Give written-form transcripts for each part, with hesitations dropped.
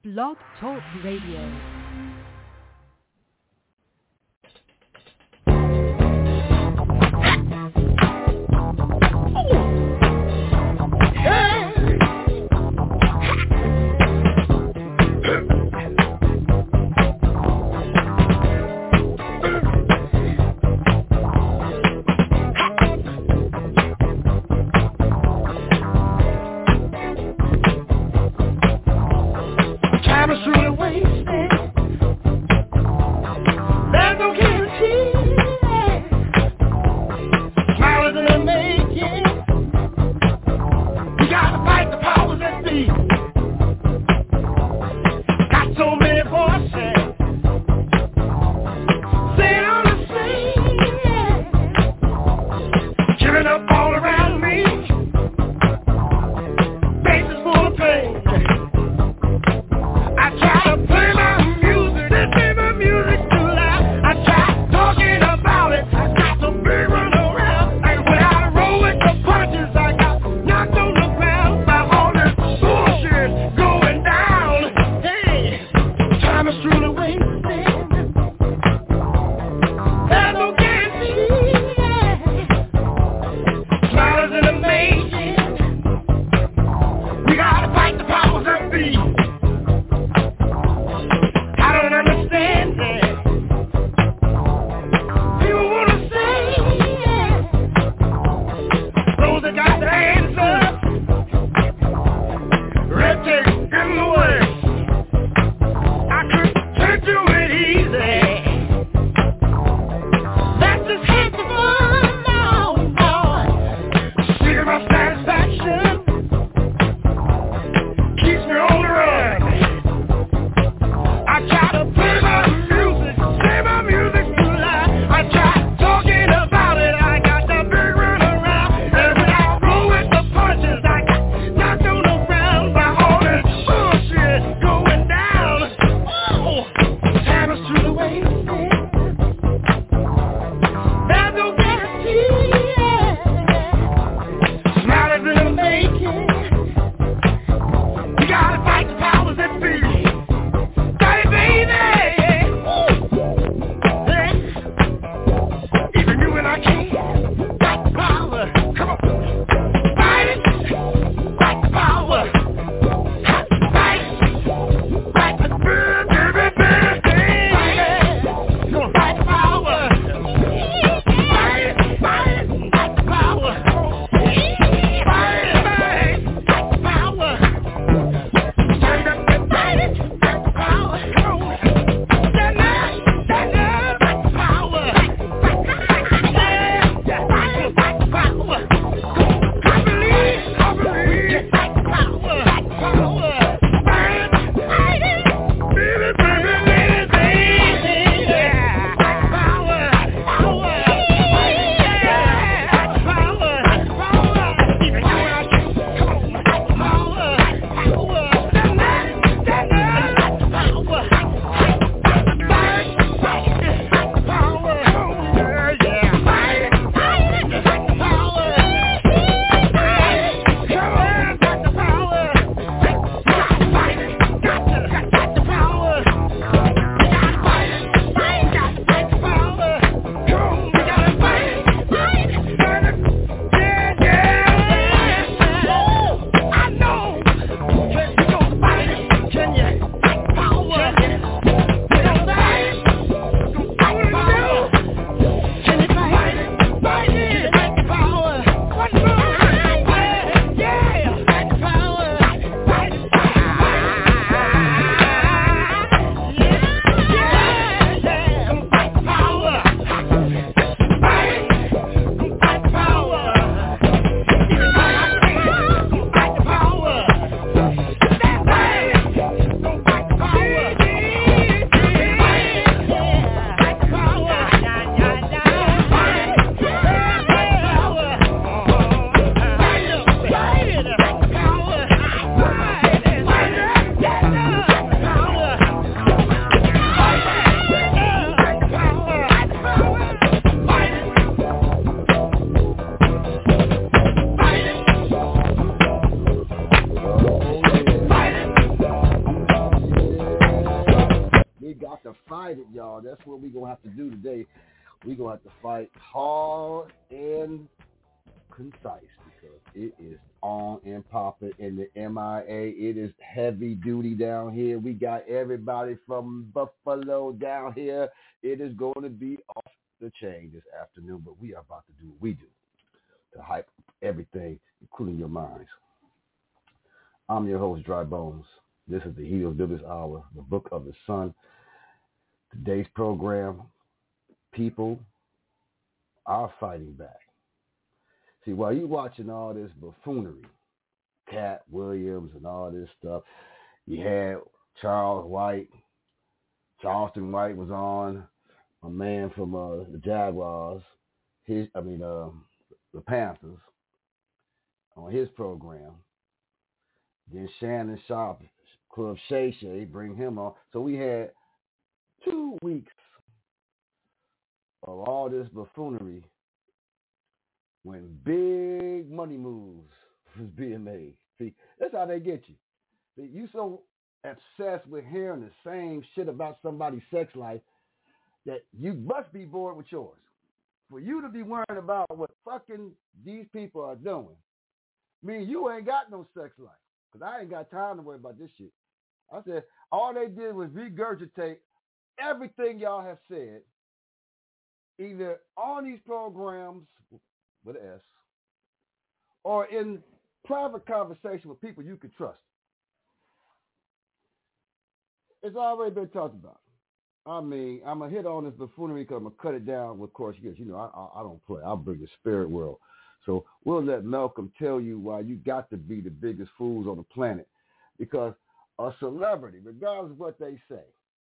Blog Talk Radio. Time is truly wasted. fight it, y'all. That's what we're going to have to do today. We're going to have to fight hard and concise because it is on and popping in the MIA. It is heavy duty down here. We got everybody from Buffalo down here. It is going to be off the chain this afternoon, but we are about to do what we do to hype everything, including your minds. I'm your host, Dry Bones. This is the Heels Business Hour, the Book of the Sun. Today's program, people are fighting back. See, while you watching all this buffoonery, Cat Williams and all this stuff, you had Charleston White was on, a man from the Jaguars, the Panthers, on his program. Then Shannon Sharp, Club Shay Shay, bring him on. So we had 2 weeks of all this buffoonery when big money moves was being made. See, that's how they get you. See, you so obsessed with hearing the same shit about somebody's sex life that you must be bored with yours. For you to be worrying about what fucking these people are doing, mean you ain't got no sex life. Because I ain't got time to worry about this shit. I said, all they did was regurgitate everything y'all have said, either on these programs with an S, or in private conversation with people you can trust. It's already been talked about. I mean, I'm going to hit on this buffoonery because I'm going to cut it down with course. You know, I don't play. I'll bring the spirit world. So we'll let Malcolm tell you why you got to be the biggest fools on the planet. Because a celebrity, regardless of what they say,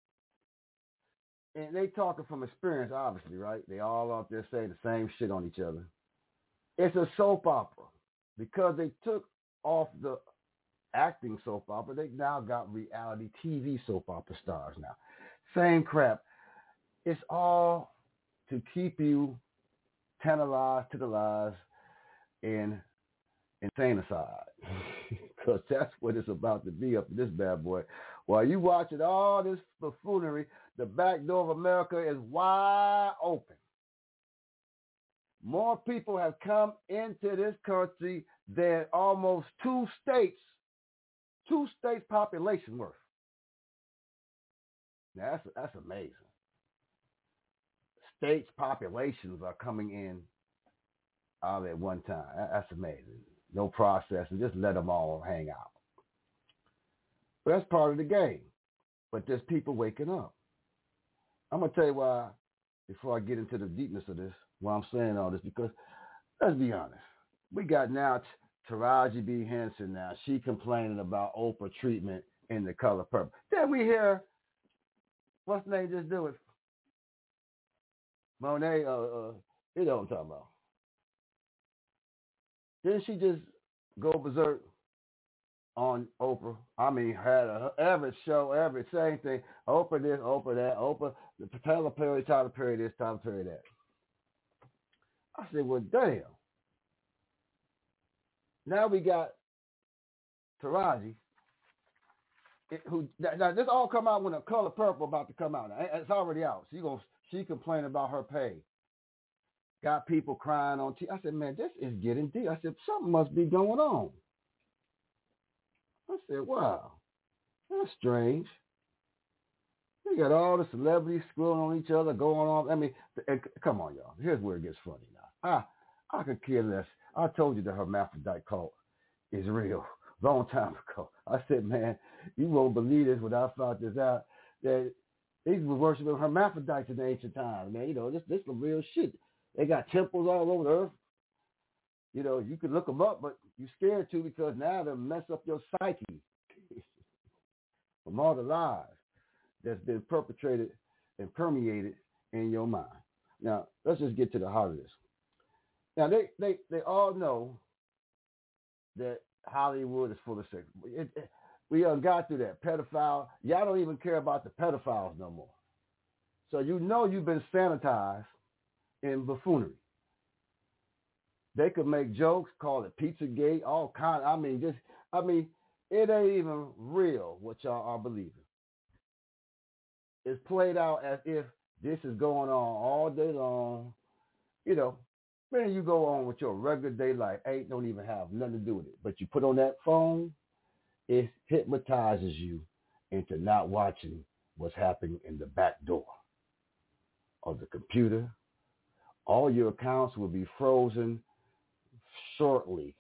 and they talking from experience, obviously, right? They all out there saying the same shit on each other. It's a soap opera. Because they took off the acting soap opera, they now got reality TV soap opera stars now. Same crap. It's all to keep you tantalized to the lies and insane aside. Because that's what it's about to be up in this bad boy. While you watching all this buffoonery, the back door of America is wide open. More people have come into this country than almost two states population worth. Now that's amazing. States' populations are coming in all at one time. That's amazing. No processing. Just let them all hang out. But that's part of the game. But there's people waking up. I'm going to tell you why, before I get into the deepness of this, why I'm saying all this, because let's be honest. We got now Taraji B. Henson now. She complaining about Oprah treatment in The Color Purple. Then we hear, what's the name just do it? Monet, you know what I'm talking about. Didn't she just go berserk on Oprah? I mean, had every show, every same thing. Oprah this, Oprah that, Oprah, Tyler Perry this, Tyler Perry that. I said, well, damn. Now we got Taraji, now this all come out when The Color Purple about to come out. It's already out. She complained about her pay. Got people crying on TV. I said, man, this is getting deep. I said, something must be going on. I said, wow, that's strange. We got all the celebrities screwing on each other, going on. I mean, come on, y'all. Here's where it gets funny now. I could care less. I told you the hermaphrodite cult is real. Long time ago. I said, man, you won't believe this when I found this out. That these were worshiping hermaphrodites in the ancient times, man. You know, this is real shit. They got temples all over the earth. You know, you can look them up, but you're scared to because now they'll mess up your psyche from all the lies that's been perpetrated and permeated in your mind. Now, let's just get to the heart of this. Now, they all know that Hollywood is full of sex. We got through that. Pedophile. Y'all don't even care about the pedophiles no more. So you know you've been sanitized in buffoonery. They could make jokes, call it Pizzagate, all kind. I mean, it ain't even real what y'all are believing. is played out as if this is going on all day long. You know, man, you go on with your regular day life. Ain't don't even have nothing to do with it. But you put on that phone, it hypnotizes you into not watching what's happening in the back door of the computer. All your accounts will be frozen shortly.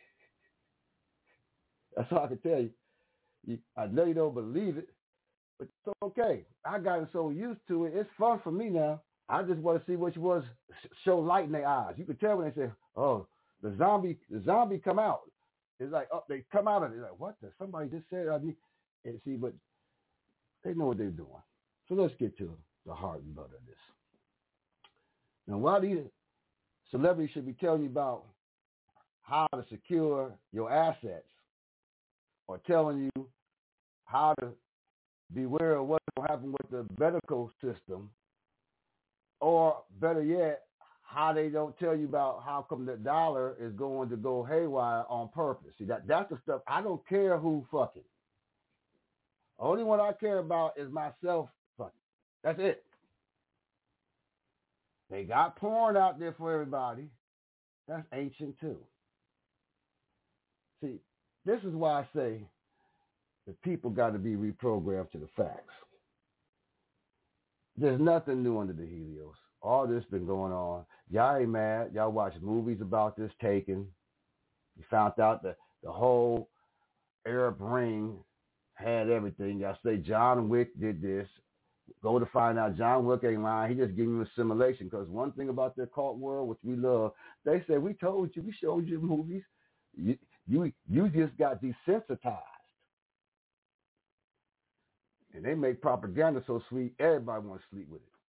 That's all I can tell you. I know you don't believe it, but it's okay. I gotten so used to it. It's fun for me now. I just want to see which ones show light in their eyes. You can tell when they say, "Oh, the zombie come out." It's like, oh, they come out of it. Like, what? Somebody just said I need. And see, but they know what they're doing. So let's get to the heart and butter of this. Now, why these celebrities should be telling you about how to secure your assets, or telling you how to beware of what's going to happen with the medical system, or better yet, how they don't tell you about how come the dollar is going to go haywire on purpose. See, that's the stuff. I don't care who fucking. Only one I care about is myself fucking. That's it. They got porn out there for everybody. That's ancient too. See, this is why I say the people got to be reprogrammed to the facts. There's nothing new under the Helios. All this been going on. Y'all ain't mad. Y'all watch movies about this taken. You found out that the whole Arab Ring had everything. Y'all say John Wick did this. Go to find out John Wick ain't lying. He just giving you a simulation. Because one thing about the occult world, which we love, they say, we told you, we showed you movies. You just got desensitized. And they make propaganda so sweet, everybody wants to sleep with it.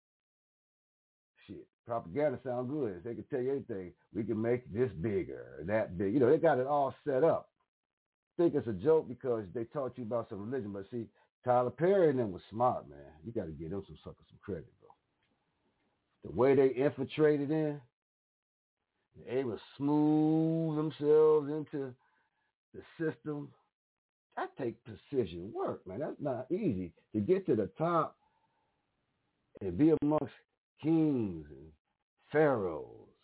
Shit, propaganda sound good. They can tell you anything. We can make this bigger, that big. You know, they got it all set up. Think it's a joke because they taught you about some religion. But see, Tyler Perry and them was smart, man. You got to give them some suckers some credit, bro. The way they infiltrated in, they able to smooth themselves into the system. That takes precision work, man. That's not easy to get to the top and be amongst kings and pharaohs,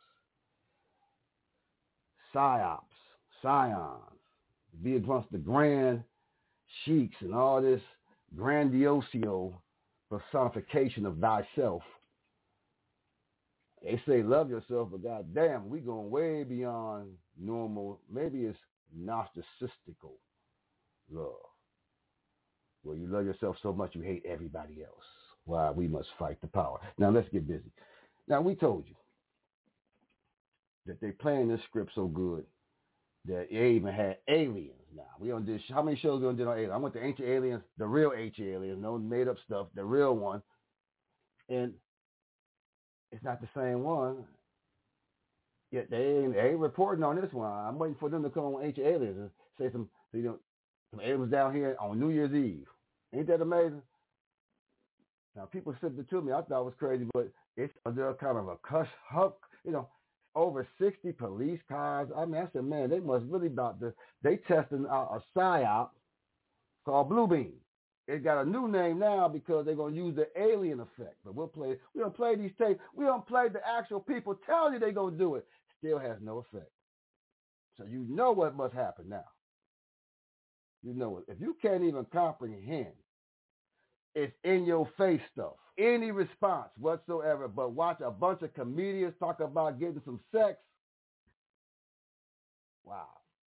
psyops, scions, be amongst the grand sheiks and all this grandiosio personification of thyself. They say love yourself, but goddamn, we going way beyond normal. Maybe it's narcissistical love, where you love yourself so much you hate everybody else. Why we must fight the power. Now let's get busy. Now we told you that they playing this script so good that they even had aliens. Now we on this. How many shows we on did on aliens? I went to Ancient Aliens, the real Ancient Aliens, no made up stuff, the real one, and it's not the same one. Yet they ain't reporting on this one. I'm waiting for them to come on Ancient Aliens and say some aliens down here on New Year's Eve. Ain't that amazing? Now, people sent it to me. I thought it was crazy, but it's under kind of a cuss huck, over 60 police cars. I mean, I said, man, they must really about this. They testing out a psyop called Blue Beam. It got a new name now because they're going to use the alien effect. But we don't play these tapes. We don't play the actual people telling you they're going to do it. Still has no effect. So you know what must happen now. You know it. If you can't even comprehend, it's in your face stuff. Any response whatsoever, but watch a bunch of comedians talk about getting some sex. Wow.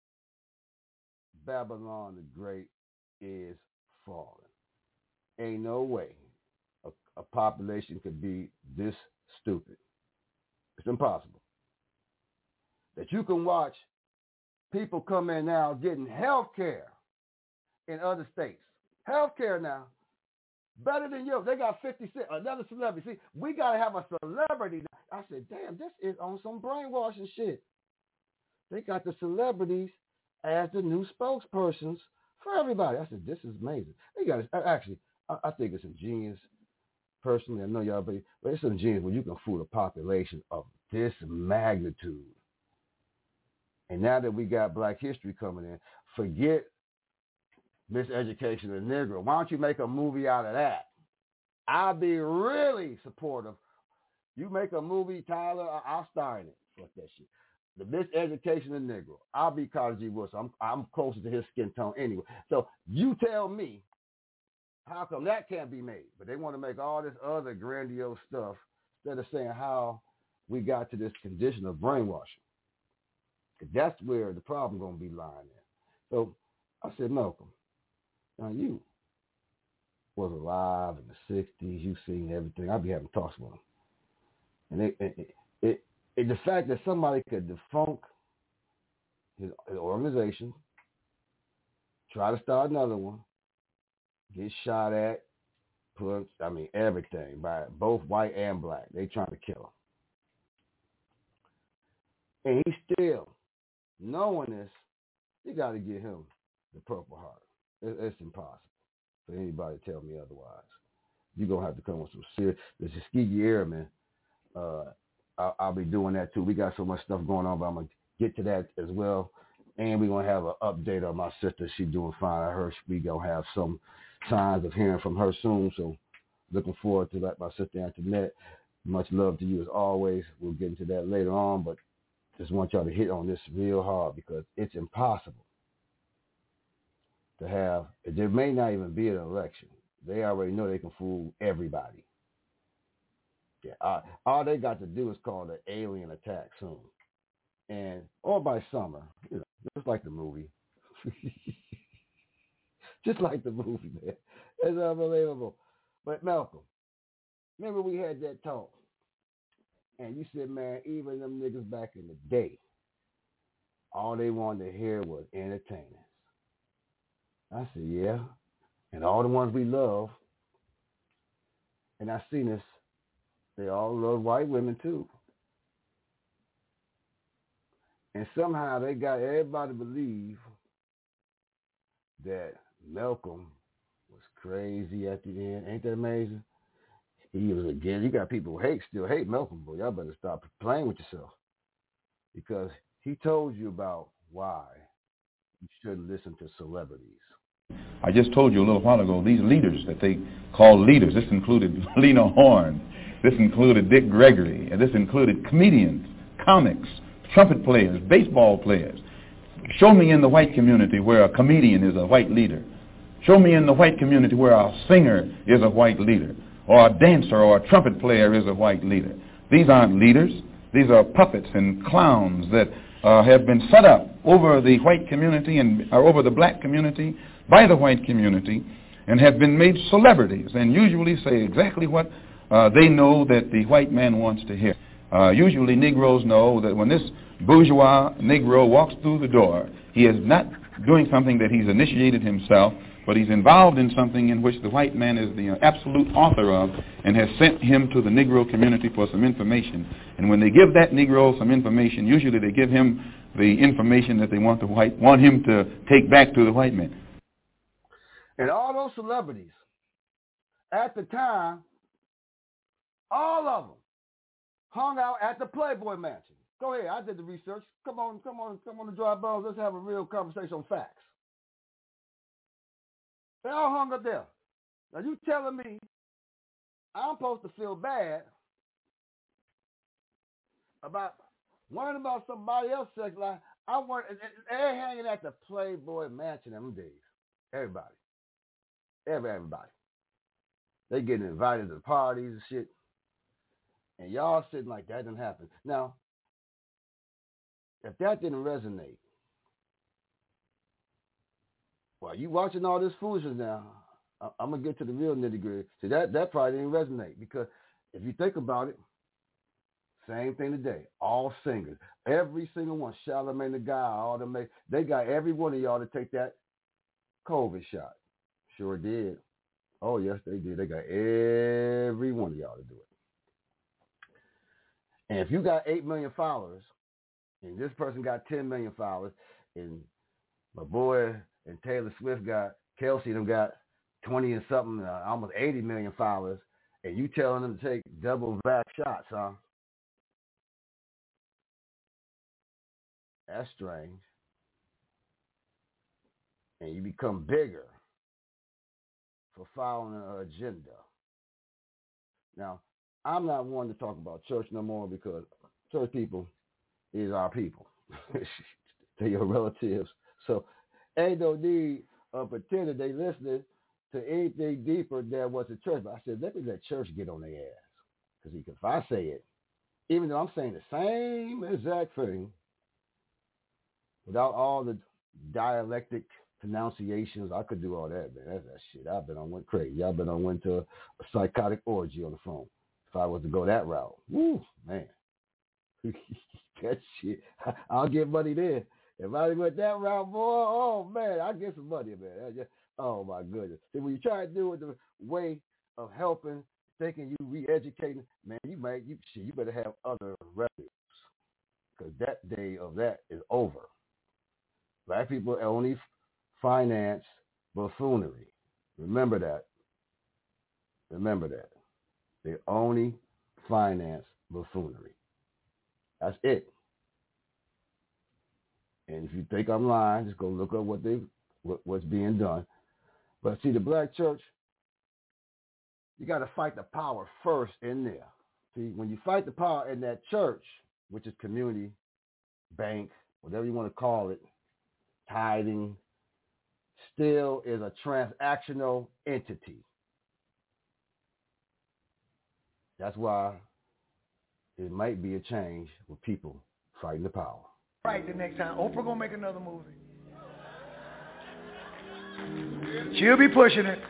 Babylon the Great is falling. Ain't no way a population could be this stupid. It's impossible. That you can watch people come in now getting health care in other states. Health care now. Better than you. They got 50 Cent, another celebrity. See, we got to have a celebrity. I said, damn, this is on some brainwashing shit. They got the celebrities as the new spokespersons for everybody. I said, this is amazing. They got actually, I think it's ingenious. Personally, I know y'all, but it's ingenious when you can fool a population of this magnitude. And now that we got Black History coming in, forget Miseducation of the Negro. Why don't you make a movie out of that? I'll be really supportive. You make a movie, Tyler, I'll star in it. Fuck that shit. The Miseducation of Negro. I'll be Carter G. Woodson. I'm closer to his skin tone anyway. So you tell me, how come that can't be made? But they want to make all this other grandiose stuff instead of saying how we got to this condition of brainwashing. That's where the problem going to be lying in. So I said, Malcolm, now you was alive in the 60s. You've seen everything. I'll be having talks with him. And the fact that somebody could defunct his organization, try to start another one, get shot at, everything by both white and black. They trying to kill him. And he's still, knowing this, you got to give him the Purple Heart. It's impossible for anybody to tell me otherwise. You're going to have to come with some serious, the Tuskegee Airmen, I'll be doing that too. We got so much stuff going on, but I'm going to get to that as well. And we're going to have an update on my sister. She's doing fine. I heard we going to have some signs of hearing from her soon. So looking forward to that, my sister Antoinette. Much love to you as always. We'll get into that later on, but just want y'all to hit on this real hard because it's impossible to have, there may not even be an election. They already know they can fool everybody. Yeah, all they got to do is call the alien attack soon. And, or by summer, just like the movie. Just like the movie, man. It's unbelievable. But Malcolm, remember we had that talk. And you said, man, even them niggas back in the day, all they wanted to hear was entertainers. I said, yeah. And all the ones we love, and I seen this, they all love white women too. And somehow they got everybody to believe that Malcolm was crazy at the end. Ain't that amazing? He was again. You got people who still hate Malcolm, boy. Y'all better stop playing with yourself. Because he told you about why you shouldn't listen to celebrities. I just told you a little while ago, these leaders that they call leaders, this included Lena Horne, this included Dick Gregory, and this included comedians, comics, trumpet players, baseball players. Show me in the white community where a comedian is a white leader. Show me in the white community where a singer is a white leader, or a dancer or a trumpet player is a white leader. These aren't leaders. These are puppets and clowns that have been set up over the white community and over the black community by the white community and have been made celebrities and usually say exactly what they know that the white man wants to hear. Usually Negroes know that when this bourgeois Negro walks through the door, he is not doing something that he's initiated himself, but he's involved in something in which the white man is the absolute author of and has sent him to the Negro community for some information. And when they give that Negro some information, usually they give him the information that they want him to take back to the white man. And all those celebrities, at the time, all of them hung out at the Playboy Mansion. Go ahead, I did the research. Come on to Dry Bones. Let's have a real conversation on facts. They all hung up there. Now you telling me I'm supposed to feel bad about worrying about somebody else's sex life? They're hanging at the Playboy Mansion in them days. Everybody. They getting invited to parties and shit. And y'all sitting like that didn't happen. Now, if that didn't resonate, well, you watching all this foolishness now, I'm going to get to the real nitty-gritty. See, that probably didn't resonate because if you think about it, same thing today. All singers. Every single one. Charlamagne the Guy, all them, they got every one of y'all to take that COVID shot. Sure did. Oh, yes, they did. They got every one of y'all to do it. And if you got 8 million followers, and this person got 10 million followers, and my boy and Taylor Swift Kelsey them got 20 and something, almost 80 million followers, and you telling them to take double vax shots, huh? That's strange. And you become bigger for following an agenda. Now, I'm not one to talk about church no more because church people is our people. They're your relatives. So ain't no need of pretending they listening to anything deeper than what's the church. But I said, let me let church get on their ass. Because if I say it, even though I'm saying the same exact thing, without all the dialectic pronunciations, I could do all that, man. That's that shit. I've been on one crazy. I've been on one to a psychotic orgy on the phone. If I was to go that route, woo, man. That shit. I'll get money there. If I went that route, boy, oh man, I'll get some money, man. Oh my goodness. See, when you try to do it the way of helping, thinking you re-educating, man, you better have other revenues. Because that day of that is over. Black people only finance buffoonery. Remember that. They only finance buffoonery. That's it. And if you think I'm lying, just go look up what's being done. But see, the black church, you got to fight the power first in there. See, when you fight the power in that church, which is community, bank, whatever you want to call it, tithing, still is a transactional entity. That's why it might be a change with people fighting the power. Right, the next time Oprah gonna make another movie. She'll be pushing it.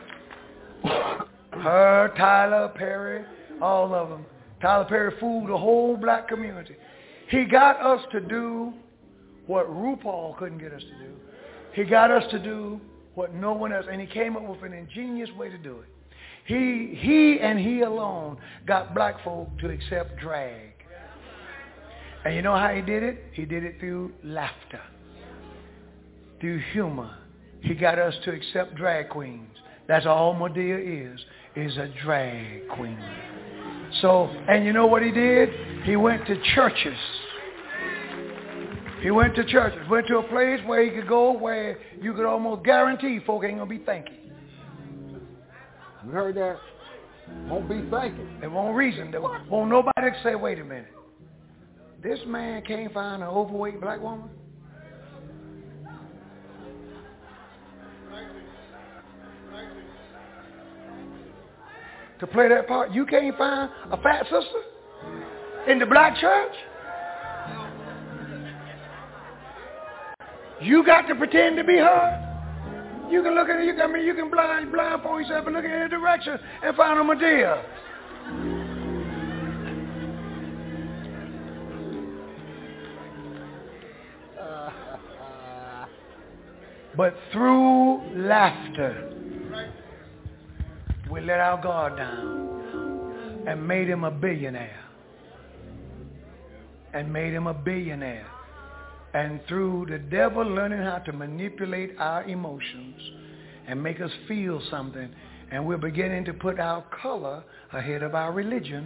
Her, Tyler Perry, all of them. Tyler Perry fooled the whole black community. He got us to do what RuPaul couldn't get us to do. He got us to do what no one else, and he came up with an ingenious way to do it. He and he alone got black folk to accept drag. And you know how he did it? He did it through laughter, through humor. He got us to accept drag queens. That's all Madea is a drag queen. So, and you know what he did? He went to churches. Went to a place where he could go where you could almost guarantee folk ain't going to be thinking. You heard that? Won't be thinking. They won't reason. There won't nobody say, wait a minute. This man can't find an overweight black woman? To play that part, you can't find a fat sister in the black church? You got to pretend to be her? You can look at it, you can blindfold yourself and look in any direction and find a Madea. But through laughter, we let our guard down and made him a billionaire. And through the devil learning how to manipulate our emotions and make us feel something, and we're beginning to put our color ahead of our religion.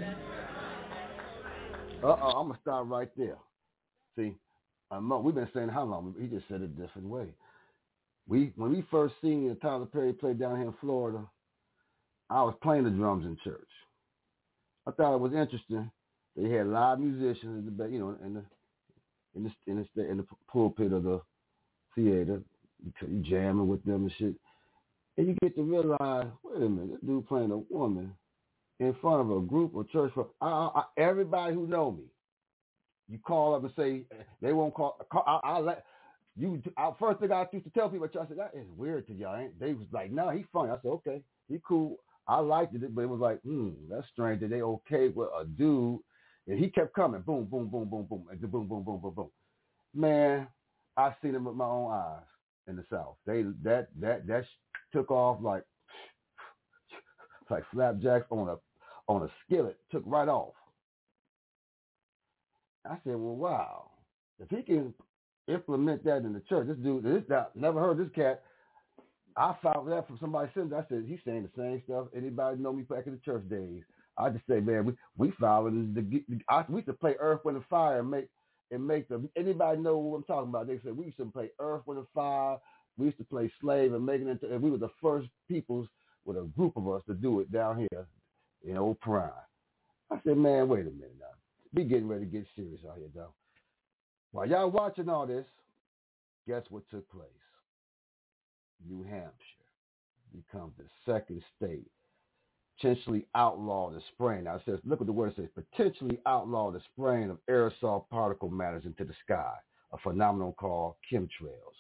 I'm going to stop right there. See, we've been saying how long? He just said it a different way. When we first seen Tyler Perry play down here in Florida, I was playing the drums in church. I thought it was interesting. They had live musicians in the, in the pulpit of the theater, you jamming with them and shit. And you get to realize, wait a minute, this dude playing a woman in front of a group of church folks. Everybody who know me, you call up and say they won't call. I'll let you. First thing I used to tell people, I said that is weird to y'all. Ain't they? Was like, no, he funny. I said, okay, he cool. I liked it, but it was like, that's strange that they okay with a dude. And he kept coming, boom, boom, boom, boom, boom, and boom, boom, boom, boom, boom. Man, I seen him with my own eyes in the South. That took off like flapjacks on a skillet. Took right off. I said, well, wow. If he can implement that in the church, never heard this cat. I found that from somebody sitting there. I said, he's saying the same stuff. Anybody know me back in the church days? I just say, man, we following we used to play Earth, Wind, and Fire and make them. Anybody know what I'm talking about? They said we used to play Earth, Wind, and Fire. We used to play Slave and make it into. And we were the first peoples with a group of us to do it down here in old prime. I said, man, wait a minute now. We getting ready to get serious out here, though. While y'all watching all this, guess what took place? New Hampshire becomes the second state potentially outlaw the spraying. Now it says, look what the word says, potentially outlaw the spraying of aerosol particle matters into the sky, a phenomenon called chemtrails.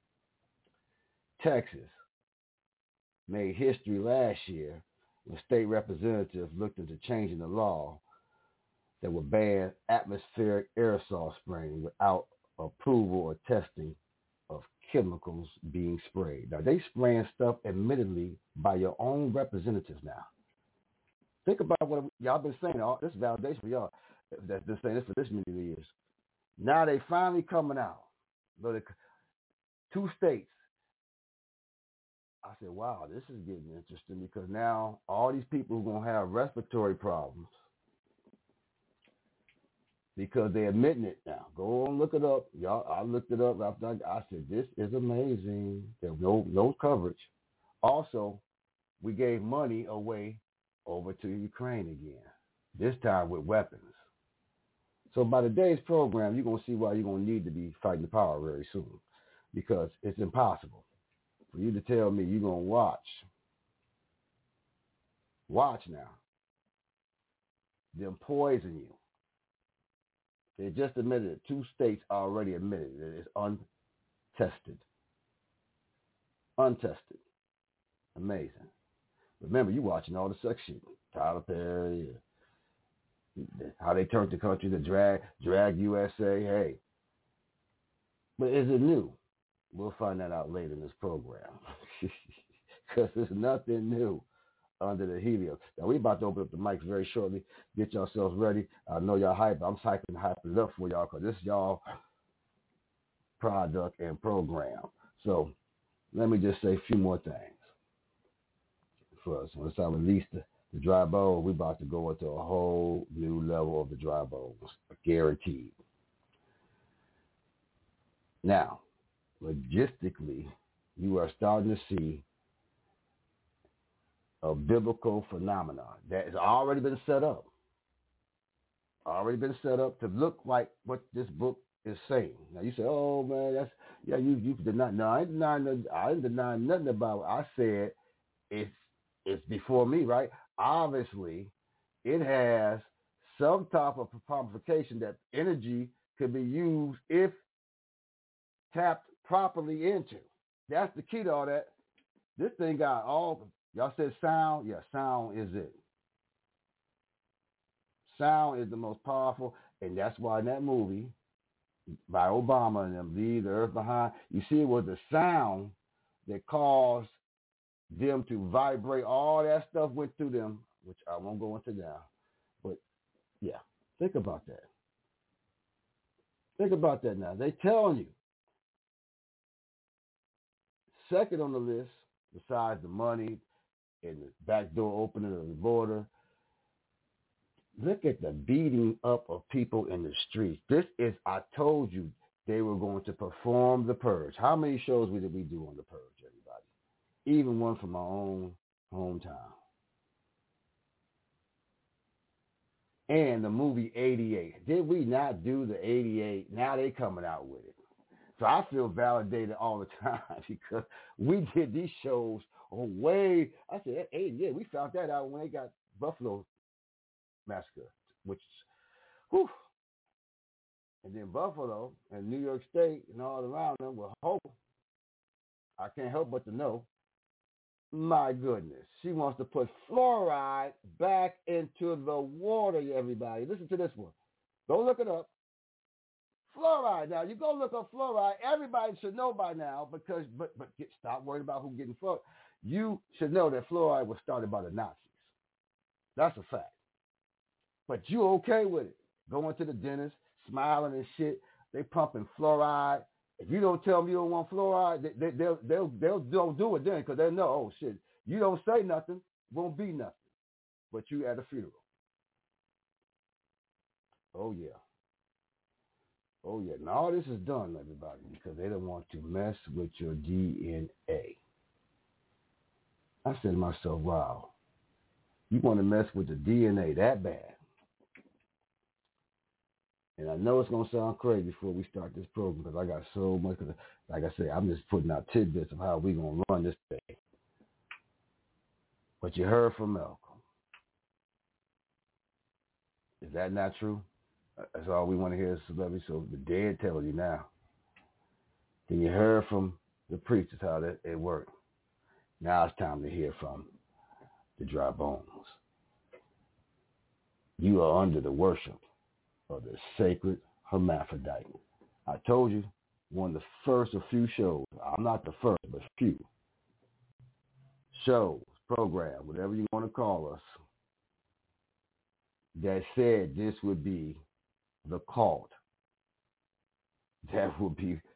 Texas made history last year when state representatives looked into changing the law that would ban atmospheric aerosol spraying without approval or testing of chemicals being sprayed. Now, they spraying stuff admittedly by your own representatives now. Think about what y'all been saying. All this validation for y'all that's been saying this for this many years. Now they finally coming out. But 2 states. I said, wow, this is getting interesting because now all these people are going to have respiratory problems because they're admitting it now. Go on, look it up. Y'all, I looked it up after I said, this is amazing. There's no coverage. Also, we gave money away over to Ukraine again, this time with weapons. So by today's program, you're going to see why you're going to need to be fighting the power very soon because it's impossible for you to tell me you're going to watch now, them poison you. They just admitted it. 2 states already admitted it. It's untested. Untested. Amazing. Remember, you watching all the sex shit. Tyler Perry, how they turned the country to drag USA. Hey. But is it new? We'll find that out later in this program. Because there's nothing new under the helio. Now, we're about to open up the mics very shortly. Get yourselves ready. I know y'all hype. I'm hyping it up for y'all because this is y'all product and program. So let me just say a few more things. First, once I release the dry bowl, we're about to go into a whole new level of the dry bowls, guaranteed. Now, logistically, you are starting to see a biblical phenomenon that has already been set up. Already been set up to look like what this book is saying. Now you say, "Oh man, that's you deny." No, I didn't deny nothing about it. I said it's before me, right? Obviously, it has some type of personification that energy could be used if tapped properly into. That's the key to all that. This thing got all, y'all said sound? Yeah, sound is it. Sound is the most powerful, and that's why in that movie by Obama and them, Leave the Earth Behind, you see it was the sound that caused them to vibrate. All that stuff went through them, which I won't go into now. But, yeah, think about that. Think about that now. They telling you. Second on the list, besides the money and the back door opening of the border, look at the beating up of people in the streets. This is, I told you, they were going to perform The Purge. How many shows did we do on The Purge, everybody? Even one from my own hometown. And the movie 88. Did we not do the 88? Now they coming out with it. So I feel validated all the time because we did these shows way. I said, hey, yeah, we found that out when they got Buffalo Massacre, which, whew. And then Buffalo and New York State and all around them were hope. I can't help but to know, my goodness, she wants to put fluoride back into the water, everybody. Listen to this one. Go look it up. Fluoride. Now, you go look up fluoride. Everybody should know by now because, but stop worrying about who getting fluoride. You should know that fluoride was started by the Nazis. That's a fact. But you okay with it. Going to the dentist, smiling and shit. They pumping fluoride. If you don't tell them you don't want fluoride, they'll don't do it then because they know, oh, shit, you don't say nothing, won't be nothing. But you at a funeral. Oh, yeah. Oh, yeah. And all this is done, everybody, because they don't want to mess with your DNA. I said to myself, wow, You want to mess with the DNA that bad. And I know it's going to sound crazy before we start this program because I got so much. Like I said, I'm just putting out tidbits of how we're going to run this thing. But you heard from Malcolm. Is that not true? That's all we want to hear is celebrity. So the dead tell you now. Then you heard from the preachers how that it worked. Now it's time to hear from the dry bones. You are under the worship of the sacred hermaphrodite. I told you, one of the first of few shows. I'm not the first, but few shows, program, whatever you want to call us, that said this would be the cult. That would be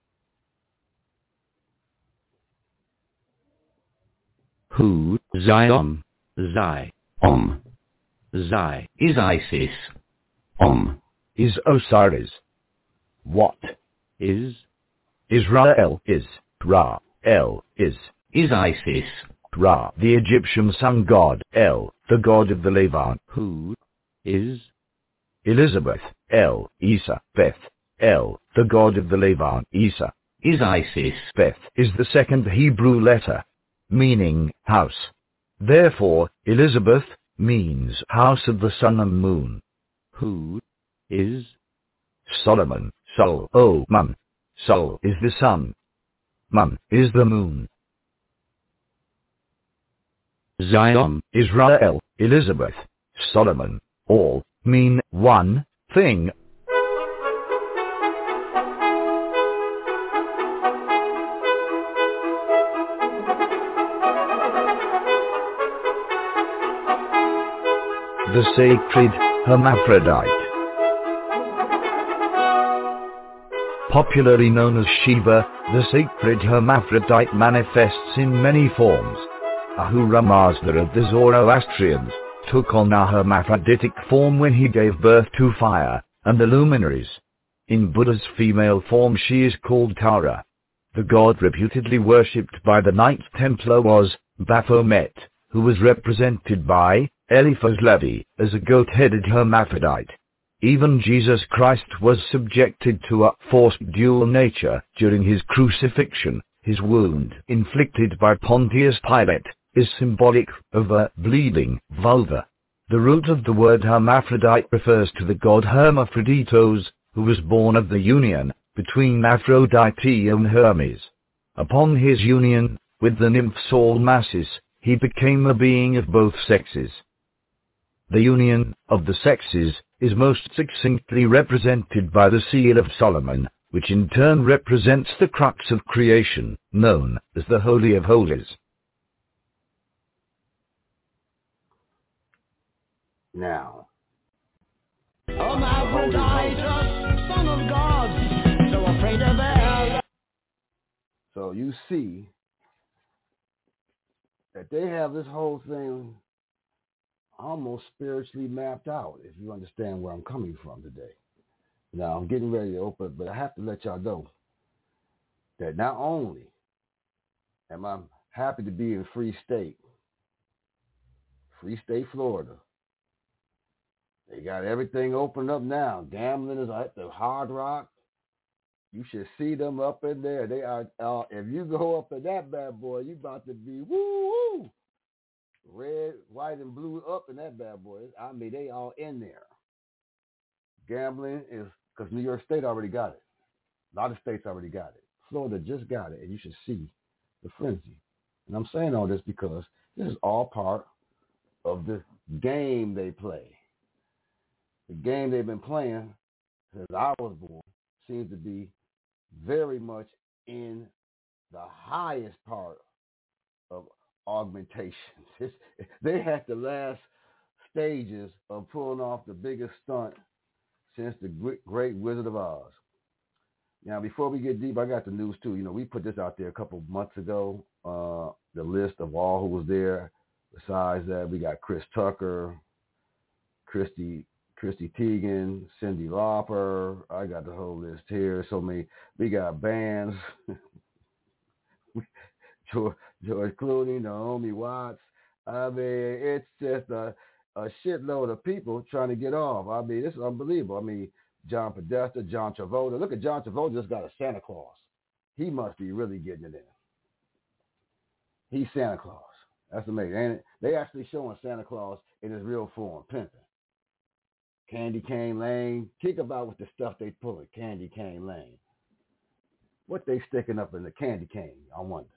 Who, Zion, Zai, Zai is Isis. Is Osiris. What Is Israel is. Ra-El is. Isis. Ra, the Egyptian sun god. El, the god of the Levant. Who is Elizabeth. El, Isa. Beth. El, the god of the Levant. Isa. Isis. Beth is the second Hebrew letter, meaning house. Therefore, Elizabeth means house of the sun and moon. Who is Solomon. Sol, oh, Mun. Sol is the sun. Mun is the moon. Zion, Israel, Elizabeth, Solomon, all mean one thing. The sacred hermaphrodite, popularly known as Shiva, the sacred hermaphrodite manifests in many forms. Ahura Mazda of the Zoroastrians took on a hermaphroditic form when he gave birth to fire and the luminaries. In Buddha's female form she is called Tara. The god reputedly worshipped by the Knights Templar was Baphomet, who was represented by Eliphaz Levi as a goat-headed hermaphrodite. Even Jesus Christ was subjected to a forced dual nature during his crucifixion. His wound, inflicted by Pontius Pilate, is symbolic of a bleeding vulva. The root of the word hermaphrodite refers to the god Hermaphroditos, who was born of the union between Aphrodite and Hermes. Upon his union with the nymph Salmacis, he became a being of both sexes. The union of the sexes is most succinctly represented by the Seal of Solomon, which in turn represents the crux of creation, known as the Holy of Holies. now. Hermaphroditus, son of God, so afraid of hell. So you see that they have this whole thing almost spiritually mapped out, if you understand where I'm coming from today. Now, I'm getting ready to open, but I have to let y'all know that not only am I happy to be in Free State, Florida. They got everything opened up now. Gambling is at the Hard Rock. You should see them up in there. They are, if you go up in that bad boy, you about to be woo-woo. Red, white, and blue up in that bad boy. I mean, they all in there. Gambling is, because New York State already got it. A lot of states already got it. Florida just got it, and you should see the frenzy. And I'm saying all this because this is all part of the game they play. The game they've been playing since I was born seems to be very much in the highest part of augmentation. They had the last stages of pulling off the biggest stunt since the great Wizard of Oz. Now, before we get deep, I got the news too. You know, we put this out there a couple months ago, the list of all who was there. Besides that, we got Chris Tucker, Christy Teigen, Cyndi Lauper. I got the whole list here. So many. We got bands. George Clooney, Naomi Watts. I mean, it's just a shitload of people trying to get off. I mean, it's unbelievable. I mean, John Podesta, John Travolta. Look at John Travolta just got a Santa Claus. He must be really getting it in. He's Santa Claus. That's amazing. And they actually showing Santa Claus in his real form, pimping. Candy Cane Lane. Think about what the stuff they pulling. Candy Cane Lane. What they sticking up in the candy cane, I wonder.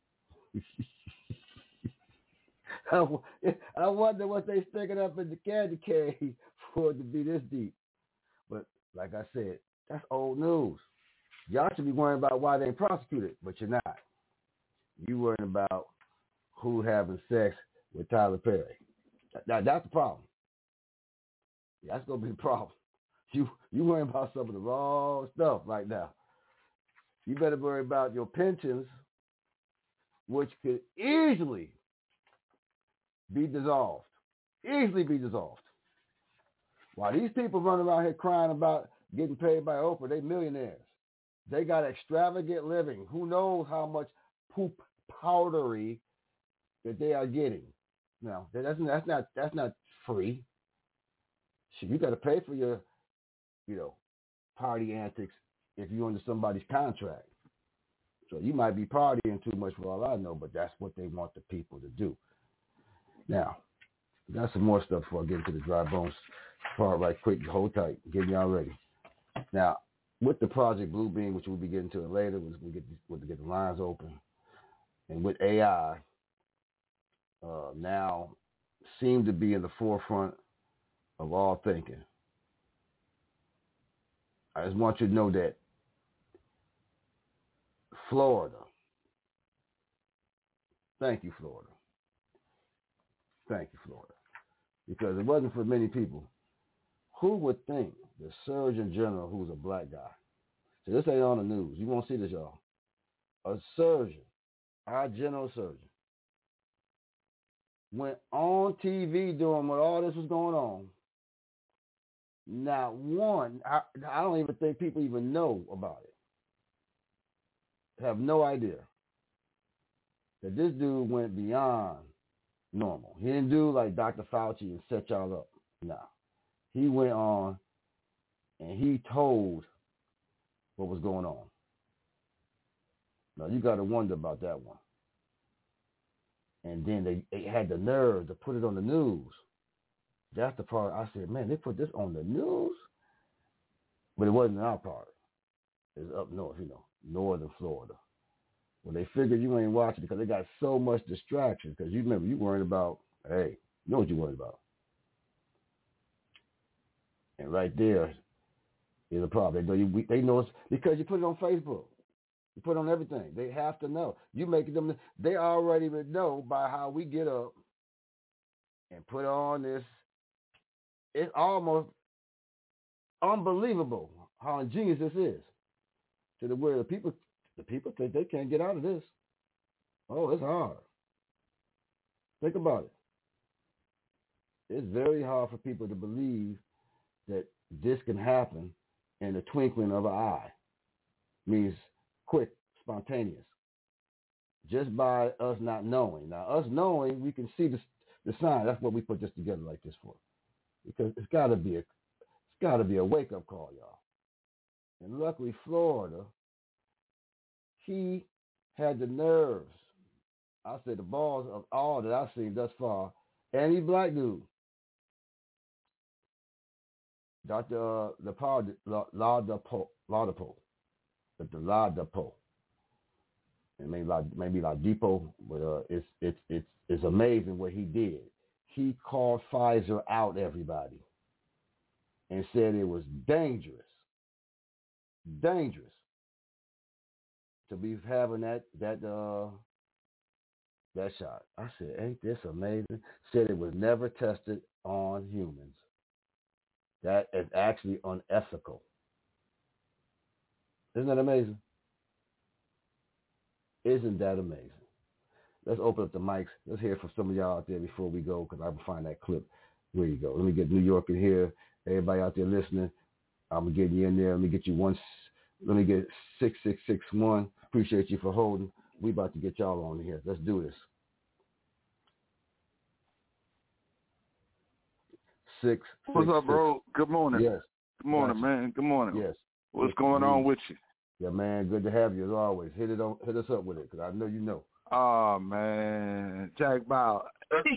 I wonder what they sticking up in the candy cane for it to be this deep. But like I said, that's old news. Y'all should be worrying about why they ain't prosecuted, but you're not. You worrying about who having sex with Tyler Perry. That's the problem. That's gonna be the problem. You worrying about some of the wrong stuff right now. You better worry about your pensions, which could easily be dissolved. Easily be dissolved. While these people running around here crying about getting paid by Oprah, they millionaires. They got extravagant living. Who knows how much poop powdery that they are getting? Now, that's not free. Shit, you got to pay for your, party antics if you're under somebody's contract. So you might be partying too much for all I know, but that's what they want the people to do. Now, we got some more stuff before I get into the dry bones part right quick. Hold tight. Getting y'all ready. Now, with the Project Bluebeam, which we'll be getting to it later, we'll get the lines open. And with AI, now seem to be in the forefront of all thinking. I just want you to know that Florida, thank you, Florida. Thank you, Florida. Because it wasn't for many people. Who would think the Surgeon General, who's a black guy, so this ain't on the news. You won't see this, y'all. A surgeon, our general surgeon, went on TV doing what all this was going on. Not one, I don't even think people even know about it. Have no idea that this dude went beyond normal. He didn't do like Dr. Fauci and set y'all up. No. He went on and he told what was going on. Now, you got to wonder about that one. And then they had the nerve to put it on the news. That's the part I said, man, they put this on the news? But it wasn't in our part. It's up north, northern Florida. Well, they figured you ain't watching because they got so much distraction. Because you remember, you worried about, hey, you know what you worried about. And right there is a problem. They know it's because you put it on Facebook. You put it on everything. They have to know. You make them, they already would know by how we get up and put on this. It's almost unbelievable how ingenious this is. To the where the people think they can't get out of this. Oh, it's hard. Think about it. It's very hard for people to believe that this can happen in the twinkling of an eye. Means quick, spontaneous. Just by us not knowing. Now, us knowing, we can see the sign. That's what we put this together like this for. Because it's got to be a wake-up call, y'all. And luckily, Florida, he had the nerves. I say the balls of all that I've seen thus far. And he's black dude. Dr. Ladapo. It maybe Ladipo, but it's amazing what he did. He called Pfizer out, everybody, and said it was dangerous to be having that shot. I said, ain't this amazing? Said it was never tested on humans. That is actually unethical. Isn't that amazing? Isn't that amazing? Let's open up the mics. Let's hear from some of y'all out there before we go, because I can find that clip. Where you go? Let me get New York in here. Everybody out there listening, I'm gonna get you in there. Let me get 6661. Appreciate you for holding. We about to get y'all on here. Let's do this. What's up, bro? Good morning. Yes. Good morning, man. Good morning. Yes. What's going on with you? Yeah, man. Good to have you as always. Hit us up with it, because I know you know. Oh, man. Jack Bauer.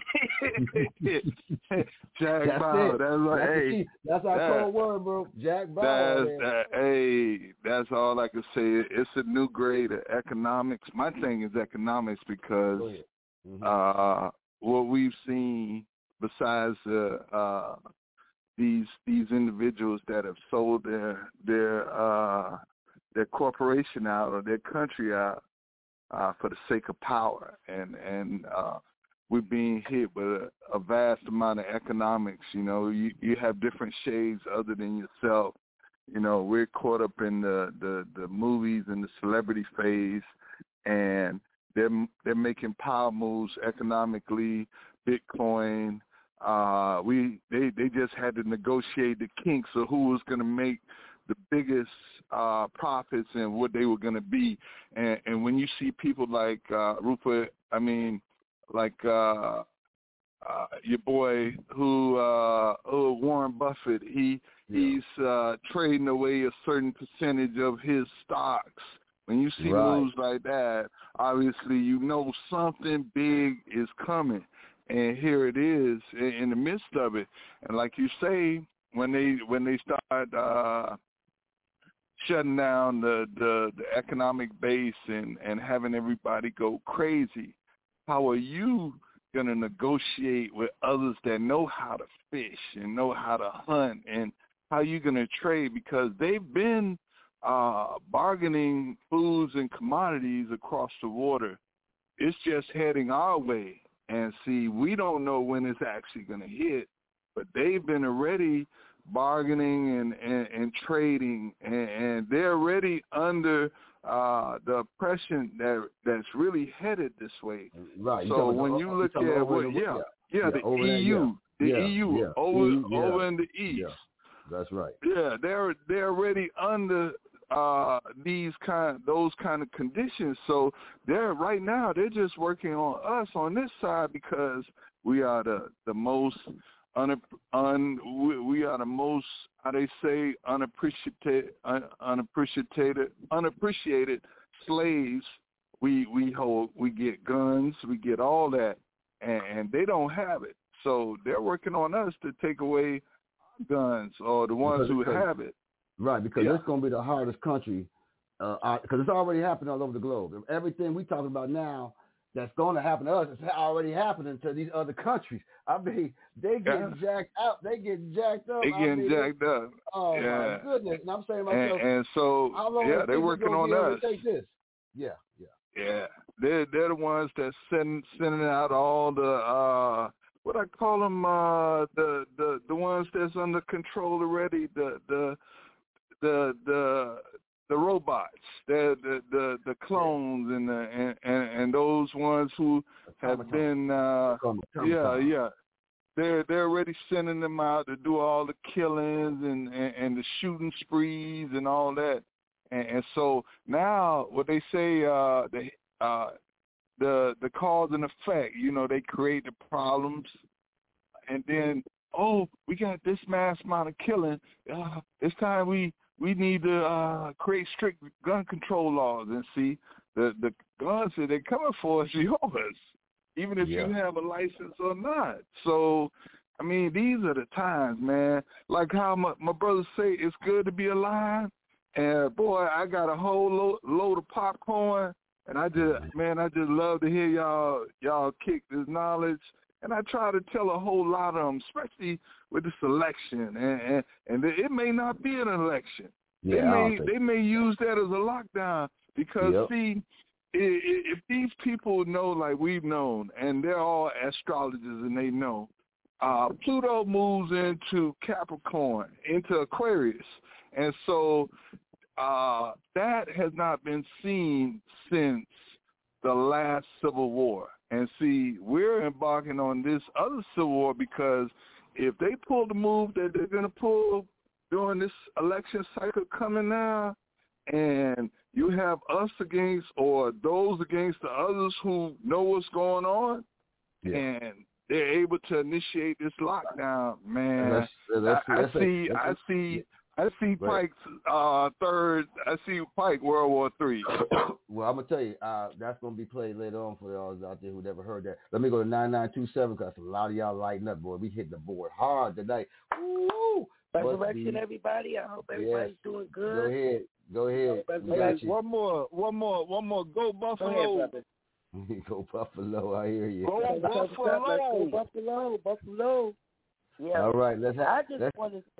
Jack Bauer. That's our code word, bro. Jack Bauer. That's all I can say. It's a new grade of economics. My thing is economics because what we've seen besides these individuals that have sold their corporation out or their country out for the sake of power, and we're being hit with a vast amount of economics. You know, you have different shades other than yourself. You know, we're caught up in the movies and the celebrity phase, and they're making power moves economically. Bitcoin. They just had to negotiate the kinks of who was going to make the biggest profits and what they were going to be. And when you see people like Rupert, I mean, like your boy Warren Buffett, he's trading away a certain percentage of his stocks. When you see moves like that, obviously you know something big is coming. And here it is in the midst of it. And like you say, when they start shutting down the economic base and having everybody go crazy, how are you going to negotiate with others that know how to fish and know how to hunt, and how are you going to trade? Because they've been bargaining foods and commodities across the water. It's just heading our way. And see, we don't know when it's actually going to hit, but they've been already bargaining and trading, and they're already under the oppression that's really headed this way. Right. So when you look at the EU, over in the East. Yeah, that's right. Yeah, they're already under those kind of conditions. So right now they're just working on us on this side because we are the most unappreciated slaves. We hold, we get guns, we get all that, and they don't have it. So they're working on us to take away guns, or the ones who have it. Right, because it's going to be the hardest country, because it's already happened all over the globe. Everything we talking about now that's going to happen to us is already happening to these other countries. I mean, they getting jacked out. They getting jacked up. Jacked up. Oh, my goodness. And I'm saying to myself, and so, they're working on us. Take this? Yeah. They're the ones that's sending out all the what I call them, the ones that's under control already, the robots, the clones, and those ones who have been they're already sending them out to do all the killings and the shooting sprees and all that, and so now what they say, the cause and effect, you know, they create the problems, and then we got this mass amount of killing, it's time we need to create strict gun control laws. And see, the guns that they're coming for is yours, even if you have a license or not. So, I mean, these are the times, man. Like how my brothers say, it's good to be alive. And, boy, I got a whole load of popcorn, and I just love to hear y'all kick this knowledge. And I try to tell a whole lot of them, especially with this election. And it may not be an election. They may use that as a lockdown because, see, if these people know like we've known, and they're all astrologers and they know, Pluto moves into Capricorn, into Aquarius. And so that has not been seen since the last Civil War. And see, we're embarking on this other Civil War because if they pull the move that they're going to pull during this election cycle coming now, and you have us against or those against the others who know what's going on, and they're able to initiate this lockdown, man. I see Pike's third. I see Pike World War III. Well, I'm gonna tell you, that's gonna be played later on for y'all out there who never heard that. Let me go to 9927 because a lot of y'all lighting up, boy. We hitting the board hard tonight. Woo! Resurrection, everybody. I hope everybody's doing good. Go ahead. We got you. One more. Go Buffalo. Go ahead, brother. Go Buffalo. I hear you. Go Buffalo. Yeah. All right. I just want to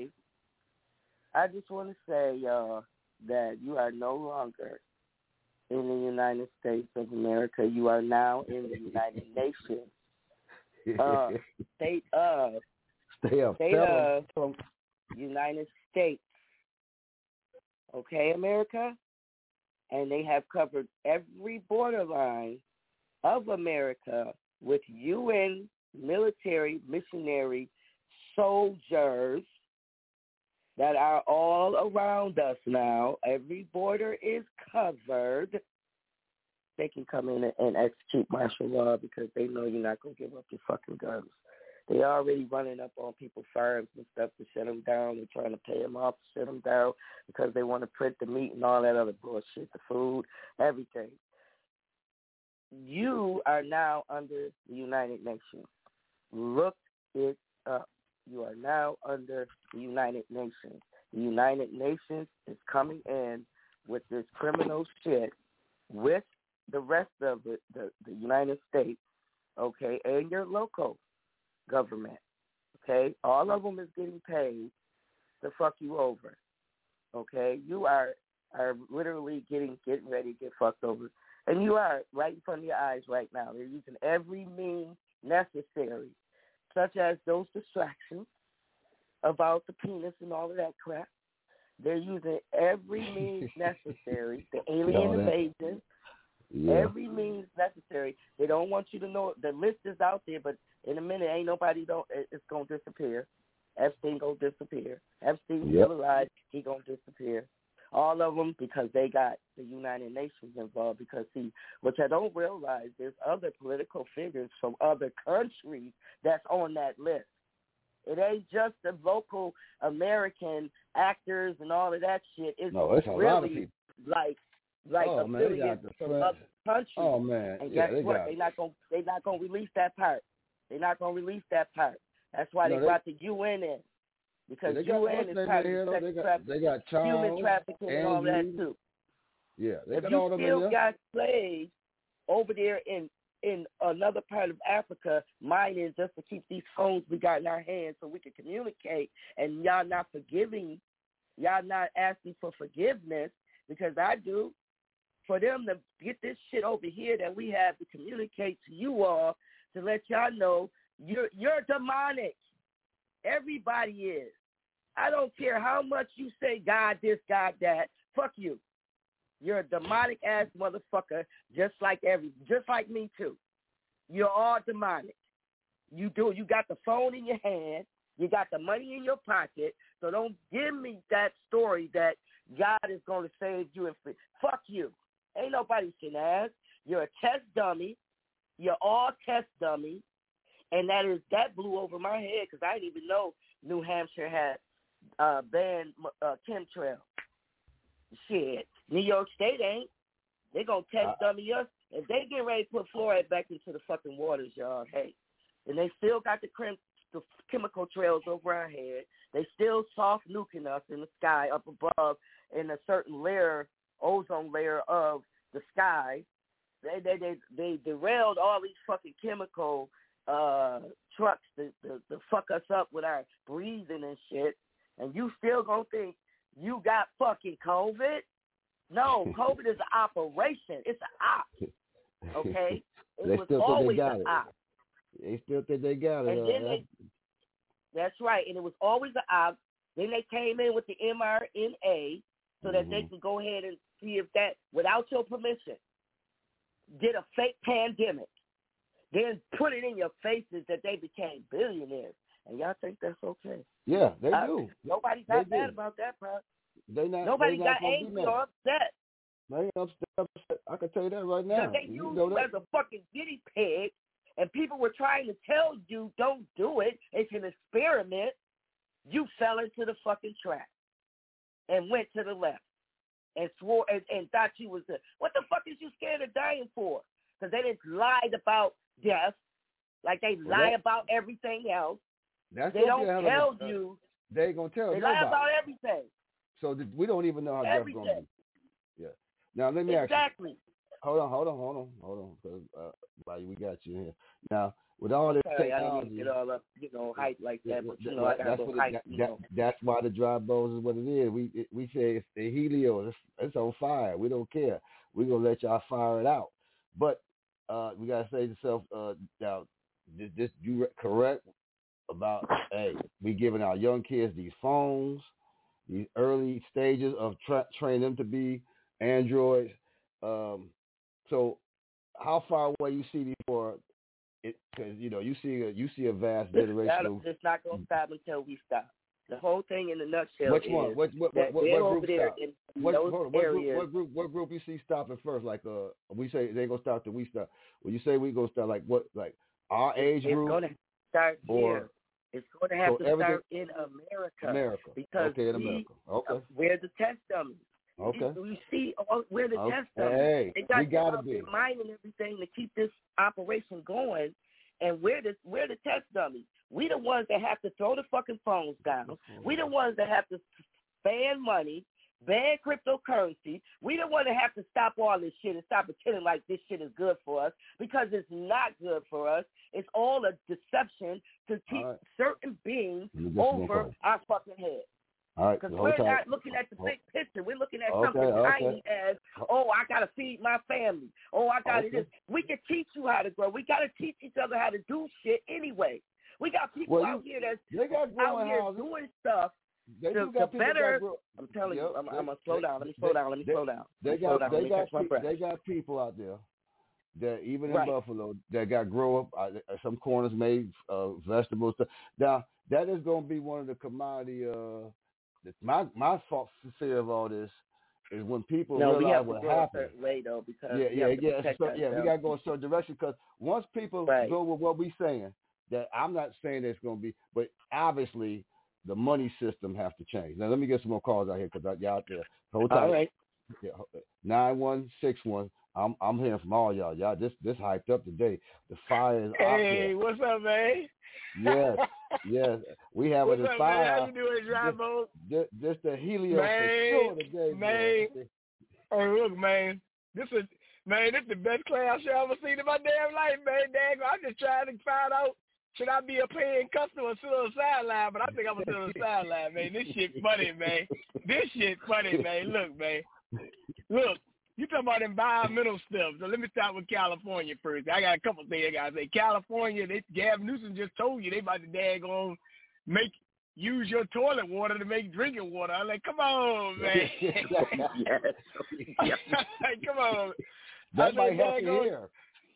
say, y'all, that you are no longer in the United States of America. You are now in the United Nations. State of United States. Okay, America? And they have covered every borderline of America with UN military missionary soldiers that are all around us now. Every border is covered. They can come in and execute martial law because they know you're not going to give up your fucking guns. They already running up on people's farms and stuff to shut them down. They're trying to pay them off to shut them down because they want to print the meat and all that other bullshit, the food, everything. You are now under the United Nations. Look it up. You are now under the United Nations. The United Nations is coming in with this criminal shit with the rest of the United States, okay, and your local government, okay? All of them is getting paid to fuck you over, okay? You are literally getting ready to get fucked over. And you are right in front of your eyes right now. They're using every means necessary, such as those distractions about the penis and all of that crap. They're using every means necessary, the alien invasion, every means necessary. They don't want you to know. The list is out there, but in a minute, ain't nobody it's going to disappear. Epstein going to disappear. Epstein's still alive. He going to disappear. All of them because they got the United Nations involved. Because, see, what I don't realize, there's other political figures from other countries that's on that list. It ain't just the local American actors and all of that shit. It's a really lot of people. like affiliates from other countries. Oh man! And guess what? They're not gonna release that part. They're not gonna release that part. That's why they brought the UN in, because UN is part of sex trafficking, human trafficking, and all that too. Yeah, they if got you all them still got slaves over there in another part of Africa, mining just to keep these phones we got in our hands so we can communicate, and y'all not forgiving, y'all not asking for forgiveness, because I do, for them to get this shit over here that we have to communicate to you all to let y'all know you're demonic. Everybody is. I don't care how much you say God this, God that. Fuck you. You're a demonic ass motherfucker, just like me too. You're all demonic. You got the phone in your hand, you got the money in your pocket, so don't give me that story that God is going to save you and free. Fuck you. Ain't nobody can ask. You're a test dummy. You're all test dummy. And that blew over my head because I didn't even know New Hampshire had banned chemtrail. Shit. New York State ain't. They going to test dummy us. If they get ready to put fluoride back into the fucking waters, y'all, hey. And they still got the chemical trails over our head. They still soft nuking us in the sky up above in a certain layer, ozone layer of the sky. They derailed all these fucking chemical trucks to fuck us up with our breathing and shit. And you still gonna think you got fucking COVID? No, COVID is an operation. It's an op. Okay? It was always an op. They still think they got it. And then that's right. And it was always an op. Then they came in with the mRNA so that they can go ahead and see if that, without your permission, did a fake pandemic. Then put it in your faces that they became billionaires. And y'all think that's okay? Yeah, they do. Nobody got mad about that part. Nobody got angry or upset. They upset. I can tell you that right now. They used you as a fucking guinea pig and people were trying to tell you don't do it, it's an experiment, you fell into the fucking trap and went to the left and swore and thought you was the, what the fuck is you scared of dying for? Because they just lied about death, like they lie about everything else. They don't tell you. They ain't gonna tell They nobody. lie about everything. So we don't even know how death's gonna be. Yeah. Now let me ask you. Exactly. Hold on, because we got you here. Now, with all this Sorry, I technology, didn't get all up, hype like that, but I got to hype. That's why the dry bones is what it is. We say it's the Helios. It's on fire. We don't care. We're gonna let y'all fire it out. But we gotta say to yourself, now, this you correct about? Hey, we giving our young kids these phones, these early stages of training them to be androids. So how far away you see before it? Because you see a vast generation. It's not gonna stop until we stop. The whole thing in a nutshell. Which one? Is what they're over group there stop? in those areas. What group you see stopping first? Like we say they gonna stop till we stop. When you say we gonna stop, like what? Like our age group? It's gonna start here. It's going to have to start in America. Because in America. Okay. We're the test dummies. Okay. We see we're the test dummies. Hey, they got to be mining everything to keep this operation going, and we're the test dummies. We the ones that have to throw the fucking phones down. We the ones that have to ban money, ban cryptocurrency. We the ones that have to stop all this shit and stop pretending like this shit is good for us, because it's not good for us. It's all a deception to keep certain beings over our fucking head. All right. Because we're not looking at the big picture. We're looking at something tiny as, I got to feed my family. I got to this. We can teach you how to grow. We got to teach each other how to do shit anyway. We got people out here that's out here doing stuff to better. I'm telling you, I'm going to slow down. Let me slow down. They got people out there that even in Buffalo that got grow up. Some corners made vegetables. Now that is going to be one of the commodity. My fear of all this is when people realize what happened. Way though, because we gotta go a certain direction, because once people go with what we're saying, that I'm not saying that it's going to be, but obviously the money system has to change. Now let me get some more calls out here, because y'all out there. Hold tight. All right. 9161. I'm hearing from all y'all. Y'all this hyped up today. The fire is out there. Hey, what's up, man? Yes. We have a fire. Man? How you doing, Drive-O? This the Helios for sure today, man. Oh, look, man. This is the best class show I've ever seen in my damn life, man. Dang, I'm just trying to find out, should I be a paying customer or sit on the sideline? But I think I'm going to sit on the sideline, man. This shit funny, man. Look, man. Look. You talking about environmental stuff. So let me start with California first. I got a couple things I got to say. California, Gavin Newsom just told you they about to daggone use your toilet water to make drinking water. I'm like, come on, man. Come on. That might help you here.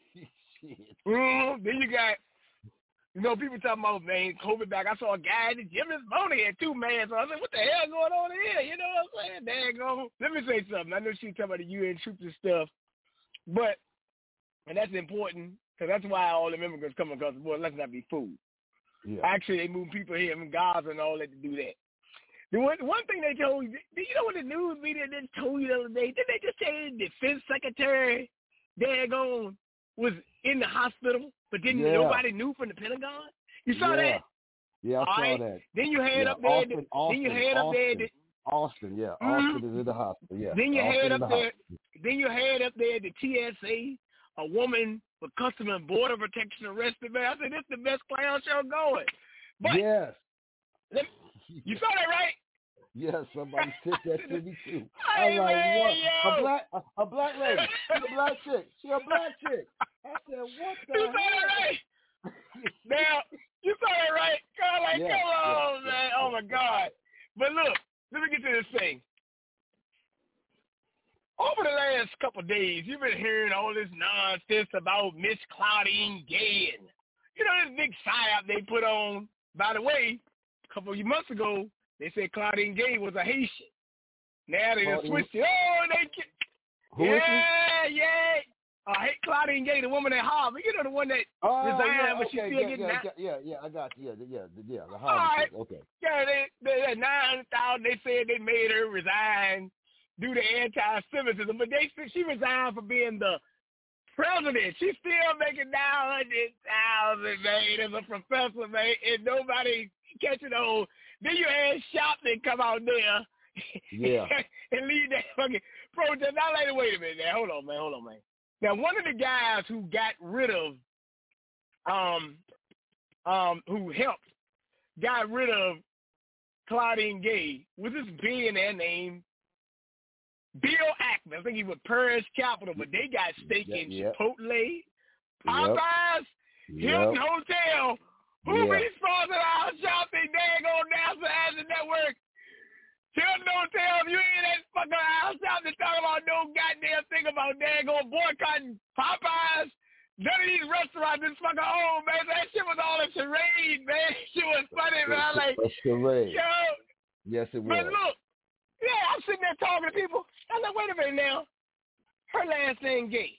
Then you got, people talking about, man, COVID back. I saw a guy in the gym this morning had 2 man. So I was like, what the hell going on here? You know what I'm saying? Daggone. Let me say something. I know she's talking about the UN troops and stuff. And that's important, because that's why all the immigrants come across the border. Let's not be fooled. Yeah. Actually, they move people here in Gaza and all that to do that. The one thing they told you, you know what the news media just told you the other day? Didn't they just say the defense secretary, daggone, was in the hospital, but nobody knew from the Pentagon? You saw that? Yeah, I saw that. Then you head up there. Austin is in the hospital. Yeah. Then you head up there. Then you head up there to TSA. A woman with Customs and Border Protection arrested. Man, I said, this is the best clown show going. But yes. You saw that, right? Yes, somebody said that to me too. Hey, I'm like, man, what? A black lady. She's a black chick. I said, what the hell? You saw that right? Now, you saw that right? Come on, man. Oh, my God. But look, let me get to this thing. Over the last couple of days, you've been hearing all this nonsense about Miss Claudine Gay. And, this big psyop they put on. By the way, a couple of months ago, they said Claudine Gay was a Haitian. Now they just switched it. Oh, Who is she? Yeah. Claudine Gay, the woman at Harvard. You know, the one that resigned, but she's still getting out. Yeah, I got you. Yeah, the Harvard. Right. Okay. Yeah, they had 9,000. They said they made her resign due to anti-Semitism, but she resigned for being the president. She's still making $900,000, man, as a professor, man, and nobody catching on. Then you had Shopton come out there, and lead that fucking protest. Now, wait a minute, man. Hold on, man. Now, one of the guys who got rid of, got rid of Claudine Gay was this billionaire named Bill Ackman. I think he was Paris Capital, but they got stake in Chipotle, Popeyes, Hilton Hotel. Who be sponsoring our shopping? Daggone NASA as a network. Hilton Hotel, you ain't that fucking house out to talk about no goddamn thing about daggone boycotting Popeyes. None of these restaurants is fucking home, man. That shit was all a charade, man. Shit was funny, man. Like, charade. Yo. Yes, it was. But look, I'm sitting there talking to people. I'm like, wait a minute now. Her last name Gay.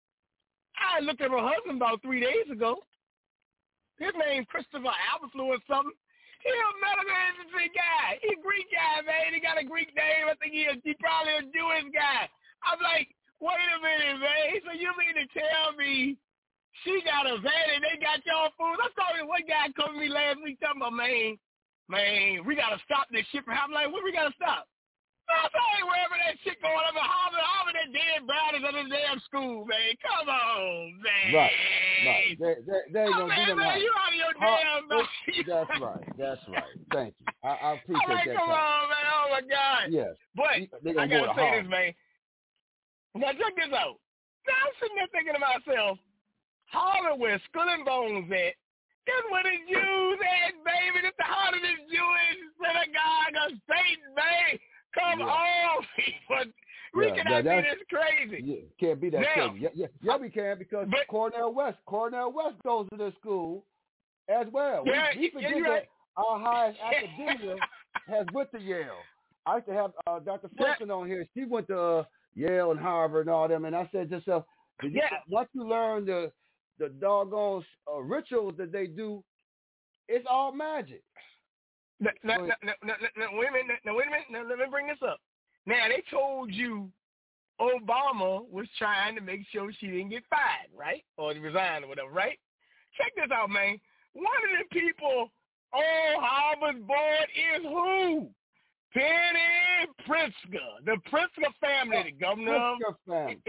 I looked at her husband about 3 days ago. His name's Christopher Alberflew or something. He's a medical industry guy. He's a Greek guy, man. He got a Greek name. I think he's probably a Jewish guy. I'm like, wait a minute, man. So you mean to tell me she got a van and they got y'all food? I saw one guy come to me last week talking about, man, we got to stop this shit. I'm like, what we got to stop? I saw wherever that shit going on. Harvard, that dead brownies at the damn school, man. Come on, man. Right. They ain't going to do man, you out of your damn mind. That's right. Thank you. I appreciate that. Come on, man. Oh, my God. Yes. But I got to say this, man. Now, check this out. Now, I'm sitting there thinking to myself, Harvard, where Skull and Bones at, that's where the Jews at, baby. That's the heart of the Jewish synagogue of Satan, man. Come on, people. We cannot be this crazy. Yeah, can't be that crazy. Yeah, we can because Cornell West goes to this school as well. We forget that our highest academia has went to Yale. I used to have Dr. Franklin on here. She went to Yale and Harvard and all them, and I said to myself, once you learn the doggone rituals that they do, it's all magic. Now, wait a minute. Now, let me bring this up. Now, they told you Obama was trying to make sure she didn't get fired, right? Or resign or whatever, right? Check this out, man. One of the people on Harvard's board is who? Penny Pritzker. The Pritzker family, the governor of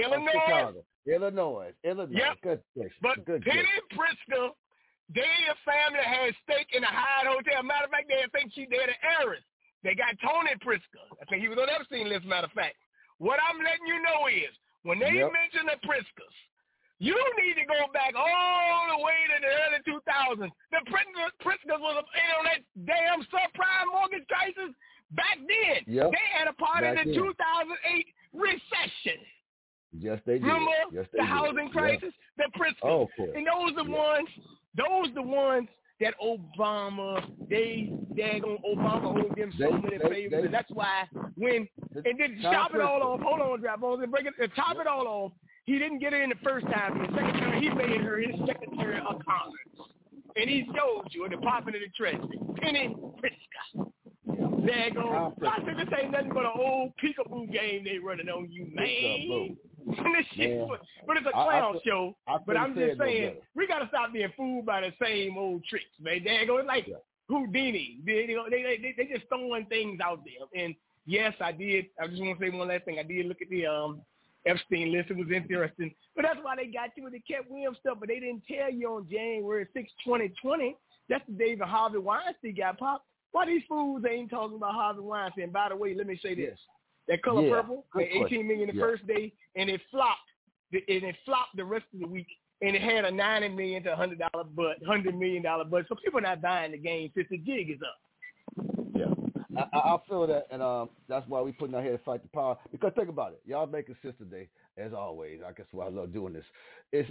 Illinois. Yep. But Penny Pritzker, their family has stake in the Hyatt Hotel. Matter of fact, they think she's there to heiress. They got Tony Pritzker. I think he was on the Epstein list, matter of fact. What I'm letting you know is, when they mention the Pritzkers, you need to go back all the way to the early 2000s. The Pritzkers was in on that damn subprime mortgage crisis back then. They had a part of the 2008 recession. Yes, they did. Remember the housing crisis? The Pritzkers. And those the ones that Obama, Obama owed them so many favors. And that's why and then top it all off, hold on, Drapos, and top it all off, he didn't get it in the first time. The second time, he made her his Secretary of Commerce. And he showed you in the Department of the Treasury, Penny Pritzker. There go. I said this ain't nothing but an old peekaboo game they running on you, man. This shit, but it's a clown show. But I'm just saying, we got to stop being fooled by the same old tricks, man. There go. It's like Houdini. They just throwing things out there. And yes, I did. I just want to say one last thing. I did look at the Epstein list. It was interesting. But that's why they got you with the Cat Williams stuff. But they didn't tell you on January 6, 2020. That's the day the Harvey Weinstein got popped. Why these fools ain't talking about Harvey Weinstein? By the way, let me say this. That Color Purple, made $18 million the first day, and it flopped. It flopped the rest of the week, and it had a $90 million to $100 million budget. So people are not buying the game since the jig is up. Yeah, I feel that, and that's why we putting out here to fight the power. Because think about it, y'all making sense today, as always. I guess why I love doing this. It's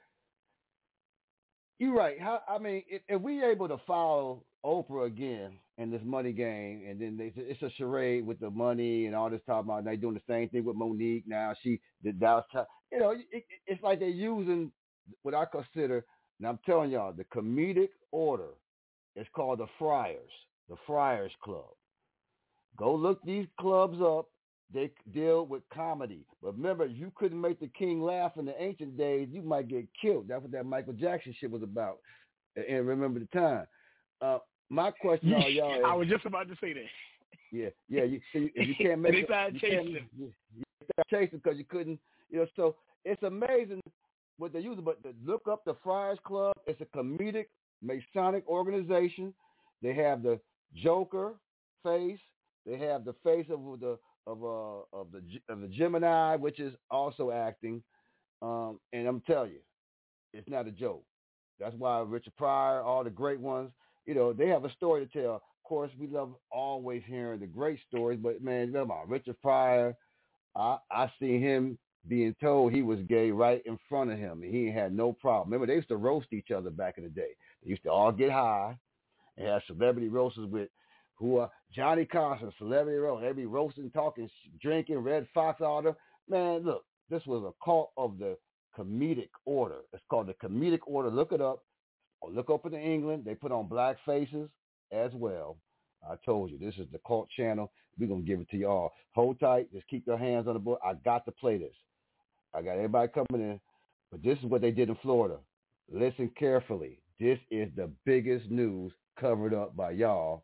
you're right. If we able to follow Oprah again in this money game, and then it's a charade with the money and all this talk about they doing the same thing with Monique now. She did Dallas. it's like they're using what I consider, and I'm telling y'all, the comedic order. It's called the Friars Club. Go look these clubs up. They deal with comedy. But remember, you couldn't make the king laugh in the ancient days, you might get killed. That's what that Michael Jackson shit was about. And remember the time. My question to y'all is, I was just about to say that. Yeah. You can't make it. They started chasing. You started chasing because you couldn't. So it's amazing what they're using. But look up the Friars Club. It's a comedic Masonic organization. They have the Joker face. They have the face of the Gemini, which is also acting. And I'm telling you, it's not a joke. That's why Richard Pryor, all the great ones, they have a story to tell. Of course, we love always hearing the great stories, but man, come on, Richard Pryor, I seen him being told he was gay right in front of him, and he ain't had no problem. Remember, they used to roast each other back in the day. They used to all get high and have celebrity roasts with Johnny Carson, celebrity roast. They be roasting, talking, drinking, Red Fox, all them. Man, look, this was a cult of the comedic order. It's called the comedic order. Look it up. Or look up in England. They put on black faces as well. I told you, this is the Cult Channel. We're going to give it to you all. Hold tight. Just keep your hands on the board. I got to play this. I got everybody coming in. But this is what they did in Florida. Listen carefully. This is the biggest news covered up by y'all.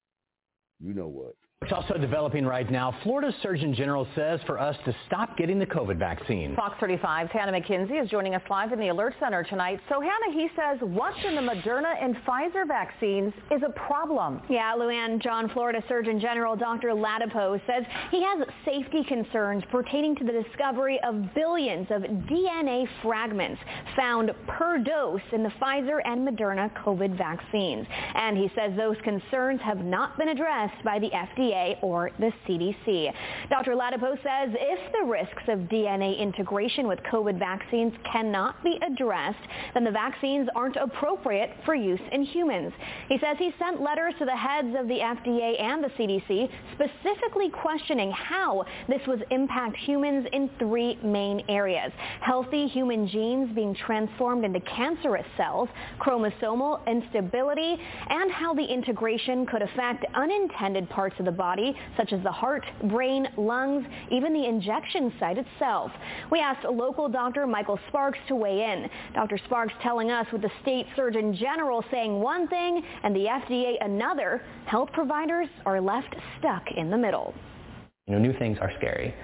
You know what? It's also developing right now. Florida's Surgeon General says for us to stop getting the COVID vaccine. Fox 35's Hannah McKenzie is joining us live in the Alert Center tonight. So, Hannah, he says what's in the Moderna and Pfizer vaccines is a problem. Yeah, Luann, Florida Surgeon General Dr. Ladapo says he has safety concerns pertaining to the discovery of billions of DNA fragments found per dose in the Pfizer and Moderna COVID vaccines. And he says those concerns have not been addressed by the FDA or the CDC. Dr. Ladapo says if the risks of DNA integration with COVID vaccines cannot be addressed, then the vaccines aren't appropriate for use in humans. He says he sent letters to the heads of the FDA and the CDC specifically questioning how this would impact humans in three main areas: healthy human genes being transformed into cancerous cells, chromosomal instability, and how the integration could affect unintended parts of the body, such as the heart, brain, lungs, even the injection site itself. We asked local Dr. Michael Sparks to weigh in. Dr. Sparks telling us with the state Surgeon General saying one thing and the FDA another, health providers are left stuck in the middle. New things are scary.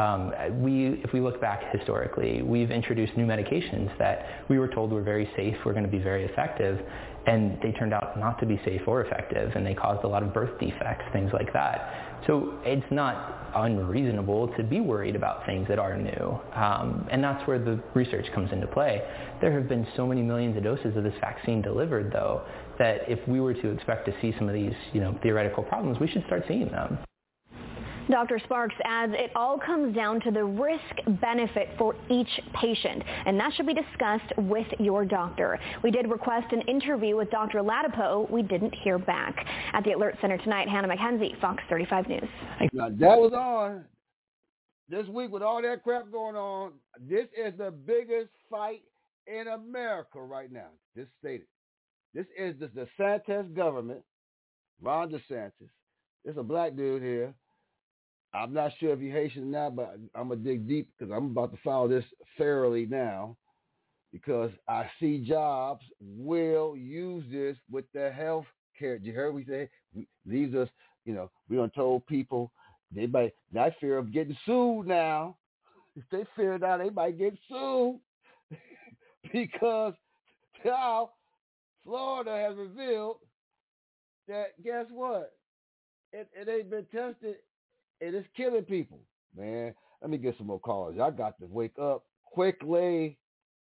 If we look back historically, we've introduced new medications that we were told were very safe, were going to be very effective, and they turned out not to be safe or effective, and they caused a lot of birth defects, things like that. So it's not unreasonable to be worried about things that are new, and that's where the research comes into play. There have been so many millions of doses of this vaccine delivered, though, that if we were to expect to see some of these, theoretical problems, we should start seeing them. Dr. Sparks adds it all comes down to the risk-benefit for each patient, and that should be discussed with your doctor. We did request an interview with Dr. Ladapo. We didn't hear back. At the Alert Center tonight, Hannah McKenzie, Fox 35 News. Now, that was on. This week with all that crap going on, this is the biggest fight in America right now. This stated. This is the DeSantis government, Ron DeSantis. There's a black dude here. I'm not sure if you're Haitian or not, but I'm going to dig deep because I'm about to follow this thoroughly now because I see Jobs will use this with the health care. You heard me say, leaves us, we done told people they might not fear of getting sued now. If they fear now, they might get sued because now Florida has revealed that, guess what? It ain't been tested. It is killing people, man. Let me get some more callers. I got to wake up quickly.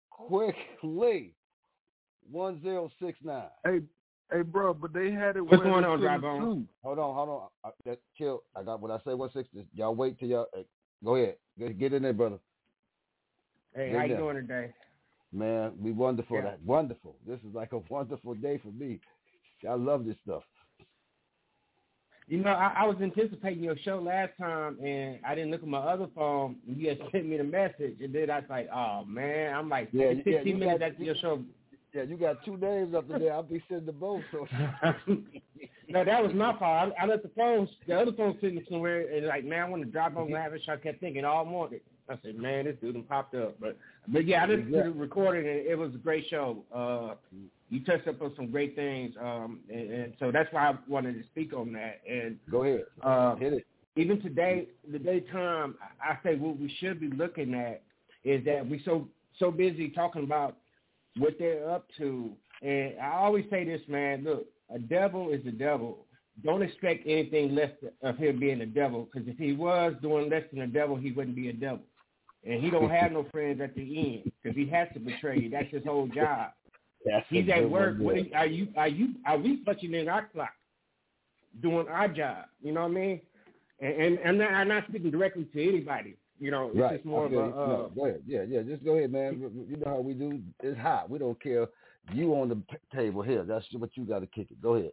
1069. Hey, bro, but they had it. What's going on, Drybone? Hold on. Chill. I got what I say. 160. Y'all wait till y'all. Go ahead. Get in there, brother. Hey, how you doing today? Man, we wonderful. Yeah. Wonderful. This is like a wonderful day for me. I love this stuff. You know, I was anticipating your show last time, and I didn't look at my other phone. And you had sent me the message, and then I was like, "Oh man!" I'm like, 15 minutes after your show. Yeah, you got 2 names up there. I'll be sending the both. So. No, that was my fault. I let the other phone sitting somewhere, and like, man, I want to drop on Lavish. I kept thinking all morning. I said, man, this dude popped up. But yeah, I listened to the recording, and it was a great show. You touched up on some great things, and so that's why I wanted to speak on that. And go ahead, hit it. Even today, the daytime, I say what we should be looking at is that we so busy talking about what they're up to. And I always say this, man, look, a devil is a devil. Don't expect anything less of him being a devil, because if he was doing less than a devil, he wouldn't be a devil. And he don't have no friends at the end because he has to betray you. That's his whole job. He's at work. Are we punching in our clock, doing our job? You know what I mean? And I'm not speaking directly to anybody. You know, it's just more of a. No, go ahead. Yeah. Just go ahead, man. You know how we do. It's hot. We don't care. You on the table here. That's what you got to kick it. Go ahead.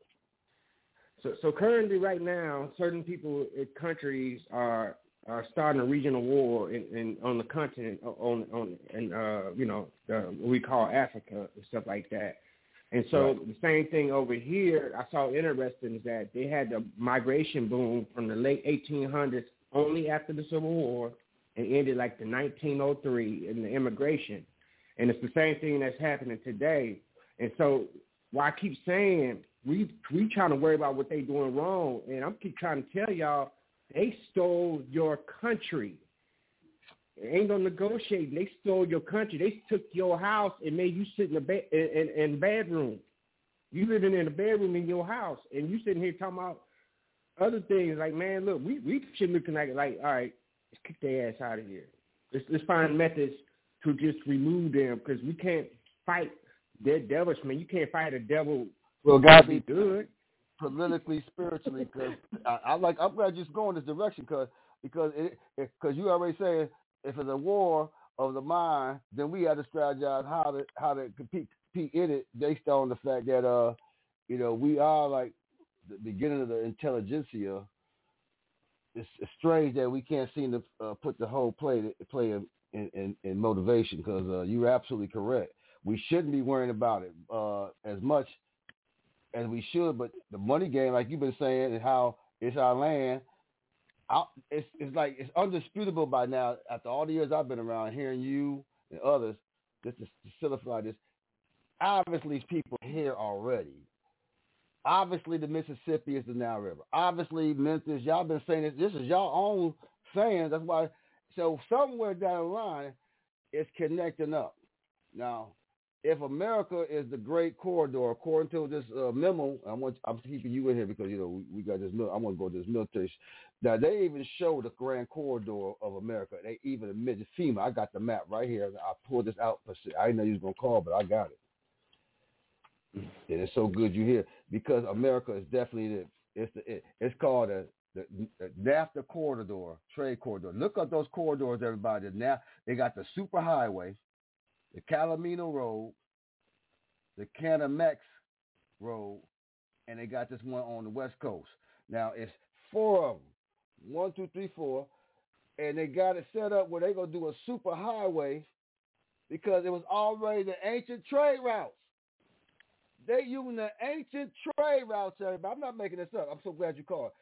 So currently, right now, certain people in countries are starting a regional war on the continent what we call Africa and stuff like that. And so the same thing over here, I saw interesting is that they had the migration boom from the late 1800s only after the Civil War and ended like the 1903 in the immigration. And it's the same thing that's happening today. And so why I keep saying we trying to worry about what they doing wrong, and I'm keep trying to tell y'all, they stole your country. Ain't no negotiating. They stole your country. They took your house and made you sit in the bedroom. You living in a bedroom in your house, and you sitting here talking about other things. Like, man, look, we should be looking at it like, all right, let's kick their ass out of here. Let's find methods to just remove them, because we can't fight their devils, man. You can't fight a devil. Well, gotta be good. Politically, spiritually, because I'm glad you're going this direction, because you already said if it's a war of the mind, then we have to strategize how to compete in it based on the fact that we are like the beginning of the intelligentsia. It's strange that we can't seem to put the whole play in motivation, because you're absolutely correct. We shouldn't be worrying about it as much as we should, but the money game, like you've been saying, and how it's our land, it's like it's undisputable by now. After all the years I've been around, hearing you and others, just to solidify this, obviously people here already. Obviously the Mississippi is the Nile River. Obviously Memphis, y'all been saying this. This is y'all own saying. That's why. So somewhere down the line, it's connecting up. Now, if America is the great corridor, according to this memo, I'm keeping you in here because we got this. I want to go to this military. Now they even show the grand corridor of America. They even admit it's FEMA. I got the map right here. I pulled this out. I didn't know you was gonna call, but I got it. And it's so good you hear, because America is definitely it's called the NAFTA corridor, trade corridor. Look at those corridors, everybody. Now they got the superhighway, the Calamino Road, the Canamex Road, and they got this one on the West Coast. Now it's 4 of them, 1, 2, 3, 4, and they got it set up where they're gonna do a superhighway because it was already the ancient trade routes. They using the ancient trade routes, everybody. I'm not making this up. I'm so glad you called.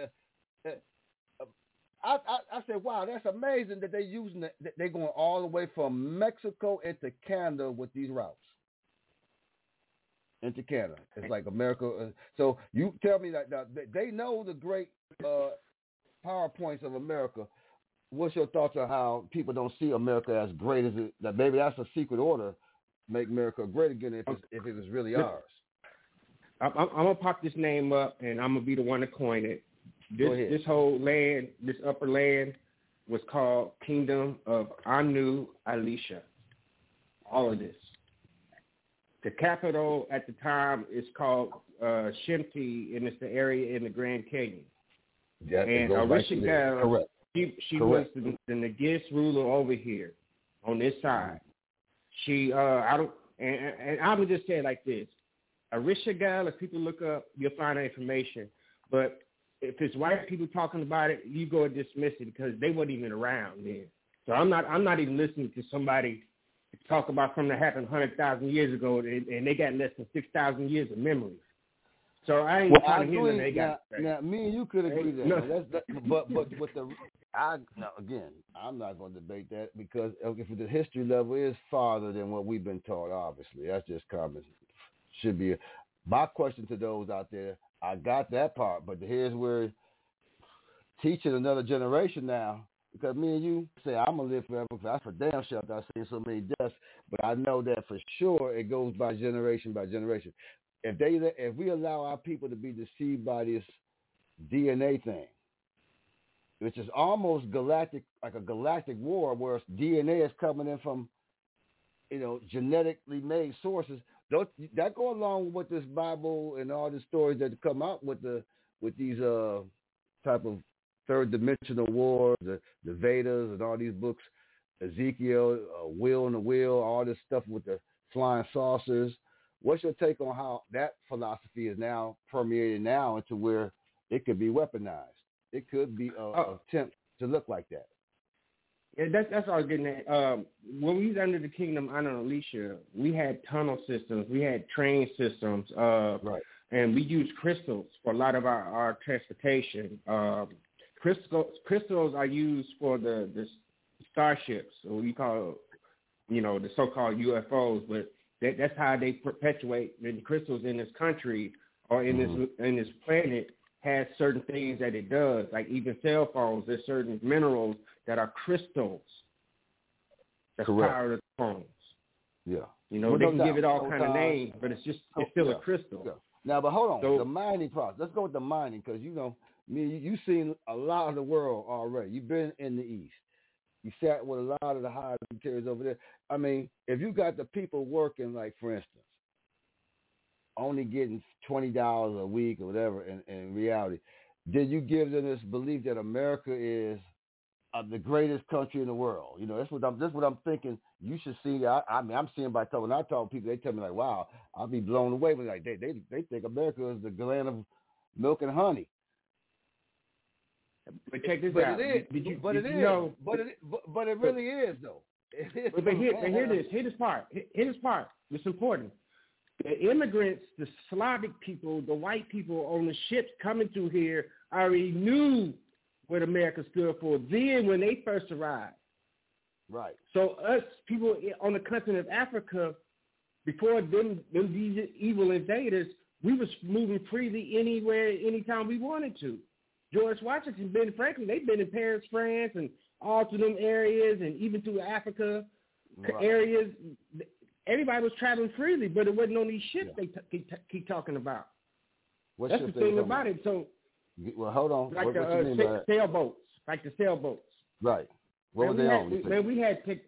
I said, wow, that's amazing that they're going all the way from Mexico into Canada with these routes. Into Canada. It's like America. So you tell me that they know the great PowerPoints of America. What's your thoughts on how people don't see America as great as it? That maybe that's a secret order. Make America great again if it was really ours. I'm gonna pop this name up, and I'm gonna be the one to coin it. This whole land, this upper land, was called Kingdom of Anu Elisha. All of this. The capital at the time is called Shemti, and it's the area in the Grand Canyon. Yeah, and Orisha Gal, she was the Nagis ruler over here on this side. She, I'm gonna just say it like this: Orisha Gal, if people look up, you'll find that information. But if it's white people talking about it, you go and dismiss it because they weren't even around then. So I'm not even listening to somebody talk about something that happened 100,000 years ago, and they got less than 6,000 years of memory. So I ain't trying to hear them. They got now, me and you could agree that. No. But with again, I'm not going to debate that because if the history level is farther than what we've been taught, obviously that's just common. Should be my question to those out there. I got that part, but here's where teaching another generation now. Because me and you say I'm gonna live forever. Because that's for damn sure. I've seen so many deaths, but I know that for sure it goes by generation by generation. If we allow our people to be deceived by this DNA thing, which is almost galactic, like a galactic war, where DNA is coming in from, genetically made sources. That go along with this Bible and all the stories that come out with these type of third dimensional wars, the Vedas and all these books, Ezekiel, Will and the Wheel, all this stuff with the flying saucers. What's your take on how that philosophy is now permeated now into where it could be weaponized? It could be an attempt to look like that. Yeah, that's what I was getting at. When we was under the Kingdom Honor and Alicia, we had tunnel systems, we had train systems, right. And we used crystals for a lot of our transportation. Crystals are used for the starships, or we call, the so-called UFOs, but that's how they perpetuate the crystals in this country or in this planet. Has certain things that it does, like even cell phones. There's certain minerals that are crystals that power the phones. Yeah, they can give it all kind of names, but it's still a crystal. Yeah. Now, but hold on, so, the mining process. Let's go with the mining because you've seen a lot of the world already. You've been in the East. You sat with a lot of the high materials over there. I mean, if you got the people working, like for instance, only getting $20 a week or whatever in reality, did you give them this belief that America is the greatest country in the world? That's what I'm thinking. You should see. I'm seeing by when I talk to people, they tell me like, wow, I'll be blown away when like they think America is the land of milk and honey. But check this out. It really is though. But hear this part. It's important. The immigrants, the Slavic people, the white people on the ships coming through here already knew what America stood for then when they first arrived. Right. So us people on the continent of Africa, before these evil invaders, we was moving freely anywhere, anytime we wanted to. George Washington, Ben Franklin, they've been in Paris, France, and all through them areas, and even through Africa areas. Everybody was traveling freely, but it wasn't on these ships they keep talking about. That's the thing about it. So, well, hold on. Like the sailboats, Right. What were they on? We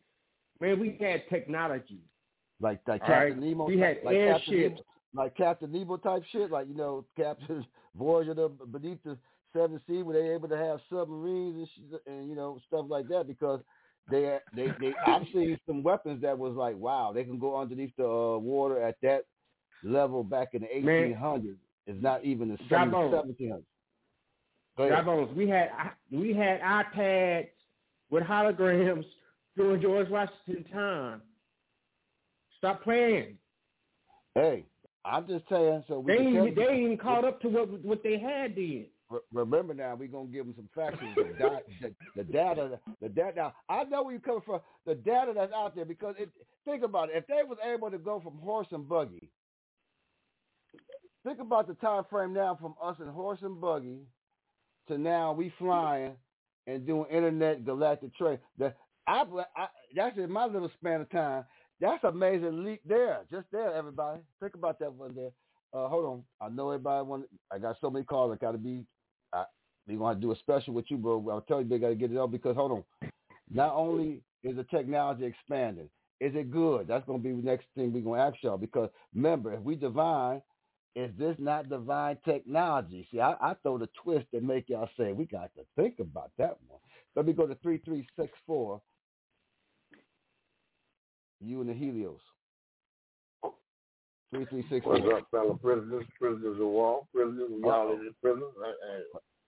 had technology. Like Captain Nemo. We had airships. Like Captain Nemo type shit. Like Captain Voyager beneath the seven sea, where they able to have submarines and stuff like that because. I've seen some weapons that was like, wow, they can go underneath the water at that level back in the 1800s. It's not even the 1700s. Bones. We had iPads with holograms during George Washington time. Stop playing. Hey, I'm just saying. So they ain't even caught up to what they had then. Remember now, we're going to give them some facts. The data. Now, I know where you're coming from. The data that's out there, because think about it. If they was able to go from horse and buggy, think about the time frame now from us in horse and buggy to now we flying and doing internet galactic trade. That's in my little span of time. That's an amazing leap there. Just there, everybody. Think about that one there. Hold on. I know everybody I got so many calls. I got to be. We're going to do a special with you, bro. I'll tell you, they got to get it up because, hold on. Not only is the technology expanding, is it good? That's going to be the next thing we're going to ask y'all because, remember, if we divine, is this not divine technology? See, I throw the twist that make y'all say, we got to think about that one. Let me go to 3364. You and the Helios. 3364. What's up, fellow prisoners of war, prisoners, y'all in the prison.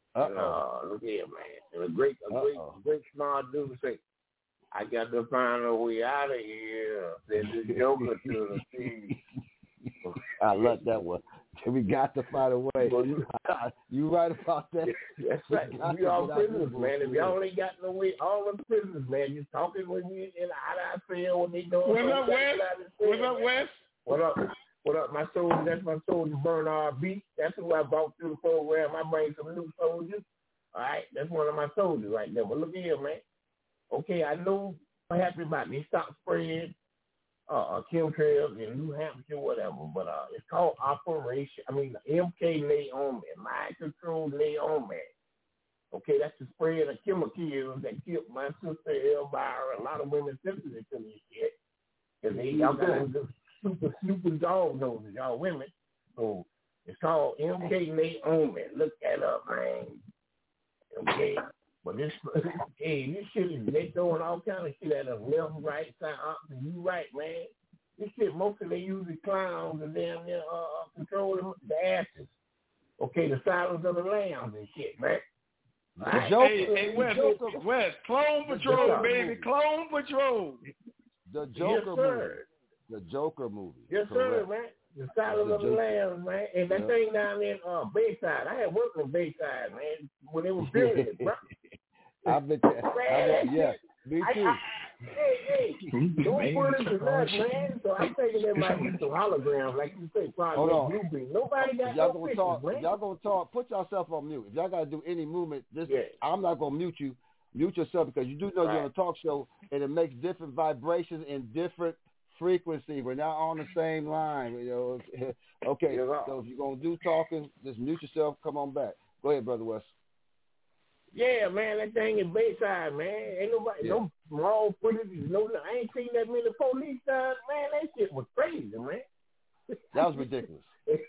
got to find a way out of here. Said the Joker to the sea. I love that one. We got to find a way. Well, you right about that. That's right. We all prisoners, man. If y'all ain't got no way, all them prisoners, man, you talking when you in the out cell when they doing. What's up, Wes? What's up, Wes? What up? What up, my soldier? That's my soldier, Bernard B. That's who I brought through the program. I bring some new soldiers. All right, that's one of my soldiers right there. But look here, man. Okay, I know what happened about me. Stop spraying chemtrails in New Hampshire, whatever. But it's called MK Lay On Me, Mind Control Lay On Me. Okay, that's the spraying of chemicals that killed my sister Elvira. A lot of women sensitive to this shit. Because y'all got super dog noses, y'all women. So it's called MK Lay On Me. Look that up, man. Okay. But this shit is they throwing all kind of shit at us, left, right, side, up, and you right, man. This shit mostly they use the clowns and damn near controlling the asses. Okay, the silence of the lambs and shit, man. Right. Hey, Wes, Clone Patrol, baby, Clone Patrol. The Joker movie. The Joker movie. Yes, sir, man. The silence of the lambs, man. And that thing down in Bayside. I had worked in Bayside, man, when they were building it, bro. I've been yeah, me too. Hey, don't put it to nuts, man. So I'm thinking there might be some holograms, like you say, Project Blueprint. Nobody got no pictures, man. If y'all gonna talk, put yourself on mute. If y'all gotta do any movement, I'm not gonna mute you. Mute yourself because you do know you're on a talk show and it makes different vibrations in different frequency. We're not on the same line. You know. Okay, so if you're gonna do talking, just mute yourself. Come on back. Go ahead, Brother West. Yeah, man, that thing in Bayside, man. Ain't nobody, no small footage, I ain't seen that many police signs, man. That shit was crazy, man. That was ridiculous.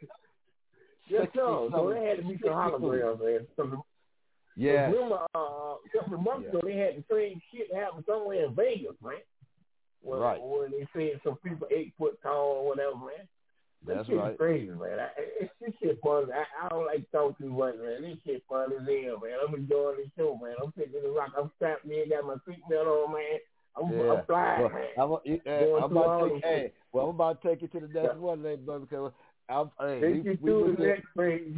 Yes, sir. So there had to be some holograms, man. Yeah. Remember, a couple of months ago, they had the same shit happen somewhere in Vegas, man. Where they said some people 8 foot tall or whatever, man. That's this right. Crazy, man. This shit fun. I don't like to talk too much, man. This shit fun as hell, man. I'm enjoying this show, man. I'm taking the rock. I'm strapped in, got my seatbelt on, man. I'm flying, man. I'm about to take you to the next one, brother. Because take you to the next phase,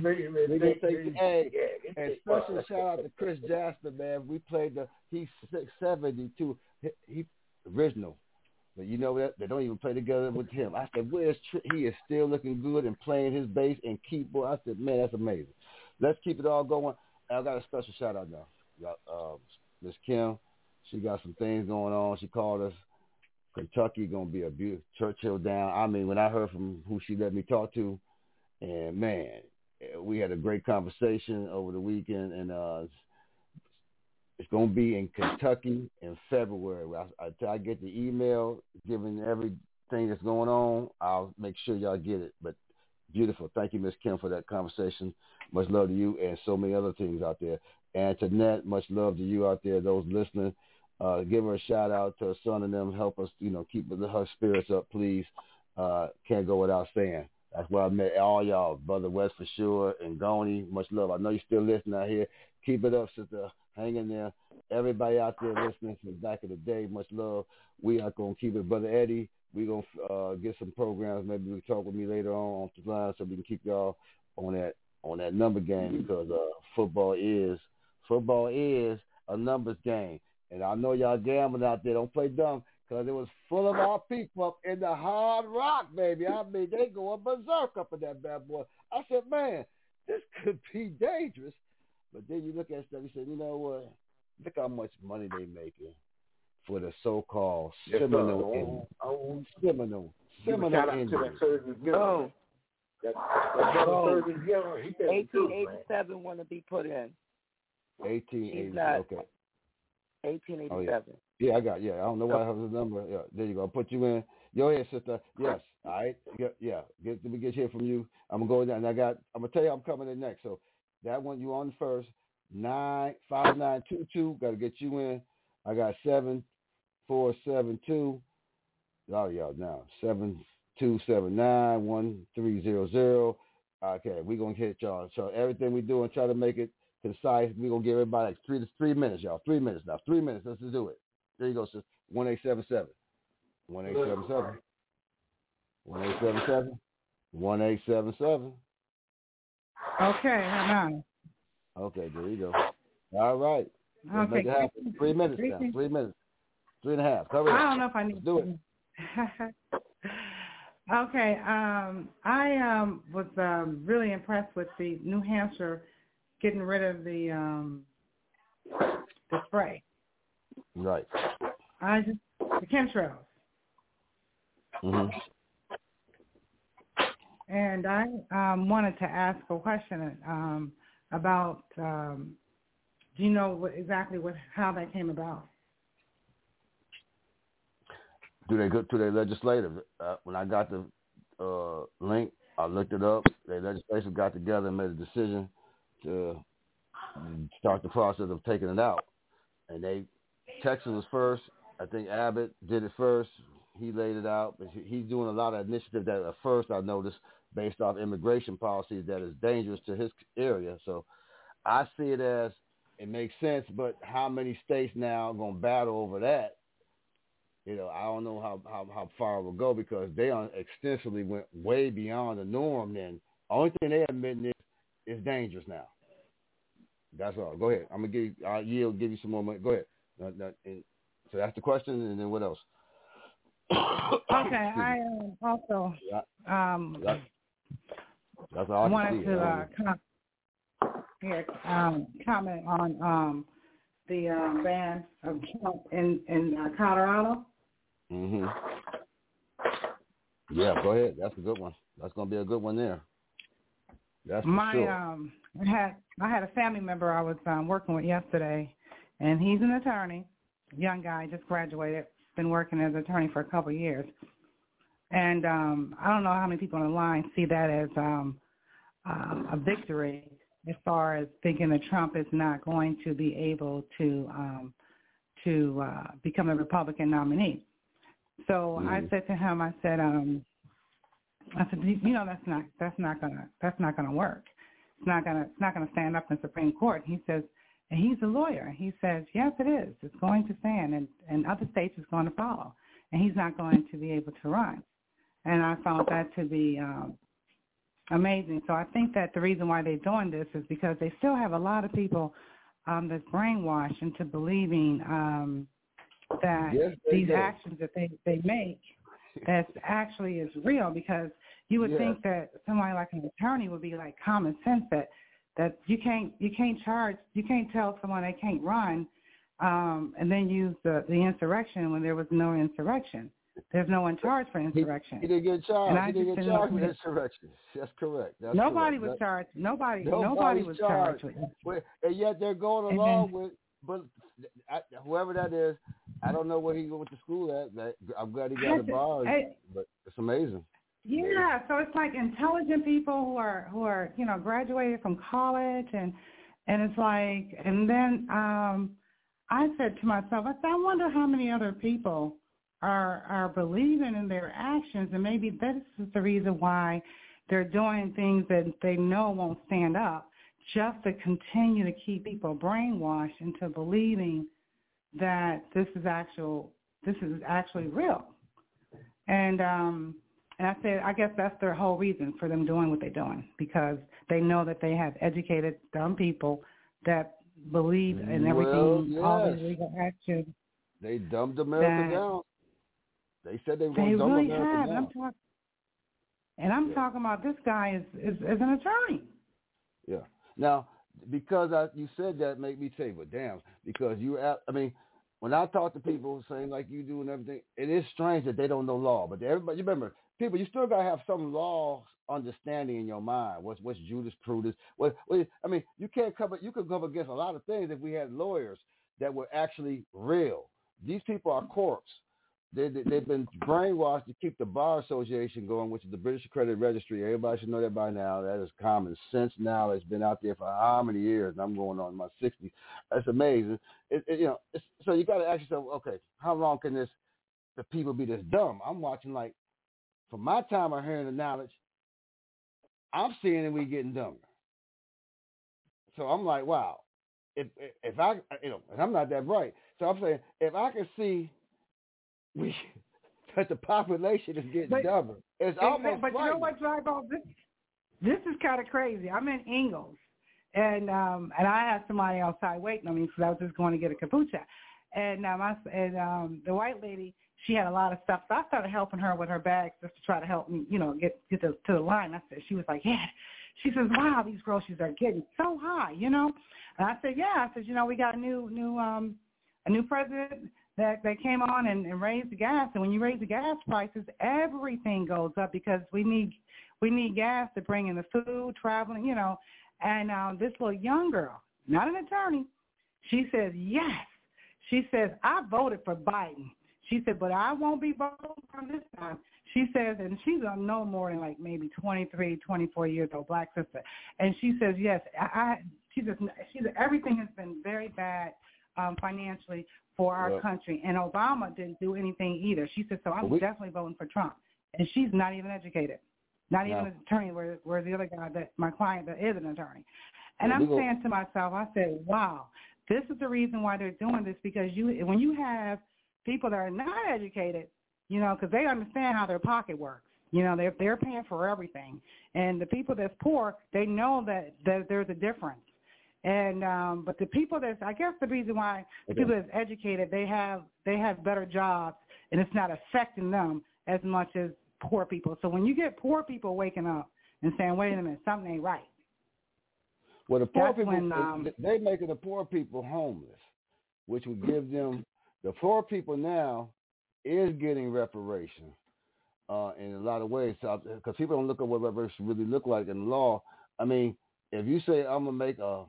baby. And special shout out to Chris Jasper, man. We played he's 672. He original. But you know what? They don't even play together with him. I said, where's he is still looking good and playing his bass and keyboard. I said, man, that's amazing. Let's keep it all going. I got a special shout out now. Miss Kim, she got some things going on. She called us. Kentucky gonna be a beautiful Churchill down. I mean, when I heard from who she let me talk to, and man, we had a great conversation over the weekend, and it's going to be in Kentucky in February. I get the email giving everything that's going on. I'll make sure y'all get it. But beautiful. Thank you, Miss Kim, for that conversation. Much love to you and so many other things out there. And to Nat, much love to you out there, those listening. Give her a shout out to her son and them. Help us, keep her spirits up, please. Can't go without saying. That's why I met all y'all, Brother West for sure, and Goni. Much love. I know you're still listening out here. Keep it up, sister. Hang in there. Everybody out there listening from back in the day, much love. We are going to keep it. Brother Eddie, we're going to get some programs. Maybe you can talk with me later on the line so we can keep y'all on that number game because football is a numbers game. And I know y'all gambling out there. Don't play dumb because it was full of our people up in the Hard Rock, baby. I mean, they going berserk up in that bad boy. I said, man, this could be dangerous. But then you look at stuff, you say, you know what? Look how much money they making for the so-called Seminole Indians. Shout out to that Surgeon General. That Surgeon General. 1887 want to be put in. 1887. Okay. 1887. Yeah, I got. Yeah, I don't know why I have the number. Yeah, there you go. I'll put you in. Go ahead, sister. Yes. All right. Yeah. Let me get here from you. I'm gonna go down. I'm gonna tell you I'm coming in next. So that one you on first. 95922. Got to get you in. I got 7472. Oh y'all now 72791300. Okay, we're gonna hit y'all. So everything we do and try to make it concise. We're gonna give everybody like 3 minutes, y'all. 3 minutes now. 3 minutes. Let's just do it. There you go, sis. 1877. 1877. 1877. 1877. Okay, hold on. Okay, there you go. All right. Let's make it happen. 3 minutes now. 3 minutes. 3.5. Hurry up. I don't know if I need Let's do it. Okay. I was really impressed with the New Hampshire getting rid of the spray. Right. The chemtrails. Mm-hmm. And I wanted to ask a question about. Do you know exactly how that came about? Do they go to their legislative? When I got the link, I looked it up. Their legislature got together and made a decision to start the process of taking it out. And Texas was first. I think Abbott did it first. He laid it out. But he's doing a lot of initiatives that at first I noticed based off immigration policies that is dangerous to his area. So I see it as it makes sense, but how many states now are going to battle over that? You know, I don't know how far it will go because they extensively went way beyond the norm then. Only thing they admitting is it's dangerous now. That's all. Go ahead. I'm going to give you some more money. Go ahead. So that's the question, and then what else? Okay, I also that's all I wanted to comment on the ban of Trump in Colorado. Mm-hmm. Yeah, go ahead. That's a good one. That's going to be a good one there. That's for sure. I had a family member I was working with yesterday, and he's an attorney, young guy, just graduated, been working as an attorney for a couple of years. And I don't know how many people on the line see that as a victory as far as thinking that Trump is not going to be able to become a Republican nominee. So I said to him, I said, you know, that's not gonna work. It's not gonna stand up in the Supreme Court. He says, and he's a lawyer. He says, yes, it is. It's going to stand, and other states is going to follow. And he's not going to be able to run. And I found that to be amazing. So I think that the reason why they're doing this is because they still have a lot of people that's brainwashed into believing that these actions that they make that actually is real, because you would think that somebody like an attorney would be like common sense that you can't tell someone they can't run and then use the insurrection when there was no insurrection. There's no one charged for insurrection. He didn't get charged. He didn't get charged with insurrection. That's correct. Nobody was charged. Nobody was charged with it. And yet they're going along with, but whoever that is, I don't know where he went to school at. I'm glad he got a bar, but it's amazing. Yeah, so it's like intelligent people who are graduated from college, and it's like, and then I said to myself, I wonder how many other people are believing in their actions, and maybe this is the reason why they're doing things that they know won't stand up, just to continue to keep people brainwashed into believing that this is actually real. And I said, I guess that's their whole reason for them doing what they're doing, because they know that they have educated, dumb people that believe in everything, all these legal actions. They dumbed America down. They said they were going to dumb really America have. down. I'm talking about this guy is an attorney. Yeah. Now, because you said that, made me say, but damn, because when I talk to people saying like you do and everything, it is strange that they don't know law. But everybody, you remember, people, you still gotta have some law understanding in your mind. What's jurisprudence? You can't cover. You could go against a lot of things if we had lawyers that were actually real. These people are corpse. They've been brainwashed to keep the Bar Association going, which is the British Accredited Registry. Everybody should know that by now. That is common sense now. It's been out there for how many years? And I'm going on my 60s. That's amazing. So you got to ask yourself, okay, how long can the people be this dumb? I'm watching, like, from my time of hearing the knowledge, I'm seeing that we getting dumber. So I'm like, wow. If I, and I'm not that bright. So I'm saying, if I can see but the population is getting dumber. It's almost But you know what, Dryball? This is kind of crazy. I'm in Ingalls, and I had somebody outside waiting on me because I was just going to get a kombucha. And the white lady, she had a lot of stuff. So I started helping her with her bags just to try to help me, get to the line. She was like, yeah. She says, wow, these groceries are getting so high, And I said, yeah. I said, we got a new president that came on and raised the gas. And when you raise the gas prices, everything goes up because we need gas to bring in the food, traveling, And this little young girl, not an attorney, she says, yes. She says, I voted for Biden. She said, but I won't be voting for him this time. She says, and she's no more than like maybe 23, 24 years old, black sister. And she says, yes, she says everything has been very bad financially for our country. And Obama didn't do anything either. She said, so I'm definitely voting for Trump. And she's not even educated, not even an attorney, whereas the other guy, my client, that is an attorney. And I'm saying to myself, I said, wow, this is the reason why they're doing this, because when you have people that are not educated, because they understand how their pocket works. They're paying for everything. And the people that's poor, they know that there's a difference. And but the people I guess the reason why the people that's educated, they have better jobs, and it's not affecting them as much as poor people. So when you get poor people waking up and saying, wait a minute, something ain't right. Well, the poor people, they're making the poor people homeless, which would give them, the poor people now is getting reparation in a lot of ways. Because people don't look at what reparation really look like in law. I mean, if you say, I'm going to make a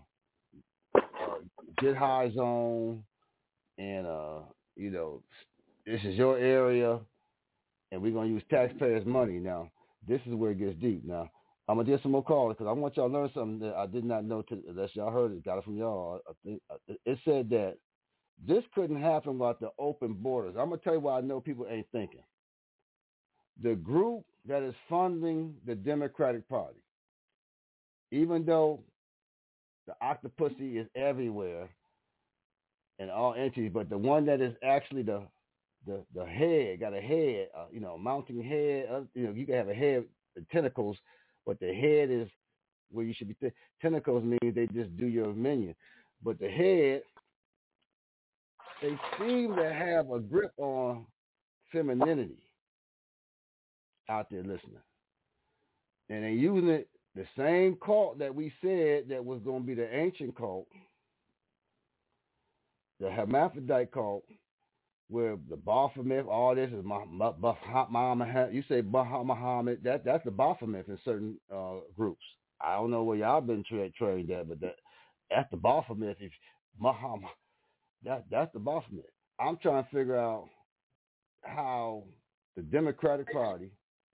get high zone and, this is your area and we're going to use taxpayers' money now, this is where it gets deep. Now, I'm going to get some more calls because I want y'all to learn something that I did not know unless y'all heard it, got it from y'all. I think it said that this couldn't happen without the open borders. I'm going to tell you why I know people ain't thinking. The group that is funding the Democratic Party, even though the octopusy is everywhere in all entities, but the one that is actually the head, got a head, mounting head, you can have a head, the tentacles, but the head is where you should be. Tentacles means they just do your minion. But the head, they seem to have a grip on femininity out there listening. And they're using it, the same cult that we said that was going to be the ancient cult, the hermaphrodite cult, where the Baphomet, all this is Muhammad. You say Muhammad, that's the Baphomet in certain groups. I don't know where y'all been trained at, but that's the Baphomet. If Muhammad, that's the Baphomet. I'm trying to figure out how the Democratic Party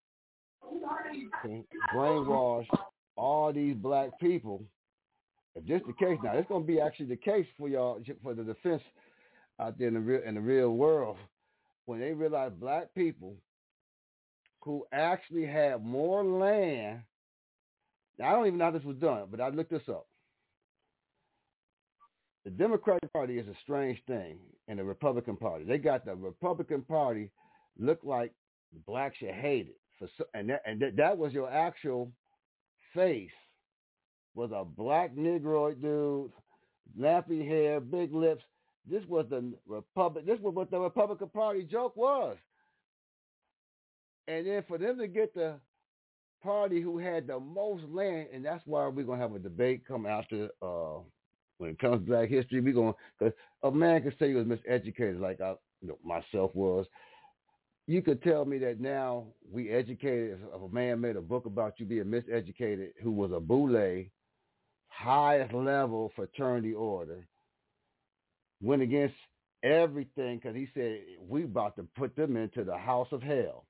can brainwash all these black people. If this the case, now it's going to be actually the case for y'all, for the defense out there in the real world, when they realize black people who actually have more land. Now, I don't even know how this was done, but I looked this up. The Democratic Party is a strange thing, and the Republican Party. They got the Republican Party look like the blacks should hate it. That was your actual face, was a black Negroid dude, nappy hair, big lips. This was the Republic. This was what the Republican Party joke was. And then for them to get the party who had the most land, and that's why we're gonna have a debate come after when it comes to Black history. We're gonna, because a man can say he was miseducated, like myself was. You could tell me that now we educated. If a man made a book about you being miseducated, who was a boule, highest level fraternity order, went against everything because he said we about to put them into the house of hell.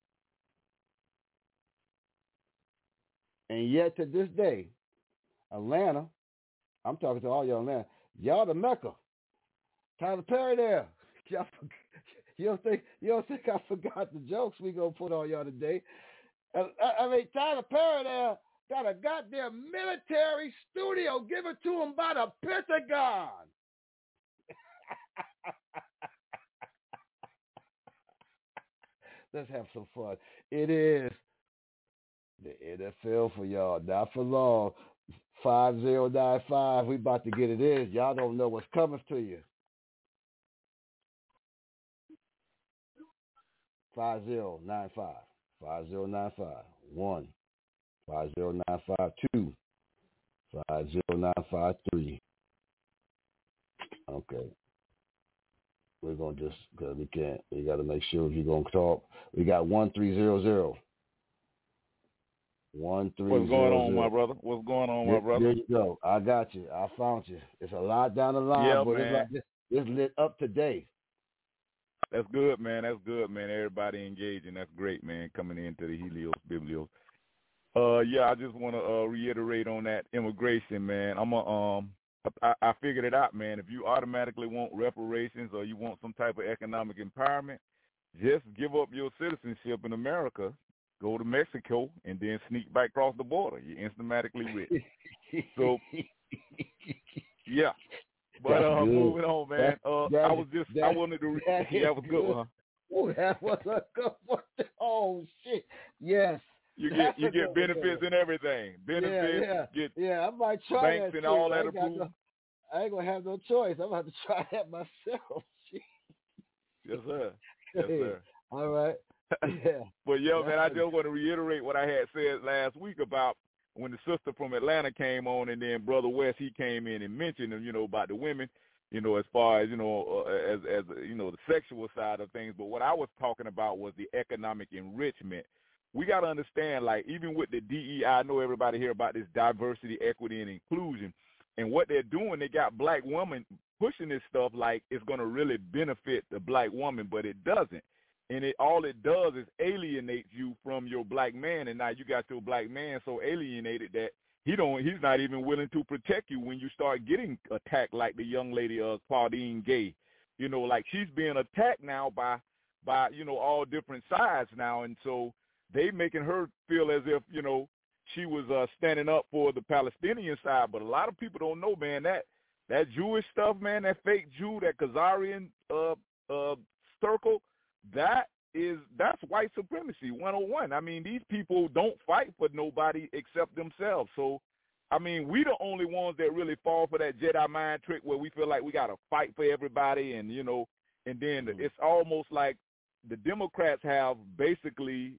And yet to this day, Atlanta, I'm talking to all y'all Atlanta, y'all the Mecca. Tyler Perry there. You don't think I forgot the jokes we gonna put on y'all today? I mean, Tyler Perry there got a goddamn military studio given to him by the Pentagon. Let's have some fun. It is the NFL for y'all. Not for long. 5095. We about to get it in. Y'all don't know what's coming to you. 5095. 5095. 1. 5095. 2. 50953. Okay. We're going to just, because we got to make sure if you're going to talk. We got 1300. 1300. What's going on, my brother? What's going on, my brother? There you go. I got you. I found you. It's a lot down the line, yeah, but man. it's like it's lit up today. That's good, man. That's good, man. Everybody engaging. That's great, man, coming into the Helios Biblios. Yeah, I just want to reiterate on that immigration, man. I figured it out, man. If you automatically want reparations or you want some type of economic empowerment, just give up your citizenship in America, go to Mexico, and then sneak back across the border. You're instantly rich. So, yeah. But moving on, man. I wanted to. That was good, huh? Oh, that was a good one. Oh shit! Yes. You get benefits and everything. Benefits. I might try banks that and all that approved. I ain't gonna have no choice. I'm gonna have to try that myself. Yes, sir. Yes, sir. All right. Yeah. But man, I just want to reiterate what I had said last week about when the sister from Atlanta came on, and then Brother West, he came in and mentioned, about the women, as far as, as the sexual side of things. But what I was talking about was the economic enrichment. We got to understand, like, even with the DEI, I know everybody hear about this diversity, equity, and inclusion. And what they're doing, they got black women pushing this stuff like it's going to really benefit the black woman, but it doesn't. And all it does is alienate you from your black man, and now you got your black man so alienated that he's not even willing to protect you when you start getting attacked, like the young lady Claudine Gay. Like she's being attacked now by all different sides now, and so they making her feel as if she was standing up for the Palestinian side. But a lot of people don't know, man, that Jewish stuff, man, that fake Jew, that Khazarian circle. That's white supremacy 101. I mean, these people don't fight for nobody except themselves. So, I mean, we the only ones that really fall for that Jedi mind trick where we feel like we got to fight for everybody, and and then it's almost like the Democrats have basically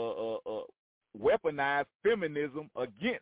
weaponized feminism against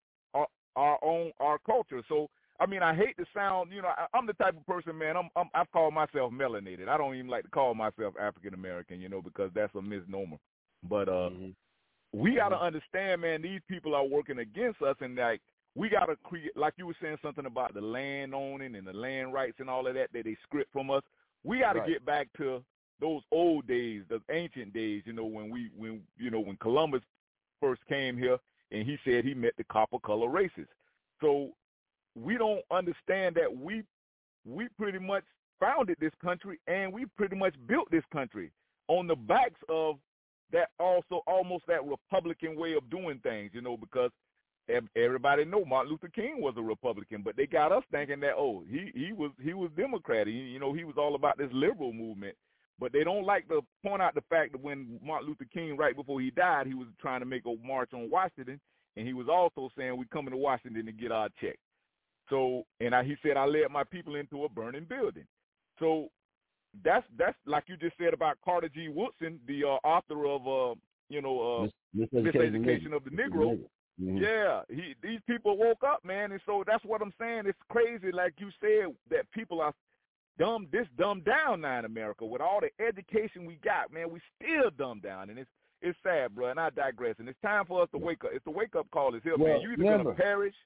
our culture. So, I mean, I hate to sound, I'm the type of person, man, I've called myself melanated. I don't even like to call myself African American, because that's a misnomer. But we got to understand, man, these people are working against us, and like we got to create, like you were saying something about the land owning and the land rights and all of that they script from us. We got to get back to those old days, the ancient days, when Columbus first came here and he said he met the copper color races. So we don't understand that we pretty much founded this country, and we pretty much built this country on the backs of that, also almost that Republican way of doing things, because everybody know Martin Luther King was a Republican, but they got us thinking that, he was Democrat. He was all about this liberal movement. But they don't like to point out the fact that when Martin Luther King, right before he died, he was trying to make a march on Washington, and he was also saying we coming to Washington to get our check. So, he said, I led my people into a burning building. So that's like you just said about Carter G. Woodson, the author of, Miseducation of the Negro. Mm-hmm. Yeah, these people woke up, man, and so that's what I'm saying. It's crazy, like you said, that people are dumbed down now in America. With all the education we got, man, we still dumbed down, and it's sad, bro. And I digress. And it's time for us to wake up. It's the wake up call is here, man. You either gonna perish,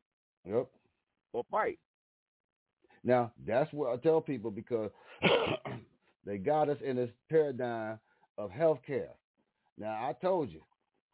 or fight. Now that's what I tell people, because they got us in this paradigm of healthcare. Now I told you,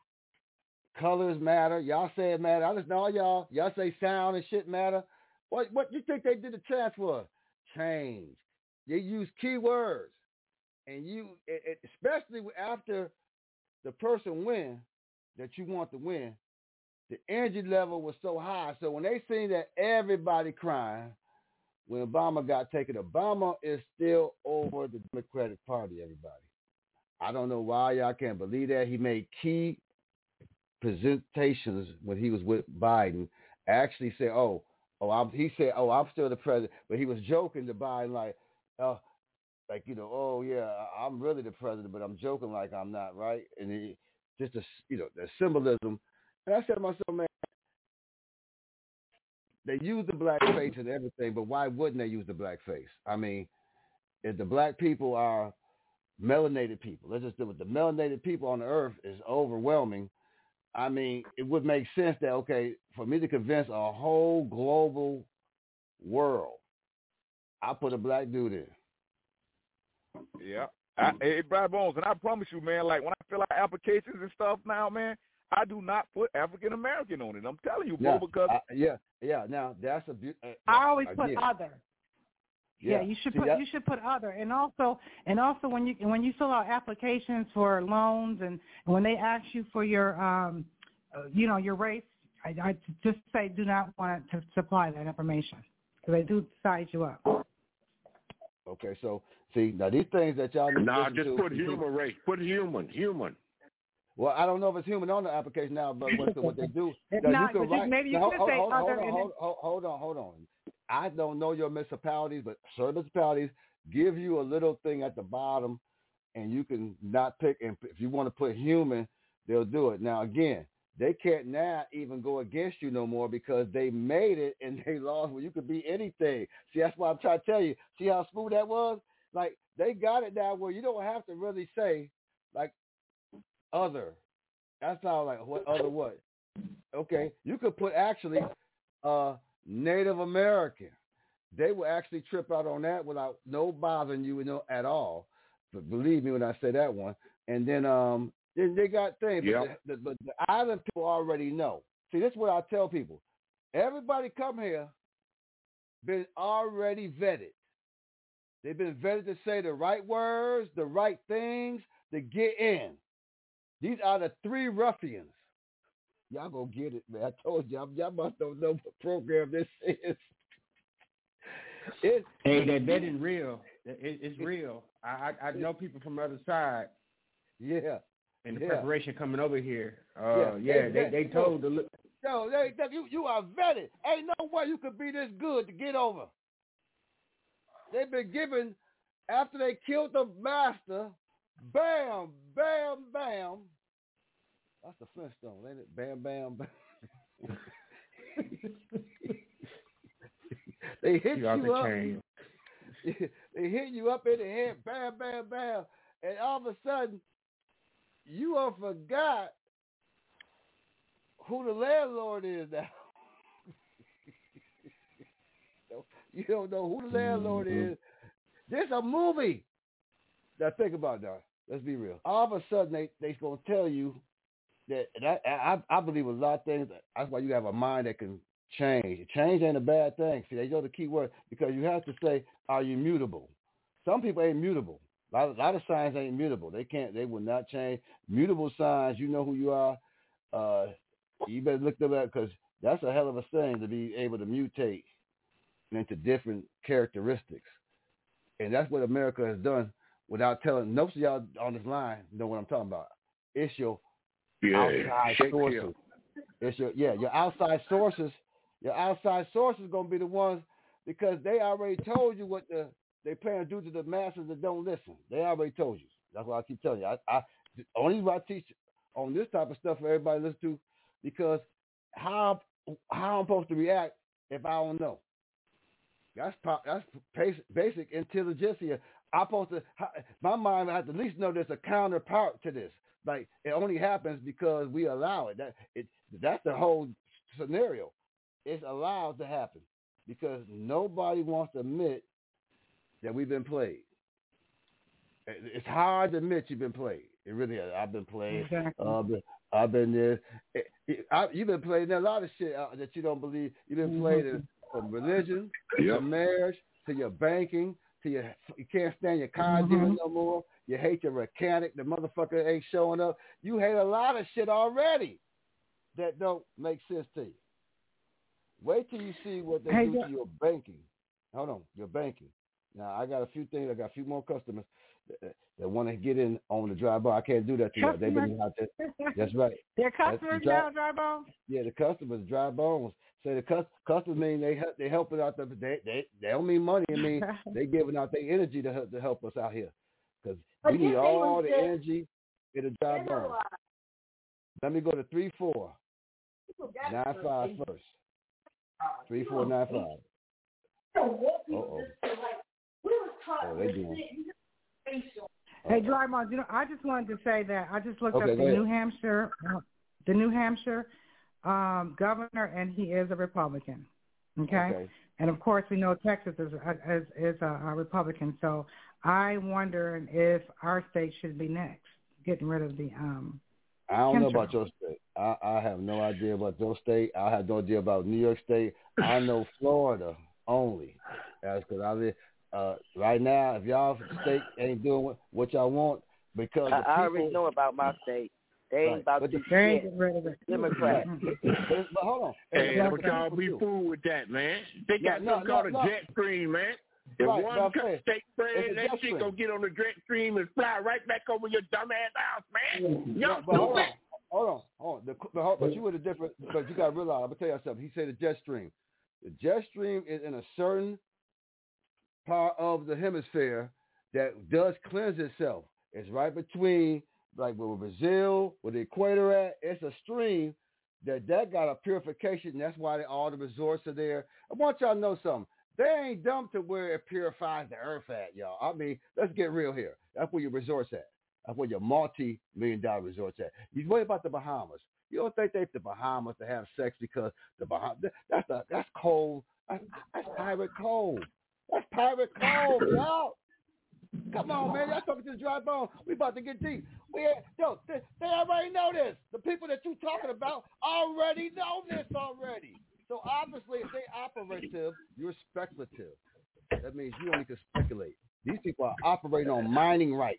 colors matter. Y'all say it matter. I listen to all y'all say sound and shit matter. What you think they did the transfer? Change. They use keywords, and especially after the person win that you want to win, the energy level was so high. So when they seen that everybody crying when Obama got taken, Obama is still over the Democratic Party, everybody. I don't know why y'all can't believe that. He made key presentations when he was with Biden. Actually said, he said, I'm still the president. But he was joking to Biden like, I'm really the president, but I'm joking like I'm not, right? And the symbolism. And I said to myself, man, they use the blackface and everything, but why wouldn't they use the blackface? I mean, if the black people are melanated people, let's just do it. The melanated people on the earth is overwhelming. I mean, it would make sense that, okay, for me to convince a whole global world, I put a black dude in. Yeah. Hey, Brad Bones, and I promise you, man, like when I fill out applications and stuff now, man, I do not put African American on it. I'm telling you, bro, because Now that's a I always put other. Yeah, you should put other, and also when you fill out applications for loans and when they ask you for your your race, I just say do not want to supply that information because they do size you up. Okay, so see now these things that y'all need to just put human race. Put human. Well, I don't know if it's human on the application now, but what they do. Maybe you could say other. Hold on. I don't know your municipalities, but certain municipalities give you a little thing at the bottom, and you can not pick. And if you want to put human, they'll do it. Now, again, they can't now even go against you no more because they made it and they lost. Well, you could be anything. See, that's why I'm trying to tell you. See how smooth that was? Like, they got it now where you don't have to really say, like, other. That's how, like, what other what? Okay, you could put actually Native American. They will actually trip out on that without no bothering you at all. But believe me when I say that one. And then they got things. Yep. But the island people already know. See, this is what I tell people. Everybody come here been already vetted. They've been vetted to say the right words, the right things, to get in. These are the three ruffians. Y'all gonna get it, man. I told y'all must don't know what program this is. Hey, that vetting real. It's real. I know people from the other side. Yeah. And the preparation coming over here. They told the look. No, you are vetted. Ain't no way you could be this good to get over. They've been given after they killed the master. Bam, bam, bam. That's the Flintstone, ain't it? Bam, bam, bam. They hit you up. They hit you up in the head, bam, bam, bam. And all of a sudden, you have forgot who the landlord is now. You don't know who the landlord is. This a movie. Now think about that. Let's be real. All of a sudden, they gonna tell you that, and I believe a lot of things. That's why you have a mind that can change. Change ain't a bad thing. See, they know the key word because you have to say, are you mutable? Some people ain't mutable. A lot of signs ain't mutable. They will not change. Mutable signs, you know who you are. You better look them up because that's a hell of a thing to be able to mutate into different characteristics. And that's what America has done without telling. Most of y'all on this line know what I'm talking about. It's your outside sources. It's your outside sources. Your outside sources going to be the ones because they already told you what they plan to do to the masses that don't listen. They already told you. That's why I keep telling you. I only reason I teach on this type of stuff for everybody to listen to because how I'm supposed to react if I don't know. That's basic intelligentsia. My mind has to at least know there's a counterpart to this. Like it only happens because we allow it. That's the whole scenario. It's allowed to happen because nobody wants to admit that we've been played. It's hard to admit you've been played. It really is. I've been played. Exactly. I've been there. You've been played in a lot of shit that you don't believe. You've been played from religion to marriage to your banking to you can't stand your car dealer no more. You hate your mechanic. The motherfucker ain't showing up. You hate a lot of shit already that don't make sense to you. Wait till you see what they do to your banking. Hold on, your banking. Now, I got a few things. I got a few more customers. that want to get in on the dry bone. I can't do that to you. They've been out there. That's right. Their customers now dry bones? Yeah, the customers dry bones. Say the customers mean they helping out. They don't mean money. I mean they giving out their energy to help us out here because we need all the energy in the dry bone. Let me go to 3495 first. 3495. Oh, they doing. Hey, Dry Bones, I just wanted to say that I just looked up the New Hampshire governor, and he is a Republican. Okay? And of course, we know Texas is a Republican. So I wonder if our state should be next, getting rid of the. I don't know about your state. I have no idea about your state. I have no idea about New York State. I know Florida only. That's because I live. Right now, if y'all state ain't doing what y'all want, because I already know about my state. They ain't about to get rid of it. Democrat. But hold on. Hey, but y'all be fooled with that, man. They got something called a jet stream, man. If one state spread, that shit gonna get on the jet stream and fly right back over your dumb ass house, man. Y'all stupid. Hold on. But you with a different. But you got to realize. I'm gonna tell you something. He said the jet stream. The jet stream is in a certain part of the hemisphere that does cleanse itself. It's right between, like where Brazil, where the equator at. It's a stream that got a purification. That's why all the resorts are there. I want y'all to know something. They ain't dumb to where it purifies the earth at, y'all. I mean, let's get real here. That's where your resorts at. That's where your multi-million-dollar resorts at. You worry about the Bahamas. You don't think the Bahamas to have sex because the Bahamas, that's cold. That's pirate cold. That's pirate cold, y'all. Come on, man. Y'all talking to the dry bone. We about to get deep. They already know this. The people that you talking about already know this already. So obviously, if they operative, you're speculative. That means you only can speculate. These people are operating on mining rights.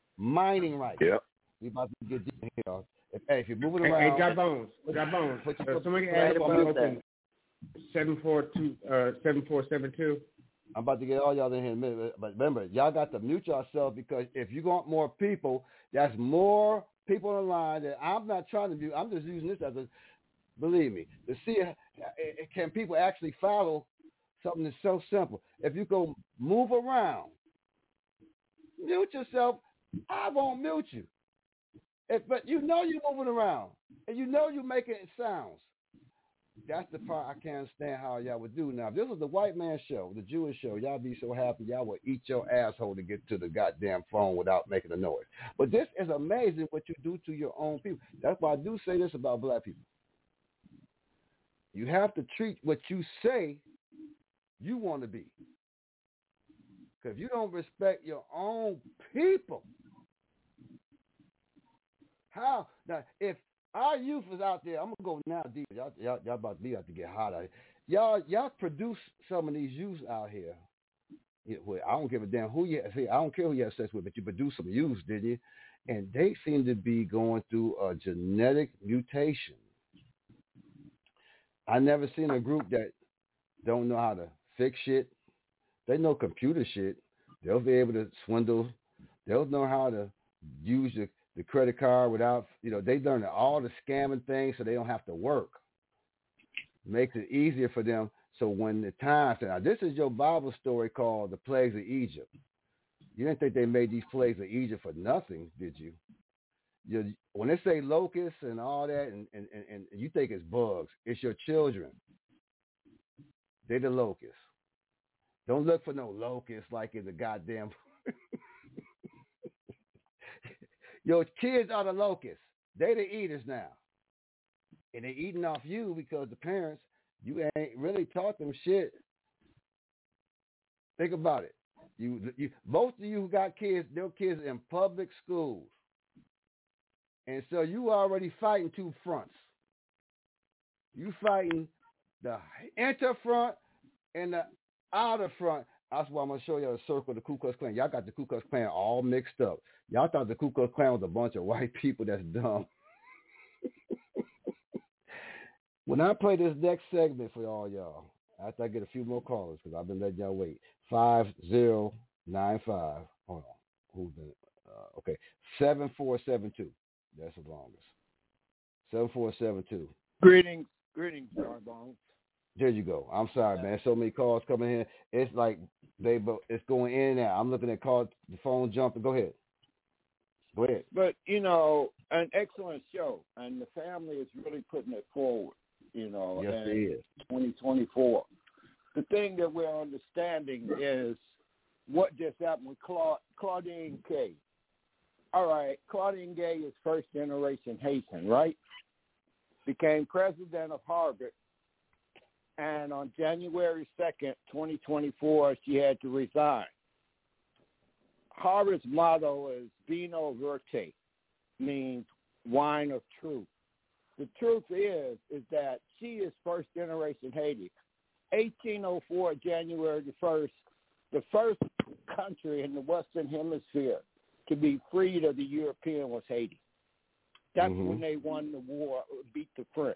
Yep. We about to get deep here. If you're moving around. Hey, got bones. Somebody asked me open 7472. I'm about to get all y'all in here in a minute, but remember, y'all got to mute yourself because if you want more people, that's more people on the line that I'm not trying to do. I'm just using this as a, believe me, to see can people actually follow something that's so simple. If you go move around, mute yourself, I won't mute you. But you know you're moving around, and you know you're making sounds. That's the part I can't understand how y'all would do. Now, if this was the white man show, the Jewish show, y'all be so happy y'all would eat your asshole to get to the goddamn phone without making a noise. But this is amazing what you do to your own people. That's why I do say this about black people. You have to treat what you say you want to be. Because if you don't respect your own people, how? Now, if our youth is out there, I'm going to go now deep. Y'all about to be out to get hot out here. Y'all produce some of these youths out here. I don't give a damn who you have. I don't care who you have sex with, but you produce some youths, didn't you? And they seem to be going through a genetic mutation. I never seen a group that don't know how to fix shit. They know computer shit. They'll be able to swindle. They'll know how to use the credit card without, they learn all the scamming things so they don't have to work. Makes it easier for them. So when the time, now this is your Bible story called the plagues of Egypt. You didn't think they made these plagues of Egypt for nothing, did you? When they say locusts and all that, and you think it's bugs, it's your children. They're the locusts. Don't look for no locusts like in the goddamn. Your kids are the locusts. They the eaters now. And they eating off you because the parents, you ain't really taught them shit. Think about it. You most of you who got kids, their kids in public schools. And so you already fighting two fronts. You fighting the inter front and the outer front. That's why I'm going to show you a circle of the Ku Klux Klan. Y'all got the Ku Klux Klan all mixed up. Y'all thought the Ku Klux Klan was a bunch of white people that's dumb. When I play this next segment for all y'all, after I get a few more callers, because I've been letting y'all wait, 5095. Hold on. who's been okay. 7472. That's the longest. 7472. Greetings, John Bones. There you go. I'm sorry, man. So many calls coming in. It's like it's going in and out. I'm looking at calls, the phone jumping. Go ahead. But an excellent show, and the family is really putting it forward. Yes, it is. 2024. The thing that we're understanding is what just happened with Claudine Gay. All right, Claudine Gay is first generation Haitian, right? Became president of Harvard. And on January 2nd, 2024, she had to resign. Harvard's motto is Vino Verte, means wine of truth. The truth is that she is first generation Haiti. 1804, January the 1st, the first country in the Western Hemisphere to be freed of the European was Haiti. That's when they won the war, beat the French.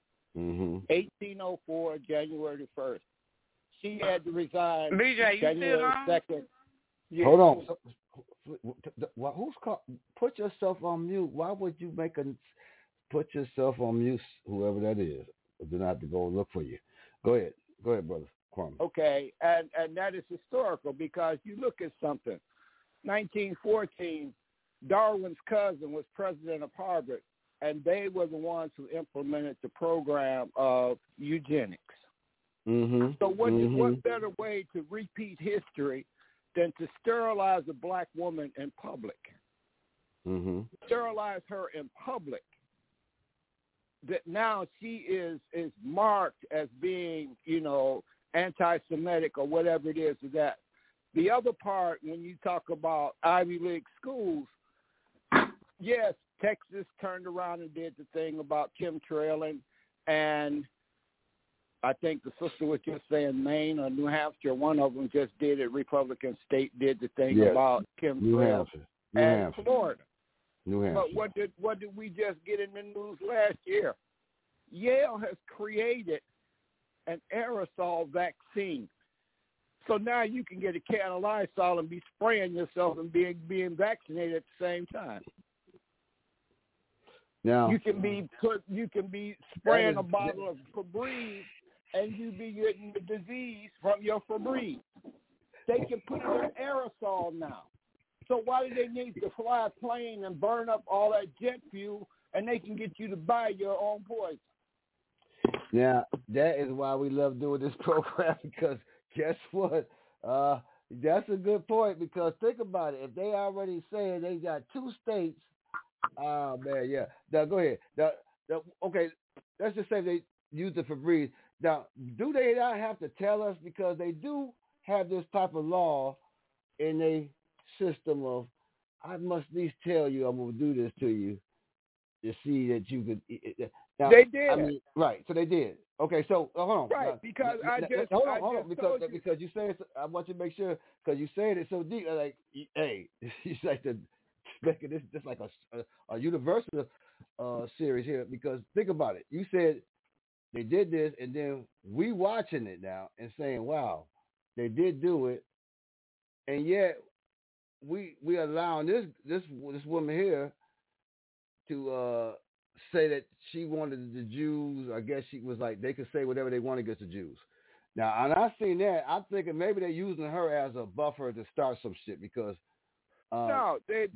1804, January the 1st. She had to resign January 2nd. Yeah. Hold on. Who's called? Put yourself on mute. Why would you put yourself on mute, whoever that is? Do not have to go look for you. Go ahead, brother Kwame. Okay, and that is historical because you look at something. 1914, Darwin's cousin was president of Harvard, and they were the ones who implemented the program of eugenics. So what better way to repeat history than to sterilize a black woman in public? Sterilize her in public. That now she is marked as being, anti-Semitic or whatever it is. That the other part, when you talk about Ivy League schools, yes, Texas turned around and did the thing about chemtrailing, and I think the sister was just saying Maine or New Hampshire. One of them just did it. Republican state did the thing about chemtrails. New Hampshire. Florida. New Hampshire. But what did we just get in the news last year? Yale has created an aerosol vaccine. So now you can get a can of Lysol and be spraying yourself and being vaccinated at the same time. Now you can be spraying a bottle of Febreze and you be getting the disease from your Febreze. They can put it in aerosol now. So why do they need to fly a plane and burn up all that jet fuel and they can get you to buy your own poison? Now, that is why we love doing this program, because guess what? That's a good point, because think about it. If they already saying they got 2 states, oh, man, yeah. Now, go ahead. Okay, let's just say they use it for Febreze. Now, do they not have to tell us, because they do have this type of law in a system of, I must at least tell you I'm going to do this to you to see that you could. Now, they did. I mean, right, so they did. Okay, so hold on. Right, because hold on, because you say it, I want you to make sure, because you said it so deep, like, hey, it's like making this just like a universal series here, because think about it. You said they did this, and then we watching it now and saying, wow, they did do it, and yet we allowing this woman here to say that she wanted the Jews. I guess she was like, they could say whatever they want against the Jews. Now, and I've seen that. I'm thinking maybe they're using her as a buffer to start some shit, because no, they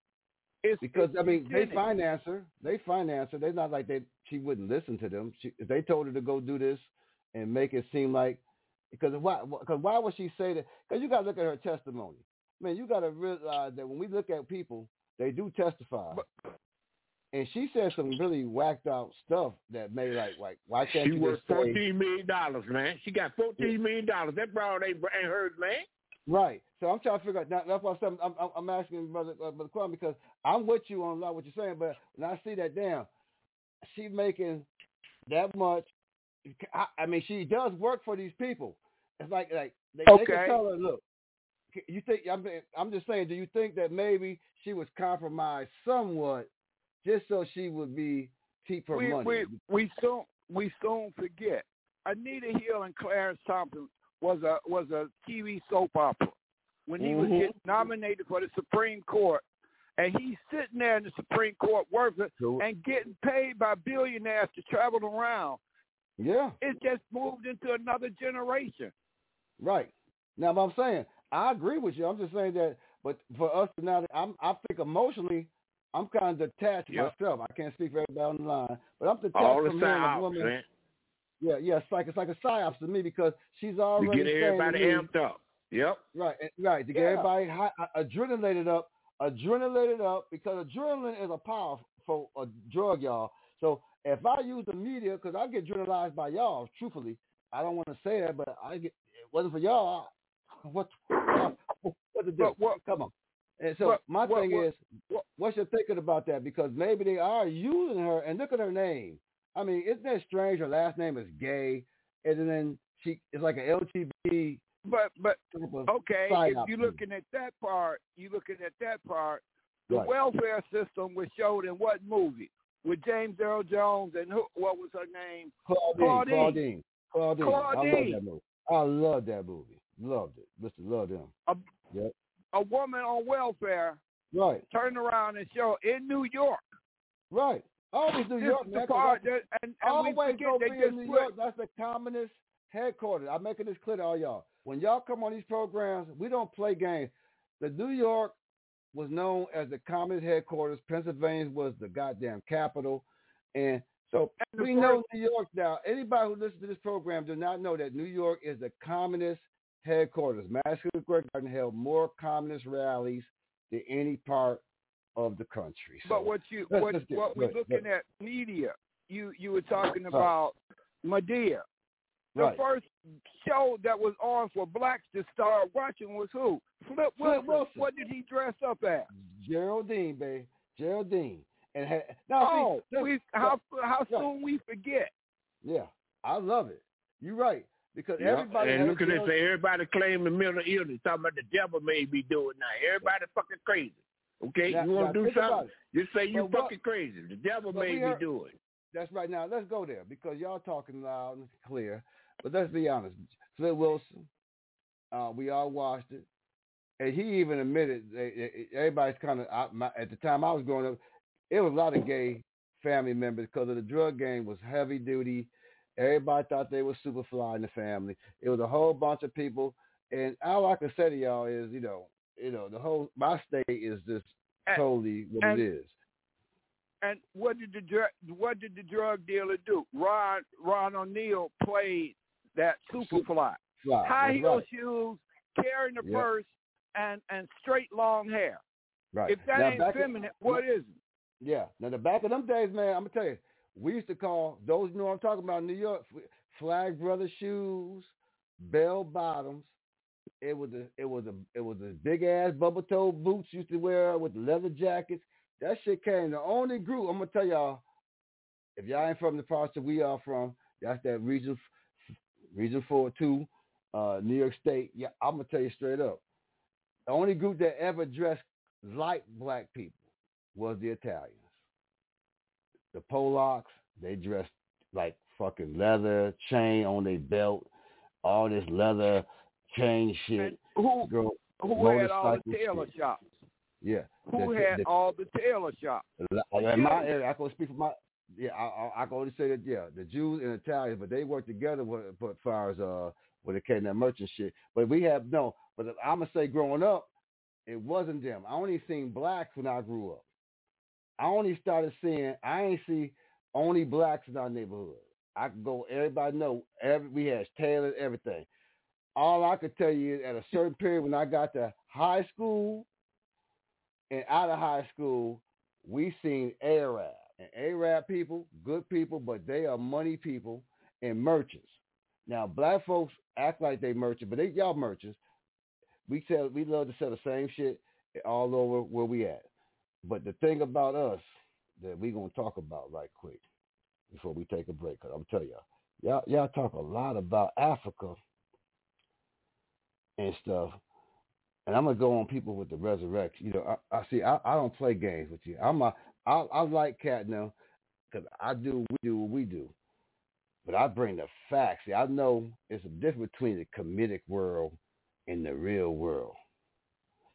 finance her. They finance her. They're not like she wouldn't listen to them. If they told her to go do this and make it seem like, because why would she say that? Because you got to look at her testimony. Man, you got to realize that when we look at people, they do testify. And she said some really whacked out stuff that made like why can't she worth $14 million, man? She got $14 million. That broad ain't hers, man. Right. So I'm trying to figure out. Now, that's why I'm asking Brother Kwame, because I'm with you on a lot what you're saying, but when I see that, damn, she making that much. I mean, she does work for these people. It's like they can tell her, look. You think I'm just saying? Do you think that maybe she was compromised somewhat, just so she would keep her money? We soon forget. Anita Hill and Clarence Thompson was a TV soap opera. when he was getting nominated for the Supreme Court, and he's sitting there in the Supreme Court working and getting paid by billionaires to travel around. Yeah. It just moved into another generation. Right. Now, what I'm saying, I agree with you. I'm just saying that, but for us to now, I think emotionally, I'm kind of detached myself. I can't speak for everybody on the line, but I'm detached All the from hearing a psyops, woman. man. Yeah, it's like a psyops to me because she's already to get everybody amped up. Yep. Right. To get everybody adrenalated up because adrenaline is a powerful drug, y'all. So if I use the media, because I get adrenalized by y'all, truthfully, I don't want to say that, but it wasn't for y'all. What to do? Come on. And so my thing is, what's your thinking about that? Because maybe they are using her, and look at her name. I mean, isn't that strange? Her last name is Gay, and then she is like an LGBT. But okay, if you're looking at that part, the welfare system was showed in what movie? With James Earl Jones and what was her name? Claudine. I love that movie. I love that movie. Loved it. Loved him. A woman on welfare. Right. Turned around and showed in New York. Right. Always New York. The part always go in New York. That's the communist headquarters. I'm making this clear to all y'all. When y'all come on these programs, we don't play games. The New York was known as the communist headquarters. Pennsylvania was the goddamn capital. And so we know New York now. Anybody who listens to this program does not know that New York is the communist headquarters. Madison Square Garden held more communist rallies than any part of the country. So but what we're looking at media, you were talking about Medea. The first show that was on for blacks to start watching was who? Flip Wilson. What did he dress up as? Geraldine, baby. Geraldine. And how soon we forget? Yeah, I love it. You're right. Because everybody and look at this, everybody claiming mental illness, talking about the devil made me do it now. Everybody fucking crazy. Okay, you want to do something? Just say you fucking crazy. The devil made me do it. That's right. Now let's go there because y'all talking loud and clear. But let's be honest. Flip Wilson, we all watched it, and he even admitted everybody's kind of at the time I was growing up. It was a lot of gay family members because of the drug game was heavy duty. Everybody thought they were super fly in the family. It was a whole bunch of people, and all I can say to y'all is, the whole my state is just totally what it is. And what did the drug dealer do? Ron O'Neal played that Superfly, high heel shoes, carrying the purse, and straight long hair. Right. If that ain't feminine, what is it? Yeah. Now the back of them days, man, I'm gonna tell you, we used to call those. You know what I'm talking about? In New York, Flag Brother shoes, bell bottoms. It was a big ass bubble toe boots used to wear with the leather jackets. That shit came. The only group I'm gonna tell y'all, if y'all ain't from the parts that we are from, that's that region 4-2, New York State. Yeah, I'm gonna tell you straight up. The only group that ever dressed like black people was the Italians. The Polacks, they dressed like fucking leather chain on their belt, all this leather chain shit. And who had all the tailor shops? Yeah. Who had all the tailor shops? In my area, I can speak for my. Yeah, I can only say that. Yeah, the Jews and Italians, but they work together as far as when it came to that merchant shit. But we have no. But I'm gonna say, growing up, it wasn't them. I only seen blacks when I grew up. I ain't see only blacks in our neighborhood. I could go, everybody know, we had tailors, everything. All I could tell you is at a certain period when I got to high school and out of high school, we seen Arab. And Arab people, good people, but they are money people and merchants. Now, black folks act like they merchants, but y'all merchants. We love to sell the same shit all over where we at. But the thing about us that we're going to talk about right quick before we take a break, because I'm telling y'all talk a lot about Africa and stuff, and I'm going to go on people with the resurrection. I don't play games with you. I like Cat now because we do what we do, but I bring the facts. See, I know it's a difference between the comedic world and the real world.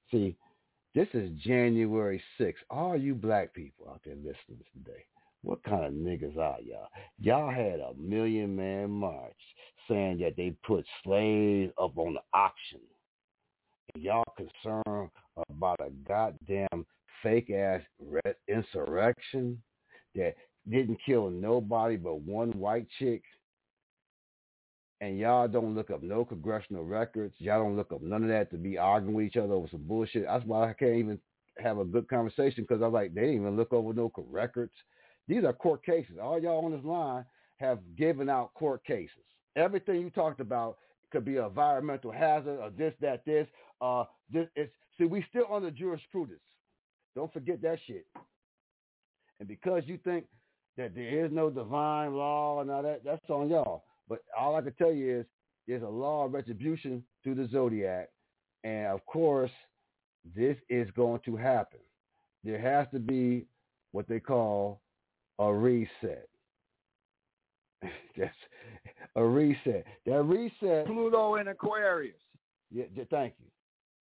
See, this is January 6th. All you black people out there listening today, what kind of niggas are y'all? Y'all had a 1 million man march saying that they put slaves up on the auction. And y'all concerned about a goddamn fake-ass insurrection that didn't kill nobody but one white chick. And y'all don't look up no congressional records. Y'all don't look up none of that to be arguing with each other over some bullshit. That's why I can't even have a good conversation, because I'm like, they didn't even look over no records. These are court cases. All y'all on this line have given out court cases. Everything you talked about could be an environmental hazard or this, that, this. See, we still under jurisprudence. Don't forget that shit. And because you think that there is no divine law and all that, that's on y'all. But all I can tell you is there's a law of retribution through the Zodiac. And, of course, this is going to happen. There has to be what they call a reset. That's a reset. That reset. Pluto in Aquarius. Yeah, thank you.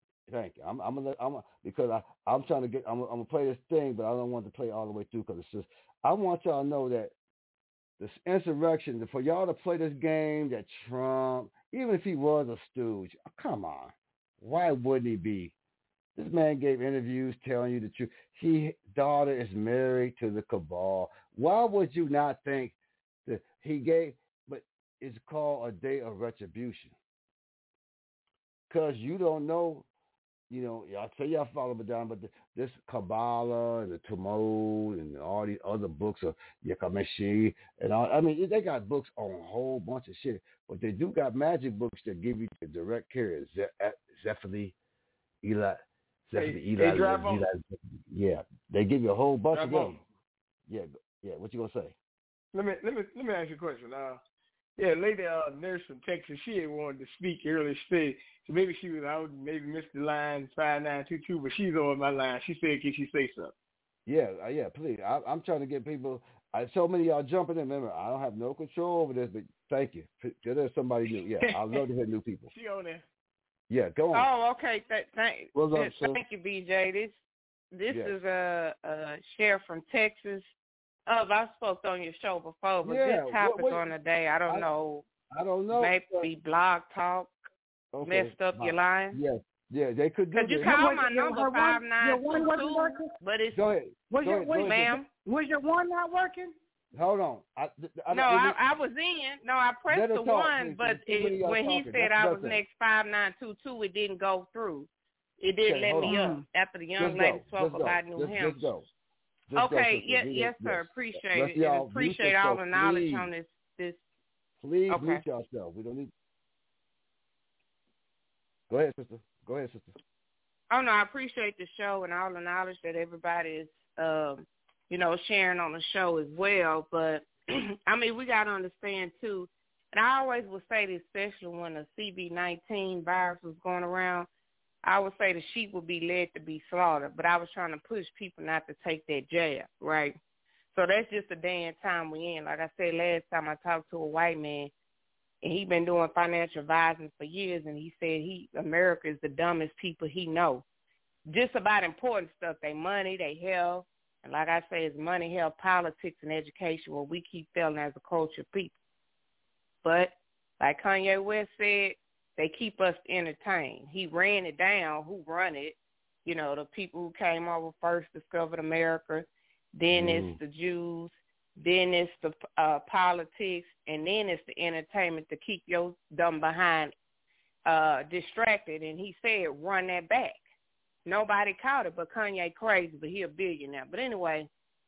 I'm trying to get. I'm gonna play this thing, but I don't want to play all the way through, because it's just. I want y'all to know that this insurrection, for y'all to play this game, that Trump, even if he was a stooge, come on, why wouldn't he be? This man gave interviews telling you the truth. His daughter is married to the cabal. Why would you not think that he gave? But it's called a day of retribution, because you don't know. You know, I'll tell y'all follow me down, but this Kabbalah and the Talmud and all these other books of Yakameshi and all, I mean, they got books on a whole bunch of shit, but they do got magic books that give you the direct care. Zephali, Eli. Yeah, they give you a whole bunch of them. Yeah. What you gonna say? Let me ask you a question. Lady nurse from Texas, she had wanted to speak earlier today. So maybe she was out, maybe missed the line 5922, but she's on my line. She said, can she say something? Yeah, please. I'm trying to get people. So many of y'all jumping in. Remember, I don't have no control over this, but thank you. There's somebody new. Yeah, I love to hear new people. She on there. Yeah, go on. Oh, okay. Thank you, BJ. This is a sheriff from Texas. I spoke on your show before, but this topic on the day, I don't know. Maybe Blog Talk messed up your line. Yeah, they could do. Could you call my number 5922? But it's go ahead, ma'am. Was your one not working? Hold on. I was in. No, I pressed the one, but when he said I was next 5922, it didn't go through. It didn't let me up after the young lady spoke about New Hampshire. Okay, yes, sir. Appreciate it. And appreciate all the knowledge on this. Please mute yourself. We don't need. Go ahead, sister. Oh no, I appreciate the show and all the knowledge that everybody is, sharing on the show as well. But I mean, we got to understand too. And I always would say this, especially when the CB-19 virus was going around. I would say the sheep would be led to be slaughtered, but I was trying to push people not to take that jab, right? So that's just the day and time we in. Like I said last time, I talked to a white man, and he been doing financial advising for years, and he said America is the dumbest people he know. Just about important stuff, they money, they health, and like I say, it's money, health, politics, and education, where we keep failing as a culture of people. But like Kanye West said, they keep us entertained. He ran it down. Who run it? The people who came over first discovered America. Then it's the Jews. Then it's the politics. And then it's the entertainment to keep your dumb behind distracted. And he said, run that back. Nobody caught it but Kanye crazy, but he a billionaire. But anyway,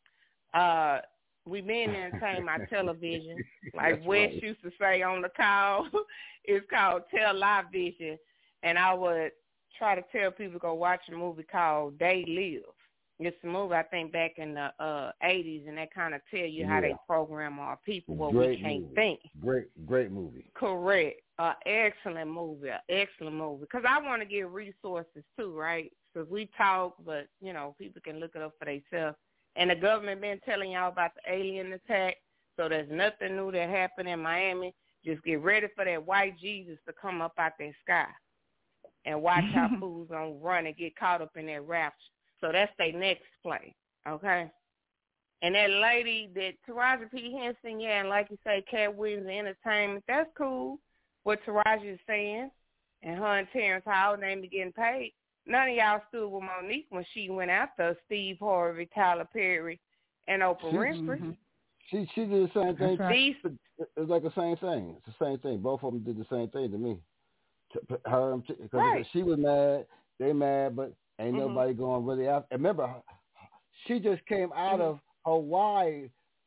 we been entertained by television. Like Wes used to say on the call, it's called Television. And I would try to tell people to go watch a movie called They Live. It's a movie, I think, back in the 80s, and that kind of tell you how they program our people, what we can't think. Great movie. Correct. Excellent movie. Because I want to give resources too, right? Because we talk, but, people can look it up for themselves. And the government been telling y'all about the alien attack, so there's nothing new that happened in Miami. Just get ready for that white Jesus to come up out that sky. and watch how fools gonna run and get caught up in that rapture. So that's their next play, okay? And that lady, that Taraji P. Henson, and like you say, Cat Williams Entertainment, that's cool, what Taraji is saying, and her and Terrence Howard, they be getting paid. None of y'all stood with Monique when she went after Steve Harvey, Tyler Perry, and Oprah Winfrey. She did the same thing. Right. It's like the same thing. It's the same thing. Both of them did the same thing to me. Her, because right. She was mad, they mad, but ain't nobody going really after. And remember, she just came out of Hawaii.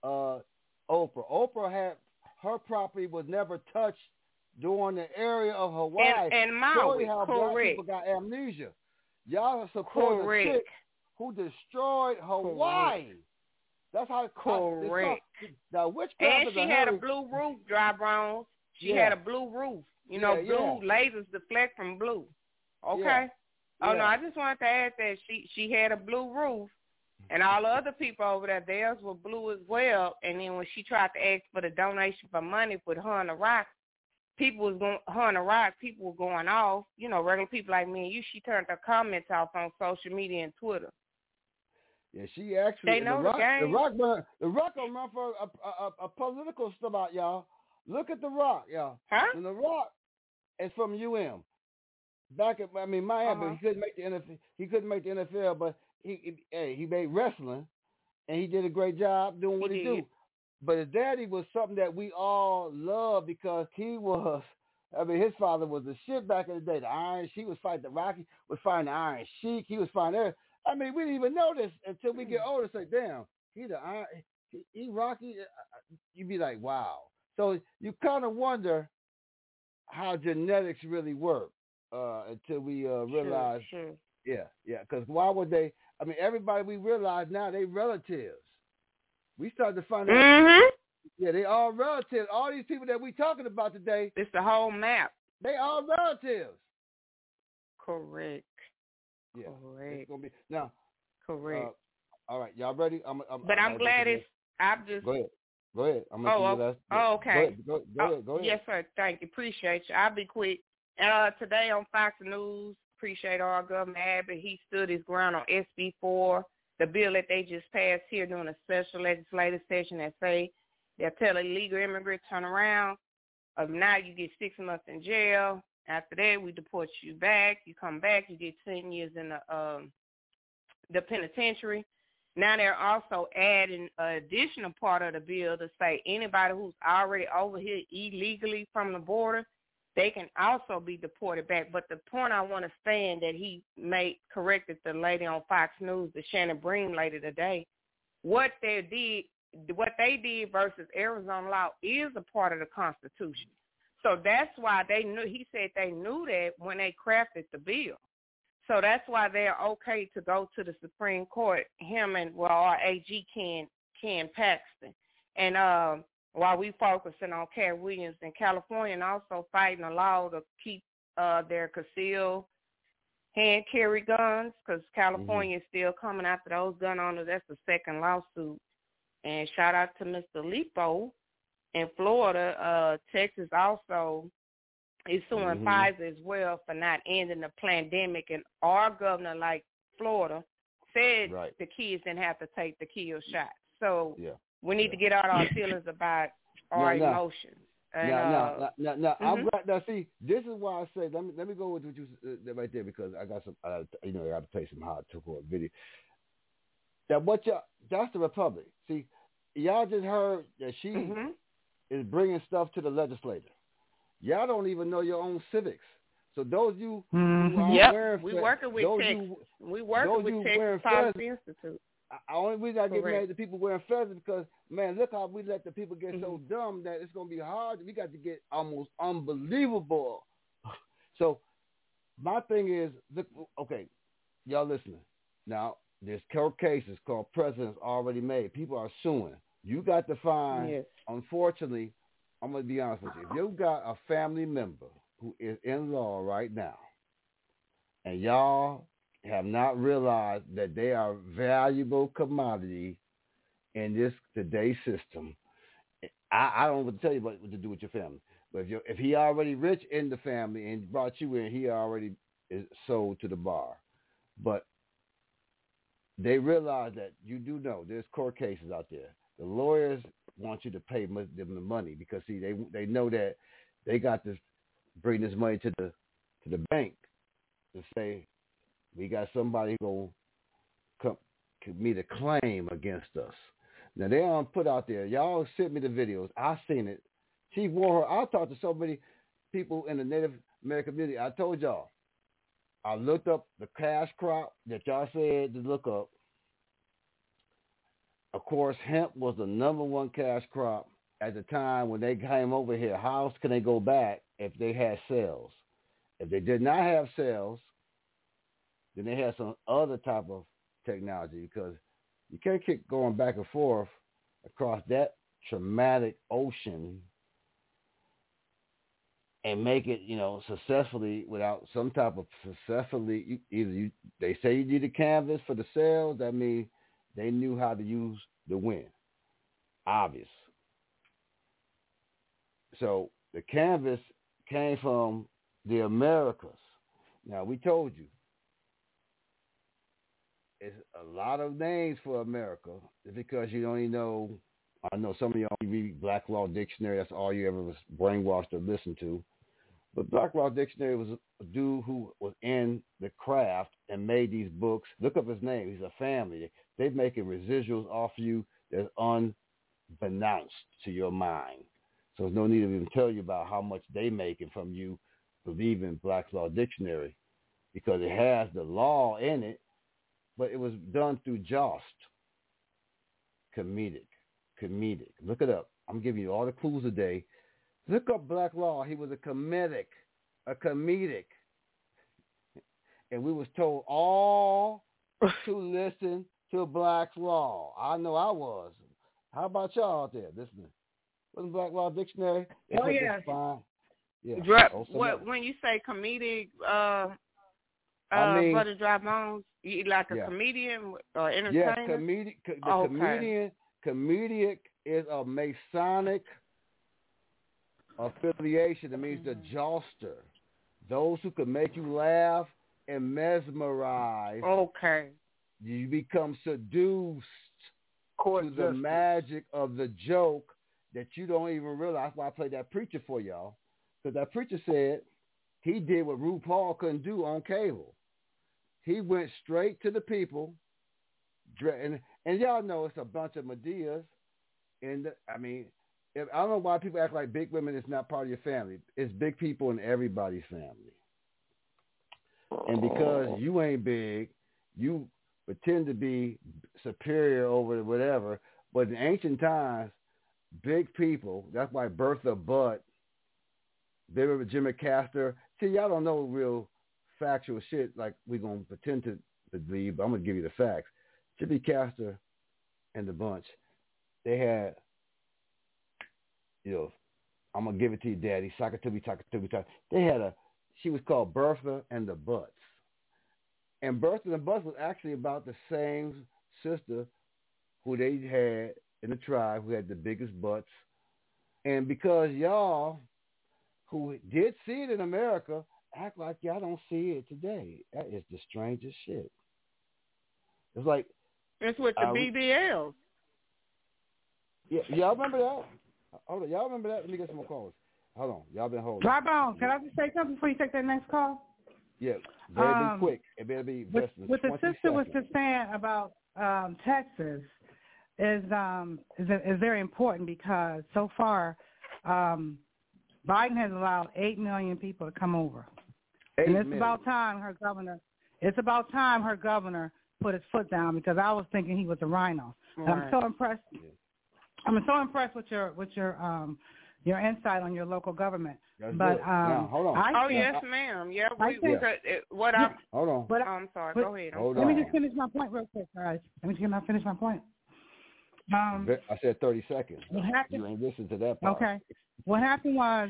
Oprah had her property was never touched during the area of Hawaii. And Maui, how correct. Black people got amnesia. Y'all are supposed to chick who destroyed Hawaii. Correct. That's how. Correct. Now, which and she had a blue roof, Dry Bones. She had a blue roof. You know, blue lasers deflect from blue. Okay. Yeah. Oh no, I just wanted to add that she had a blue roof, and all the other people over there, theirs were blue as well. And then when she tried to ask for the donation for money for her and the Rock, people was going people were going off. You know, regular people like me and you. She turned her comments off on social media and Twitter. Yeah, she actually. They know the game. The Rock gonna run for a political stuff out, y'all. Look at the Rock, y'all. Huh? And the Rock is from UM. Back at Miami, he couldn't make the NFL. He couldn't make the NFL, but he made wrestling, and he did a great job doing what he do. But his daddy was something that we all loved because he was. His father was the shit back in the day. The Iron Sheik was fighting the Rocky, was fighting the Iron Sheik. He was fighting there. We didn't even know this until we get older. Say, damn, he Rocky. You'd be like, wow. So you kind of wonder how genetics really work until we realize. Sure. Yeah. Because why would they? Everybody we realize now they relatives. We started to find out. Yeah, they all relatives. All these people that we talking about today. It's the whole map. They all relatives. Correct. Yeah. Correct. It's gonna be now. Correct. All right, y'all ready? I'm glad it's. I'm just. Go ahead. I'm gonna okay. Go ahead. Yes, sir. Thank you. Appreciate you. I'll be quick. Today on Fox News, appreciate our Governor Abbott. He stood his ground on SB4, the bill that they just passed here during a special legislative session that say they'll tell illegal immigrants turn around. Now you get 6 months in jail. After that, we deport you back. You come back, you get 10 years in the penitentiary. Now they're also adding an additional part of the bill to say anybody who's already over here illegally from the border, they can also be deported back. But the point I want to stand that he corrected the lady on Fox News, the Shannon Bream lady today, what they did versus Arizona law is a part of the Constitution. So that's why he said they knew that when they crafted the bill. So that's why they're okay to go to the Supreme Court, him and our AG Ken Paxton. And while we focusing on Cat Williams in California and also fighting a law to keep their concealed hand carry guns, because California is still coming after those gun owners. That's the second lawsuit. And shout out to Mr. Lipo in Florida. Texas also is suing Pfizer as well for not ending the pandemic. And our governor, like Florida, said the kids didn't have to take the kill shot. So we need to get out our feelings about our emotions. And, now, I'm glad. Now, see, this is why I say let me go with what you said right there because I got some. I got to play some hard to court video. That's the Republic. See, y'all just heard that she is bringing stuff to the legislature. Y'all don't even know your own civics. So those of you who are wearing we working with Texas. We working with Texas Policy Institute. Only reason I get mad at the people wearing feathers because, man, look how we let the people get so dumb that it's going to be hard. We got to get almost unbelievable. So my thing is, look, okay, y'all listening. Now, there's court cases called precedents already made. People are suing. You got to find, unfortunately, I'm going to be honest with you. If you've got a family member who is in law right now and y'all have not realized that they are valuable commodity in this today's system, I don't know what to tell you what to do with your family. But if he already rich in the family and brought you in, he already is sold to the bar. But they realize that you do know there's court cases out there. The lawyers want you to pay them the money because, see, they know that they got to bring this money to the bank to say, we got somebody who going to commit a claim against us. Now, they don't put out there, y'all sent me the videos. I seen it. Chief Warhol, I talked to so many people in the Native American community. I told y'all, I looked up the cash crop that y'all said to look up. Of course, hemp was the number one cash crop at the time when they came over here. How else can they go back if they had sales? If they did not have sales, then they had some other type of technology, because you can't keep going back and forth across that traumatic ocean and make it, successfully without some type of successfully. They say you need a canvas for the sales. That means they knew how to use the wind. Obvious. So the canvas came from the Americas. Now, we told you, it's a lot of names for America. It's because you don't even know. I know some of y'all read Black Law Dictionary. That's all you ever was brainwashed to listen to. But Black Law Dictionary was a dude who was in the craft and made these books. Look up his name. He's a family. They're making residuals off you that's unbeknownst to your mind. So there's no need to even tell you about how much they making from you believing Black Law Dictionary, because it has the law in it, but it was done through Jost. Comedic. Look it up. I'm giving you all the clues today. Look up Black Law. He was a comedic. And we was told all to listen to Black's Law. I know I was. How about y'all out there listening? Wasn't Black Law Dictionary? Oh, yeah. Yeah. When you say comedic, I mean, Brother Dry Bones, you like a comedian or entertainer? Yeah, comedic is a Masonic affiliation. It means the joster. Those who can make you laugh and mesmerize. Okay. You become seduced to the magic of the joke that you don't even realize. That's why I played that preacher for y'all. Because that preacher said he did what RuPaul couldn't do on cable. He went straight to the people. And y'all know it's a bunch of Medeas. And I don't know why people act like big women is not part of your family. It's big people in everybody's family. And because you ain't big, you pretend to be superior over whatever. But in ancient times, big people, that's why Bertha Butt, they were Jimmy Castor. See, y'all don't know real factual shit like we're going to pretend to believe, but I'm going to give you the facts. Jimmy Castor and the bunch, they had, I'm going to give it to you, Daddy. Sock-a-tooby. They had she was called Bertha and the Butts. And Bertha and the Butts was actually about the same sister who they had in the tribe who had the biggest butts. And because y'all who did see it in America act like y'all don't see it today, that is the strangest shit. It's like... It's with the BBLs. Yeah, y'all remember that? Hold on, y'all remember that? Let me get some more calls. Hold on, y'all been holding. Dry Bones, can I just say something before you take that next call? Yeah, better be quick. It better be less than 20 What the sister seconds. was just saying about Texas is very important, because so far Biden has allowed 8 million people to come over. And it's about time her governor put his foot down, because I was thinking he was a rhino. Right. I'm so impressed. I'm so impressed with your insight on your local government. That's but now, hold on. Yes, ma'am. Yeah, hold on. I'm sorry. Go ahead. Let me just finish my point real quick, guys. Let me finish my point. I said 30 seconds. What happened? You ain't listened to that part. Okay. What happened was,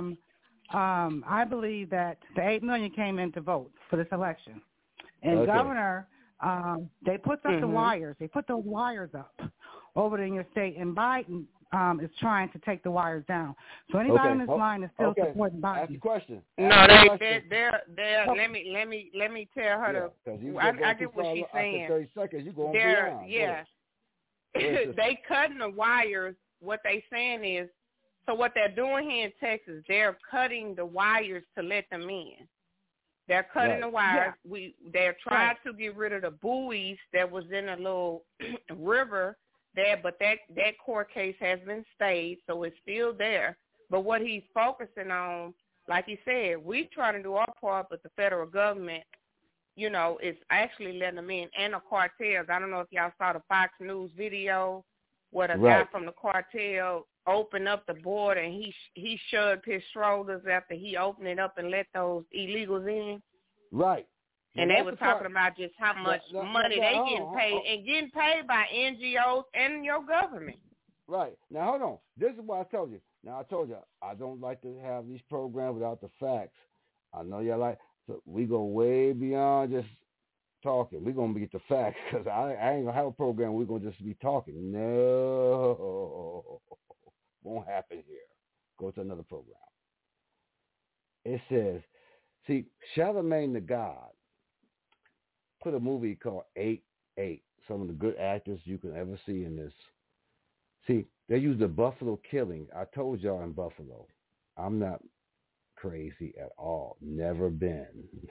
I believe that the 8 million came in to vote for this election, and Governor, they put up the wires. They put those wires up over in your state, and Biden is trying to take the wires down. So anybody on this line is still supporting Biden. Ask the question. No, they're. Let me tell her I get what she's saying. After 30 seconds, you going beyond. Yeah. They cutting the wires. What they saying is, so what they're doing here in Texas, they're cutting the wires to let them in. They're cutting the wires. Yeah. They're trying to get rid of the buoys that was in a little river there, but that court case has been stayed, so it's still there. But what he's focusing on, like he said, we trying to do our part, but the federal government, you know, is actually letting them in. And the cartels. I don't know if y'all saw the Fox News video where the guy from the cartel opened up the border and he shrugged his shoulders after he opened it up and let those illegals in. Right. And they were talking about just how much money they getting paid and getting paid by NGOs and your government. Right. Now, hold on. This is what I told you. Now, I told you, I don't like to have these programs without the facts. I know y'all like, so we go way beyond just talking. We're going to get the facts because I ain't going to have a program where we're going to just be talking. No. Won't happen here. Go to another program. It says, see, Charlemagne the God put a movie called 8-8. Some of the good actors you can ever see in this. See, they use the Buffalo killing. I told y'all in Buffalo, I'm not crazy at all. Never been.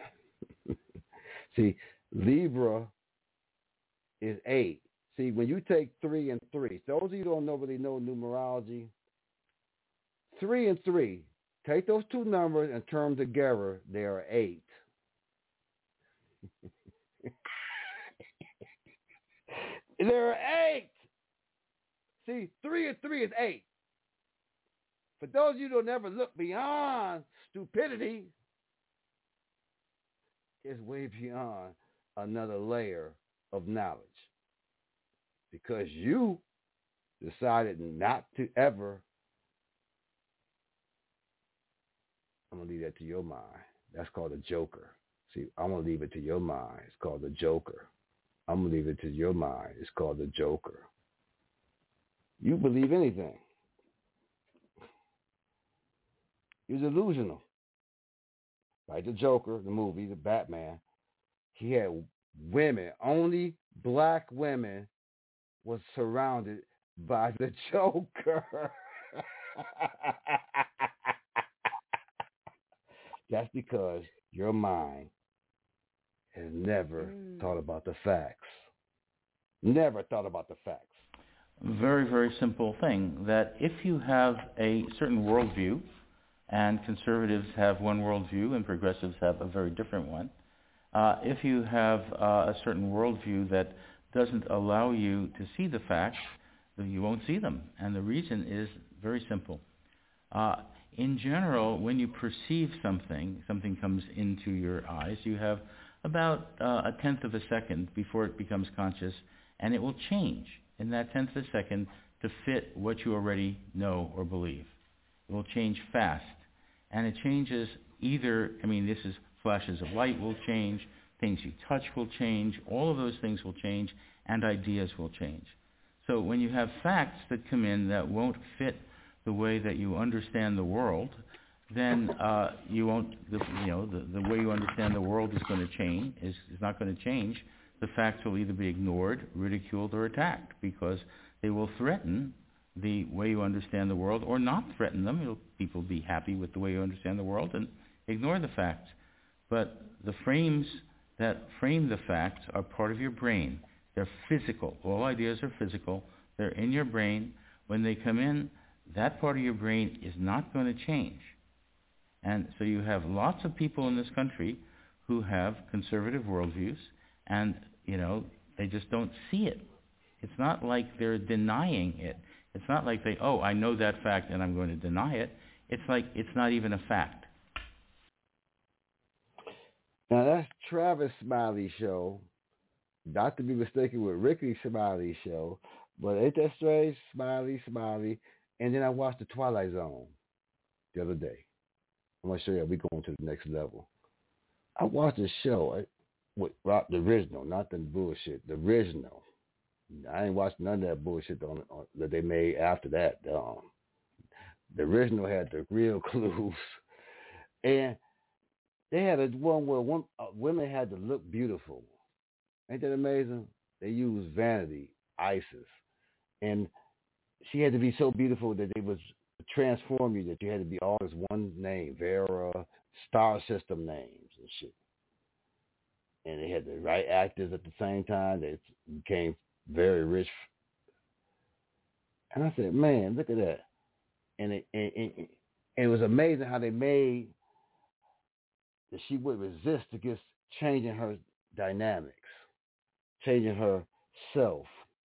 See, Libra is 8. See, when you take 3 and 3, those of you who don't really know numerology, 3 and 3, take those two numbers and turn them together, they are 8. There are 8. See, 3 and 3 is 8. For those of you who don't ever look beyond stupidity, it's way beyond another layer of knowledge. Because you decided not to ever, I'm going to leave that to your mind. That's called a joker. See, I'm going to leave it to your mind. It's called the joker. I'm going to leave it to your mind. It's called the joker. You believe anything. You're delusional. Like the Joker, the movie, the Batman. He had women, only black women was surrounded by the Joker. That's because your mind has never thought about the facts. Never thought about the facts. Very, very simple thing, that if you have a certain worldview, and conservatives have one worldview and progressives have a very different one, if you have a certain worldview that doesn't allow you to see the facts, then you won't see them. And the reason is very simple. In general, when you perceive something comes into your eyes, you have about a tenth of a second before it becomes conscious, and it will change in that tenth of a second to fit what you already know or believe. It will change fast. And it changes either, this is flashes of light will change, things you touch will change, all of those things will change, and ideas will change. So when you have facts that come in that won't fit the way that you understand the world, then you won't, the way you understand the world is going to change, is not going to change. The facts will either be ignored, ridiculed, or attacked because they will threaten the way you understand the world or not threaten them. People be happy with the way you understand the world and ignore the facts. But the frames that frame the facts are part of your brain. They're physical. All ideas are physical. They're in your brain. When they come in, that part of your brain is not going to change. And so you have lots of people in this country who have conservative worldviews and, they just don't see it. It's not like they're denying it. It's not like I know that fact and I'm going to deny it. It's like it's not even a fact. Now that's Travis Smiley's show. Not to be mistaken with Ricky Smiley's show. But ain't that strange? Smiley. And then I watched The Twilight Zone the other day. I'm going to show you we're going to the next level. I watched a show with the original, not the bullshit, the original. I ain't watched none of that bullshit that they made after that. The original had the real clues, and they had a one where women had to look beautiful. Ain't that amazing? They used vanity, ISIS, and she had to be so beautiful that they was transform you, that you had to be all this one name, Vera, star system names and shit. And they had the right actors at the same time. They became very rich. And I said, man, look at that. And it was amazing how they made that she would resist against changing her dynamics, changing her self,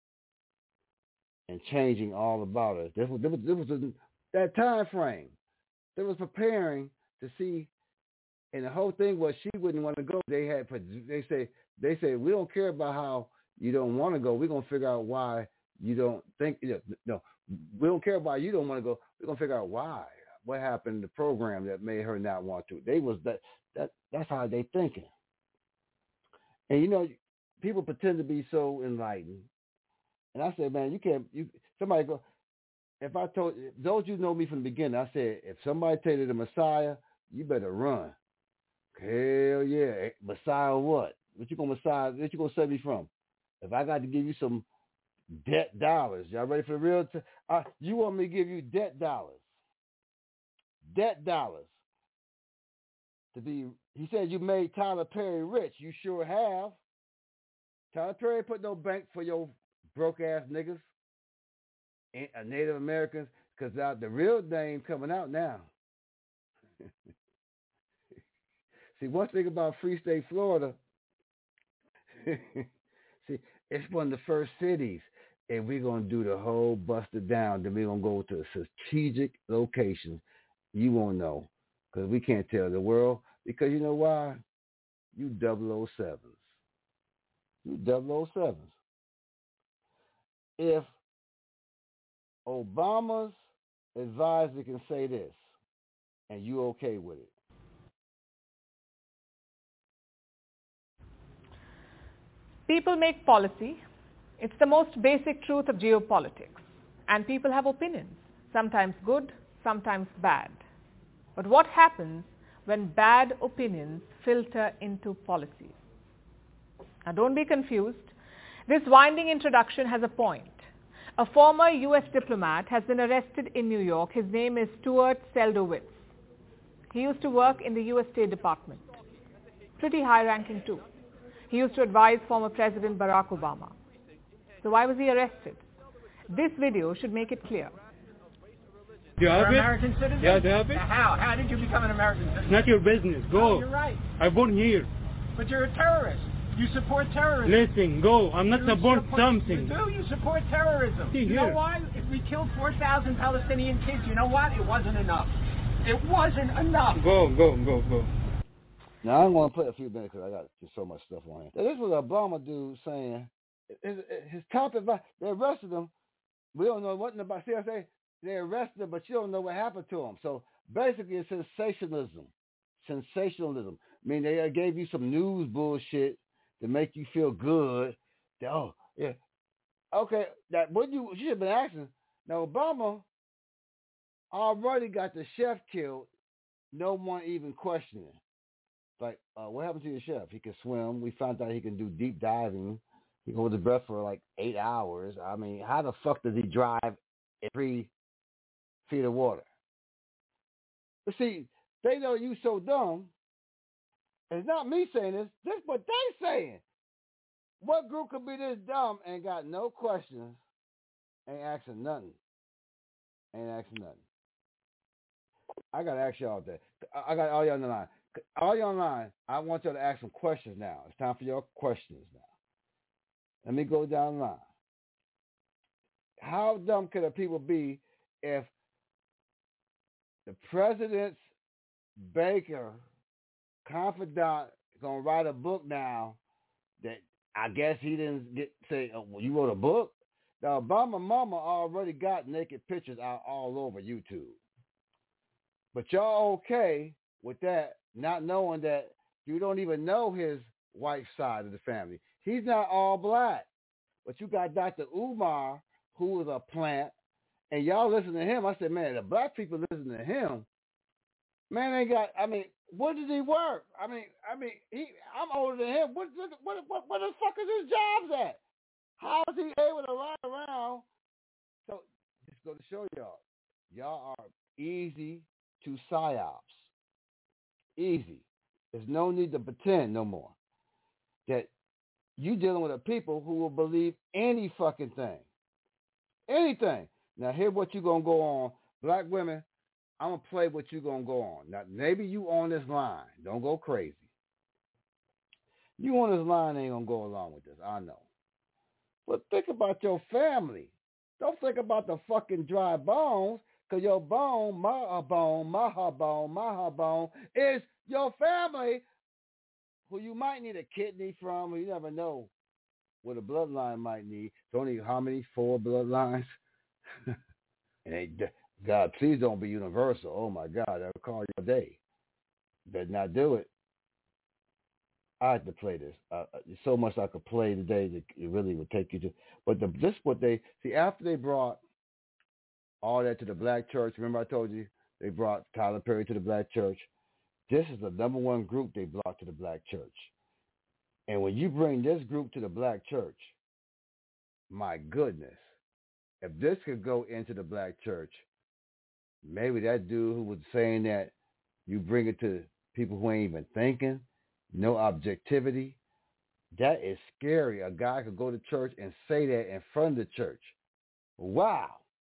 and changing all about her. There was that time frame. They was preparing to see, and the whole thing was she wouldn't want to go. They say we don't care about how you don't want to go. We're gonna figure out why you don't think. No, we don't care about you don't want to go. We're gonna figure out why. What happened in the program that made her not want to? That's how they thinking. And people pretend to be so enlightened. And I said, man, somebody go. If I told those you know me from the beginning, I said, if somebody tell you the Messiah, you better run. Hell yeah, Messiah what? What you gonna save me from? If I got to give you some debt dollars, y'all ready for the real? You want me to give you debt dollars? Debt dollars. He said you made Tyler Perry rich. You sure have. Tyler Perry put no bank for your broke ass niggas, Native Americans, because the real name coming out now. See, one thing about Free State Florida, see, it's one of the first cities, and we're going to do the whole busted down. Then we're going to go to a strategic location. You won't know, because we can't tell the world, because you know why? You 007s. You 007s. If Obama's advisor can say this, and you okay with it, people make policy. It's the most basic truth of geopolitics. And people have opinions, sometimes good, sometimes bad. But what happens when bad opinions filter into policies? Now don't be confused. This winding introduction has a point. A former U.S. diplomat has been arrested in New York. His name is Stuart Seldowitz. He used to work in the U.S. State Department. Pretty high-ranking too. He used to advise former President Barack Obama. So why was he arrested? This video should make it clear. Do you have You're it? an American citizen? Yeah, do you have it? How? How did you become an American citizen? It's not your business. Go. Oh, you're right. I'm born here. But you're a terrorist. You support terrorism. Listen, go. I'm not support something. You support terrorism. See, you know why? If we killed 4,000 Palestinian kids, you know what? It wasn't enough. It wasn't enough. Go. Now I'm going to play a few minutes because I got just so much stuff on here. Now, this was an Obama dude saying his top advice. They arrested him. We don't know what about. See, I say they arrested him, but you don't know what happened to him. So basically, it's sensationalism. I mean, they gave you some news bullshit to make you feel good. That, oh yeah, okay. That what you should have been asking. Now Obama already got the chef killed. No one even questioning. Like, what happened to your chef? He can swim. We found out he can do deep diving. He can hold his breath for like 8 hours. I mean, how the fuck does he drive in 3 feet of water? But see, they know you so dumb. It's not me saying this. This is what they saying. What group could be this dumb and got no questions, ain't asking nothing? I got to ask y'all that. I got all y'all on the line. All y'all online, I want y'all to ask some questions now. It's time for your questions now. Let me go down the line. How dumb could the people be if the president's baker, confidant, gonna write a book now that I guess he didn't say, oh, well, you wrote a book? The Obama mama already got naked pictures out all over YouTube. But y'all okay with that, not knowing that you don't even know his wife's side of the family. He's not all black. But you got Dr. Umar, who was a plant, and y'all listen to him. I said, man, the black people listen to him. Man, they got. I mean, what does he work? I'm older than him. What the fuck is his jobs at? How is he able to run around? So just go to show y'all are easy to psyops. Easy. There's no need to pretend no more that you dealing with a people who will believe any fucking thing. Anything. Now, here what you going to go on. Black women, I'm going to play what you going to go on. Now, maybe you on this line. Don't go crazy. You on this line ain't going to go along with this. I know. But think about your family. Don't think about the fucking dry bones, because your bone, my bone, is your family, who you might need a kidney from, or you never know what a bloodline might need. It's only how many? 4 bloodlines? And God, please don't be universal. Oh my God, that'll call your day. Better not do it. I had to play this. There's so much I could play today that it really would take you to. But this what they see after they brought all that to the black church. Remember I told you they brought Tyler Perry to the black church. This is the number one group they brought to the black church. And when you bring this group to the black church, my goodness, if this could go into the black church, maybe that dude who was saying that you bring it to people who ain't even thinking, no objectivity, that is scary. A guy could go to church and say that in front of the church. Wow.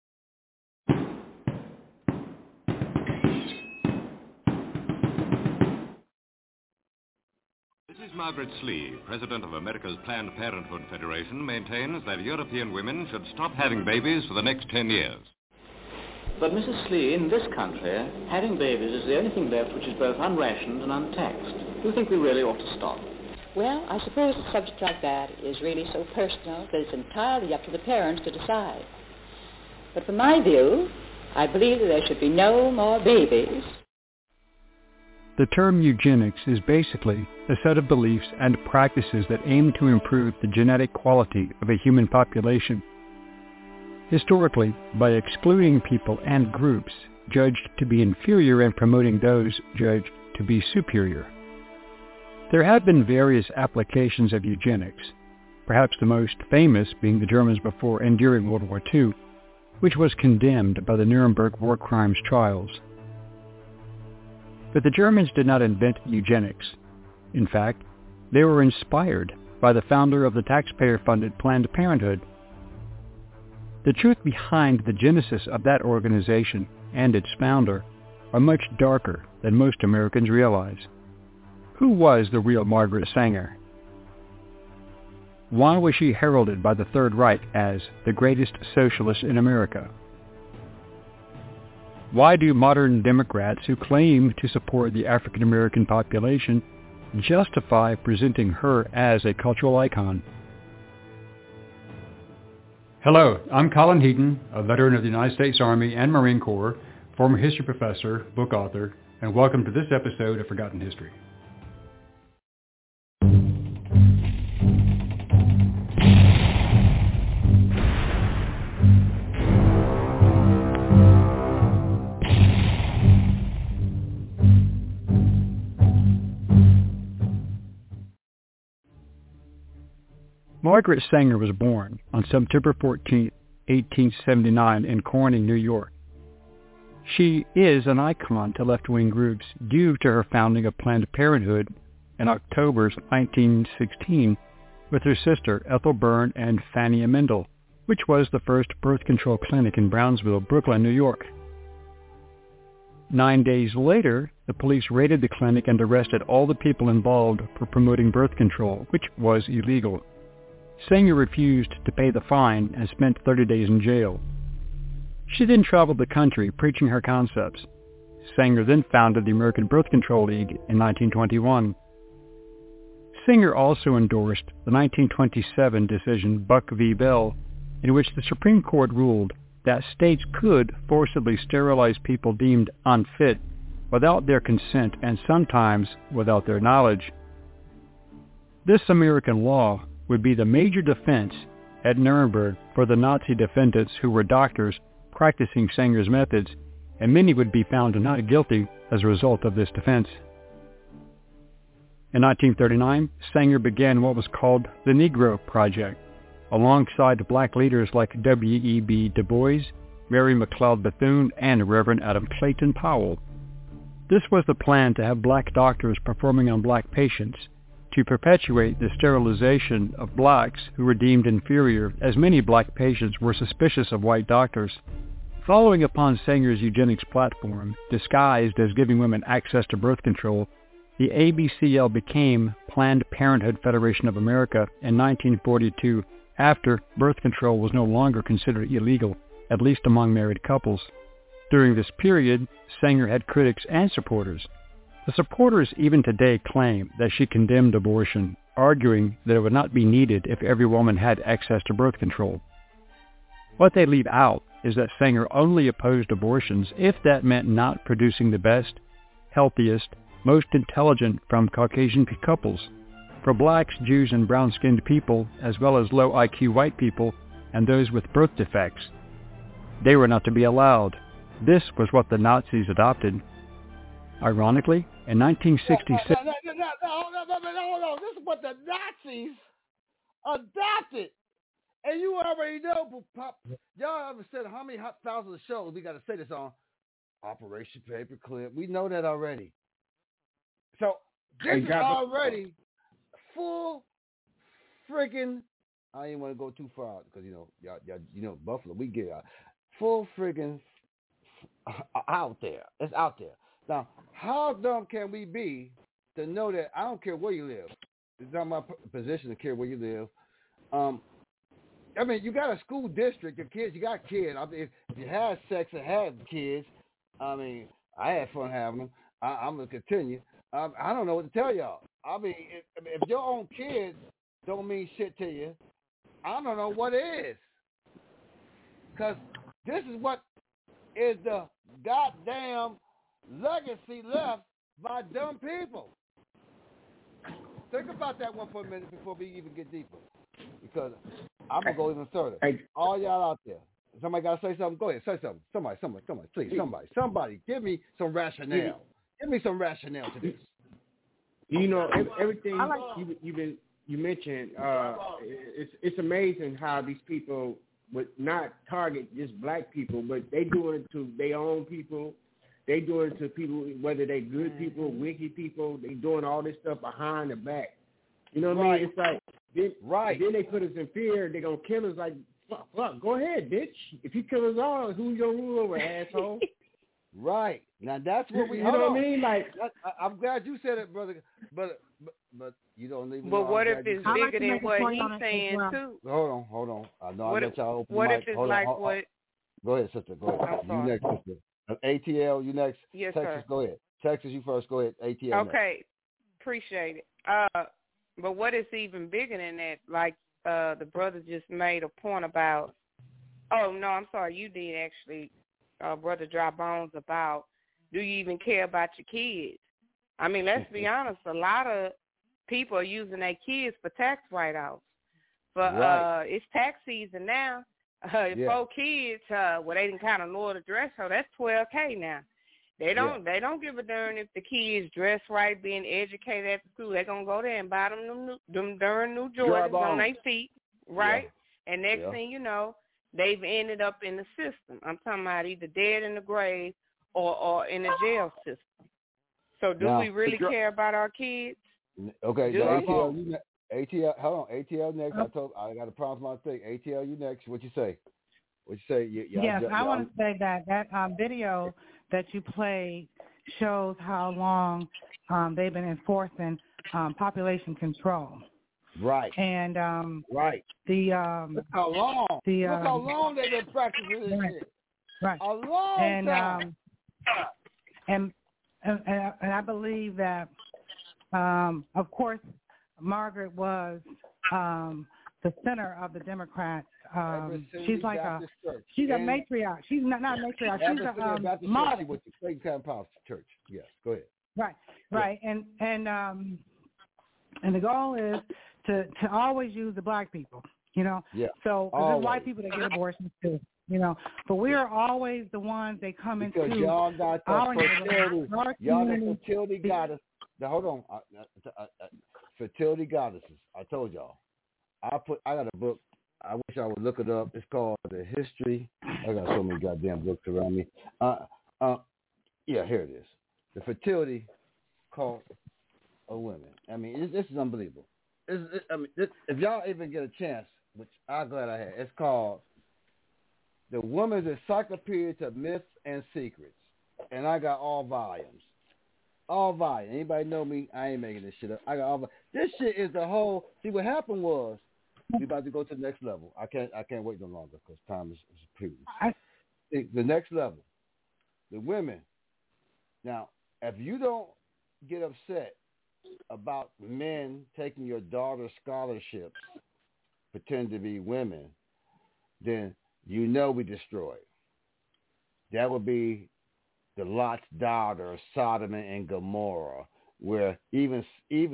Mrs. Margaret Slee, president of America's Planned Parenthood Federation, maintains that European women should stop having babies for the next 10 years. But Mrs. Slee, in this country, having babies is the only thing left which is both unrationed and untaxed. Do you think we really ought to stop? Well, I suppose a subject like that is really so personal that it's entirely up to the parents to decide. But from my view, I believe that there should be no more babies. The term eugenics is basically a set of beliefs and practices that aim to improve the genetic quality of a human population. Historically, by excluding people and groups judged to be inferior and promoting those judged to be superior. There have been various applications of eugenics, perhaps the most famous being the Germans before and during World War II, which was condemned by the Nuremberg war crimes trials. But the Germans did not invent eugenics. In fact, they were inspired by the founder of the taxpayer-funded Planned Parenthood. The truth behind the genesis of that organization and its founder are much darker than most Americans realize. Who was the real Margaret Sanger? Why was she heralded by the Third Reich as the greatest socialist in America? Why do modern Democrats who claim to support the African American population justify presenting her as a cultural icon? Hello, I'm Colin Heaton, a veteran of the United States Army and Marine Corps, former history professor, book author, and welcome to this episode of Forgotten History. Margaret Sanger was born on September 14, 1879 in Corning, New York. She is an icon to left-wing groups due to her founding of Planned Parenthood in October 1916 with her sister Ethel Byrne and Fanny Mendel, which was the first birth control clinic in Brownsville, Brooklyn, New York. 9 days later, the police raided the clinic and arrested all the people involved for promoting birth control, which was illegal. Sanger refused to pay the fine and spent 30 days in jail. She then traveled the country preaching her concepts. Sanger then founded the American Birth Control League in 1921. Sanger also endorsed the 1927 decision Buck v. Bell, in which the Supreme Court ruled that states could forcibly sterilize people deemed unfit without their consent and sometimes without their knowledge. This American law would be the major defense at Nuremberg for the Nazi defendants who were doctors practicing Sanger's methods, and many would be found not guilty as a result of this defense. In 1939, Sanger began what was called the Negro Project, alongside black leaders like W.E.B. Du Bois, Mary McLeod Bethune, and Reverend Adam Clayton Powell. This was the plan to have black doctors performing on black patients, to perpetuate the sterilization of blacks who were deemed inferior, as many black patients were suspicious of white doctors. Following upon Sanger's eugenics platform, disguised as giving women access to birth control, the ABCL became Planned Parenthood Federation of America in 1942, after birth control was no longer considered illegal, at least among married couples. During this period, Sanger had critics and supporters. The supporters even today claim that she condemned abortion, arguing that it would not be needed if every woman had access to birth control. What they leave out is that Sanger only opposed abortions if that meant not producing the best, healthiest, most intelligent from Caucasian couples. For blacks, Jews, and brown-skinned people, as well as low IQ white people and those with birth defects, they were not to be allowed. This was what the Nazis adopted. Ironically, in 1966... Hold on. This is what the Nazis adopted. And you already know, y'all ever said how many thousands of shows we got to say this on? Operation Paperclip. We know that already. So this is already full friggin'. I didn't want to go too far because y'all, Buffalo, we get full friggin' out there. It's out there. Now, how dumb can we be to know that I don't care where you live? It's not my position to care where you live. I mean, you got a school district, your kids, you got kids. I mean, if you had sex and had kids, I mean, I had fun having them. I'm going to continue. I don't know what to tell y'all. I mean, if your own kids don't mean shit to you, I don't know what is. Because this is what is the goddamn legacy left by dumb people. Think about that one for a minute before we even get deeper. Because I'm going to go even further. All y'all out there, somebody got to say something? Go ahead, say something. Somebody, please, somebody. Give me some rationale. Give me some rationale to this. You know, everything you mentioned, it's amazing how these people would not target just black people, but they do it to their own people. They do it to people, whether they good people, wicked people. They doing all this stuff behind the back. You know what I mean? It's like, then they put us in fear. They're going to kill us like, fuck, go ahead, bitch. If you kill us all, who you going to rule over, asshole? Right. Now, that's what we... You know what I mean? Like, I'm glad you said it, brother, but you don't even... But what if it's bigger than what he's saying, too? Hold on. I know I let y'all open what the if mic. it's hold like on. what... Go ahead, sister. Go ahead. You next, sister. ATL, you next. Yes, Texas, sir. go ahead. Texas, you first. Go ahead. ATL Okay. Next. Appreciate it. But what is even bigger than that? Like the brother just made a point about... Oh, no, I'm sorry. You did actually, Brother Dry Bones, about do you even care about your kids? I mean, let's be honest. A lot of people are using their kids for tax write-offs. But it's tax season now. 4 kids, they didn't kind of lower the threshold. That's $12K now. They don't give a darn if the kids dress right, being educated at the school. They're gonna go there and buy them darn new Jordans on their feet, right? Yeah. And next thing you know, they've ended up in the system. I'm talking about either dead in the grave or in the jail system. So do we really care about our kids? Okay, ATL, hold on. ATL next. I got a problem with my thing. ATL, you next. What you say? Yes, I want to say that video that you played shows how long they've been enforcing population control. Right. And right. Look how long they've been practicing this shit. Right. A long time. And I believe that, of course, Margaret was the center of the Democrats. She's like she's a matriarch. She's not a matriarch. She's a model. With the Clayton County Baptist Church. Yes, go ahead. Right. And the goal is to always use the black people. You know, so there's white people that get abortions too. You know, but we are always the ones that come because into y'all got our fertility. Y'all the fertility community. goddess. Now, hold on, fertility goddesses. I told y'all. I got a book. I wish I would look it up. It's called The History. I got so many goddamn books around me. Yeah, here it is. The Fertility Cult of Women. I mean, this is unbelievable. If y'all even get a chance, which I'm glad I had, it's called The Woman's Encyclopedia to Myths and Secrets. And I got all volumes. All volumes. Anybody know me? I ain't making this shit up. I got all volumes. This shit is the whole. See, what happened was, we about to go to the next level. I can't wait no longer because time is precious. The next level. The women. Now, if you don't get upset about men taking your daughter's scholarships, pretend to be women, then you know we destroyed. That would be the Lot's daughter, Sodom and Gomorrah, where even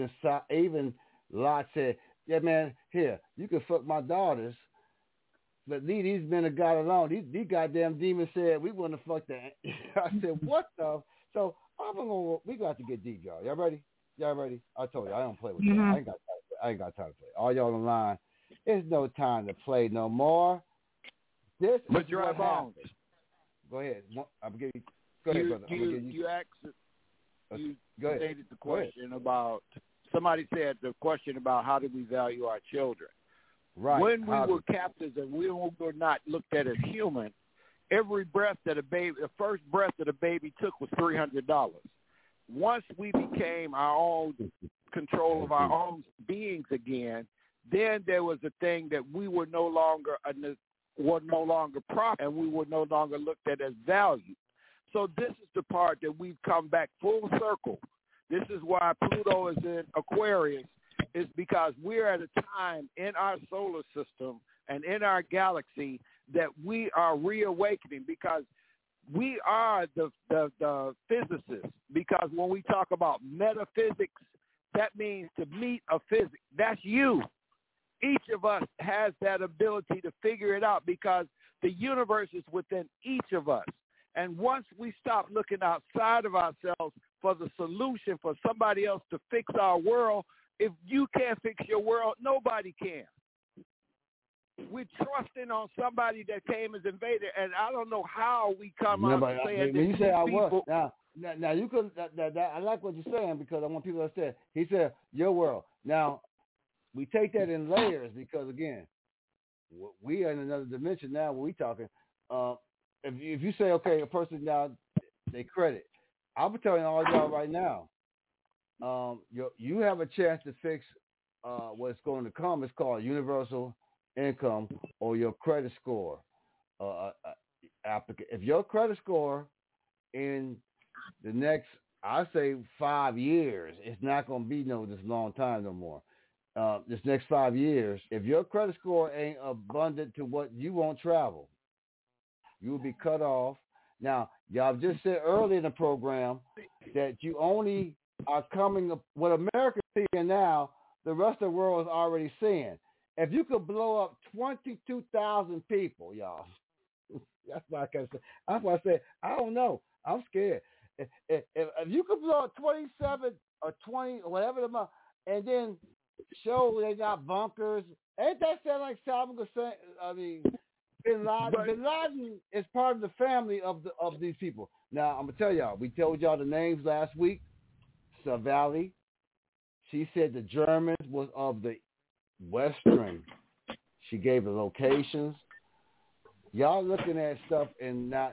Lot said, "Yeah, man, here you can fuck my daughters, but leave these men of God alone." These goddamn demons said we want to fuck that. I said, "What the?" So we got to get deep, y'all. Y'all ready? Y'all ready? I told you I don't play with y'all. I ain't got time to play. All y'all on the line. There's no time to play no more. This is what happens. Go ahead. I'm giving you. Go ahead, brother. You stated the question about. Somebody said the question about how do we value our children. Right. When we were captives and we were not looked at as human, every breath that the first breath that a baby took was $300. Once we became our own control of our own beings again, then there was a thing that we were no longer profit, and we were no longer looked at as value. So this is the part that we've come back full circle. This is why Pluto is in Aquarius, is because we're at a time in our solar system and in our galaxy that we are reawakening, because we are the physicists. Because when we talk about metaphysics, that means to meet a physics. That's you. Each of us has that ability to figure it out because the universe is within each of us. And once we stop looking outside of ourselves for the solution for somebody else to fix our world, if you can't fix your world, nobody can. We're trusting on somebody that came as invader, and I don't know how we come out and saying when you say I people. was now you could. I like what you're saying because I want people to understand. He said your world. Now we take that in layers because again, we are in another dimension now. When we talking, if you say okay, a person now they credit, I'll be telling all y'all right now. You have a chance to fix what's going to come. It's called universal income or your credit score applicant. If your credit score in the next, I say 5 years, it's not going to be this long time no more. This next 5 years, if your credit score ain't abundant to what you won't travel, you will be cut off. Now, y'all just said earlier in the program that you only are coming up, what America's seeing now, the rest of the world is already seeing. If you could blow up 22,000 people, y'all, that's why I can say. That's why I said I don't know. I'm scared. If you could blow up 27 or 20 or whatever the amount, and then show they got bunkers, ain't that sound like Saddam Hussein? I mean, Bin Laden. Bin Laden is part of the family of these people. Now I'm gonna tell y'all. We told y'all the names last week. Savali. She said the Germans was of the Western. She gave the locations. Y'all looking at stuff and not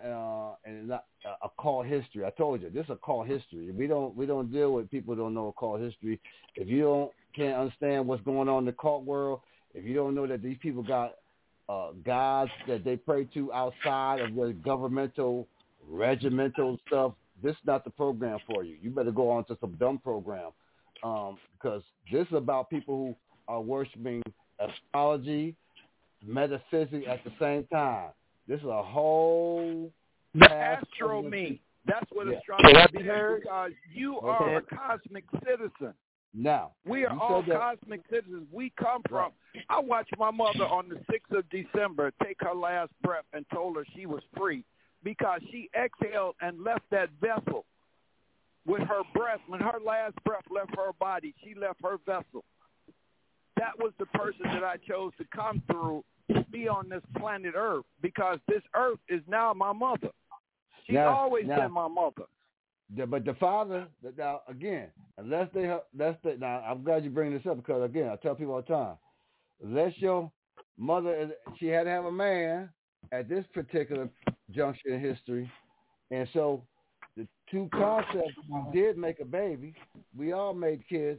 occult history. I told you this is occult history. We don't deal with people who don't know occult history. If you can't understand what's going on in the cult world, if you don't know that these people got gods that they pray to outside of the governmental, regimental stuff, this is not the program for you. You better go on to some dumb program because this is about people who are worshiping astrology, metaphysics at the same time. This is a whole astro me. That's what astrology is, because you are a cosmic citizen. Now, we are all cosmic citizens. We come from. I watched my mother on the 6th of December take her last breath and told her she was free because she exhaled and left that vessel with her breath. When her last breath left her body, she left her vessel. That was the person that I chose to come through to be on this planet Earth because this Earth is now my mother. She's always been my mother. But the father, now again, now I'm glad you bring this up because again, I tell people all the time, unless your mother, she had to have a man at this particular juncture in history, and so the two concepts did make a baby. We all made kids.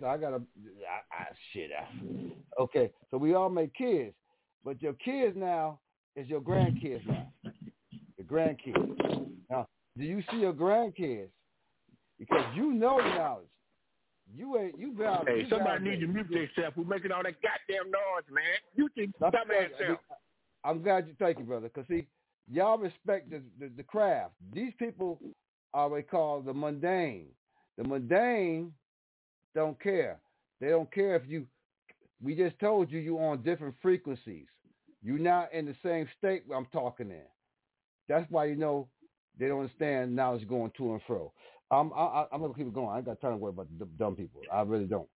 Okay, so we all made kids, but your kids now is your grandkids now. Your grandkids. Now, do you see your grandkids? Because you know the knowledge. Hey, somebody needs to mute themselves. We're making all that goddamn noise, man. You think dumbass. I'm glad you thank you, brother. Because see, y'all respect the craft. These people are what we call the mundane. The mundane don't care. They don't care if you. We just told you on different frequencies. You're not in the same state I'm talking in. That's why you know they don't understand knowledge going to and fro. I'm gonna keep it going. I ain't got time to worry about the dumb people. I really don't.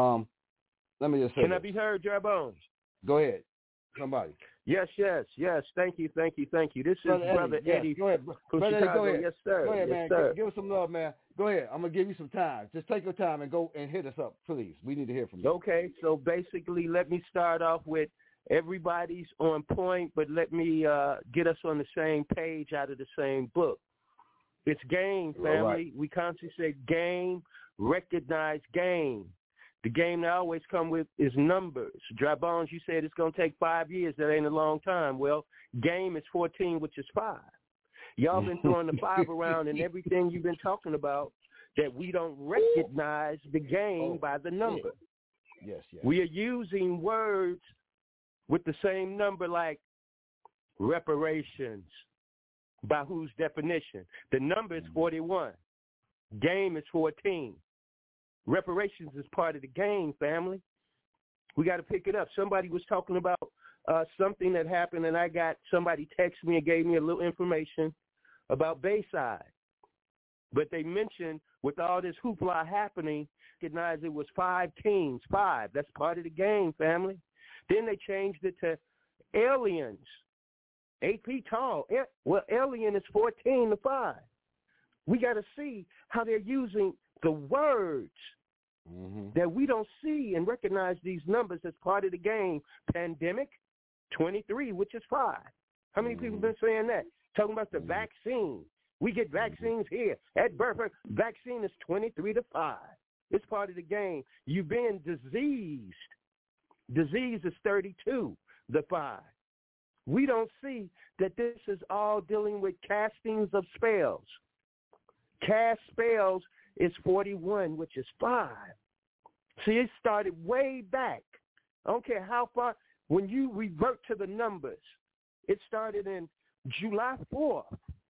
Let me just say. Can I be heard, Dry Bones? Go ahead. Somebody. Yes. Thank you. This is Brother Eddie. Go ahead. Brother Eddie, go ahead. Yes, sir. Go ahead, yes, man. Sir. Give us some love, man. Go ahead. I'm gonna give you some time. Just take your time and go and hit us up, please. We need to hear from you. Okay. So basically, let me start off with everybody's on point, but let me get us on the same page out of the same book. It's game, family. Right. We constantly say game, recognize game. The game that I always come with is numbers. Dry Bones, you said it's going to take 5 years. That ain't a long time. Well, game is 14, which is 5. Y'all been throwing the 5 around and everything you've been talking about that we don't recognize the game by the number. Yes. We are using words with the same number like reparations. By whose definition? The number is 41. Game is 14. Reparations is part of the game, family. We got to pick it up. Somebody was talking about something that happened, and I got somebody text me and gave me a little information about Bayside. But they mentioned with all this hoopla happening, recognize it was 5 teams. 5. That's part of the game, family. Then they changed it to aliens. 8 feet tall. Well, alien is 14 to 5. We got to see how they're using the words that we don't see and recognize these numbers as part of the game. Pandemic, 23, which is 5. How many people have been saying that? Talking about the vaccine. We get vaccines here. At birth, vaccine is 23 to 5. It's part of the game. You've been diseased. Disease is 32 to 5. We don't see that this is all dealing with castings of spells. Cast spells is 41, which is 5. See, it started way back. I don't care how far. When you revert to the numbers, it started in July 4th,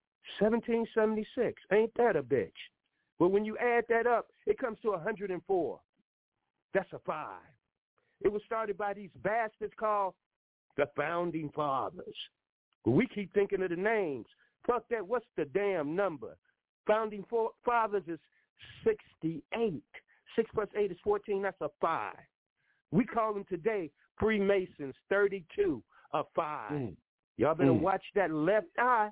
1776. Ain't that a bitch? But when you add that up, it comes to 104. That's a 5. It was started by these bastards called the Founding Fathers. We keep thinking of the names. Fuck that. What's the damn number? Founding Fathers is 68. 6 plus 8 is 14. That's a 5. We call them today Freemasons, 32, a 5. Y'all better watch that left eye.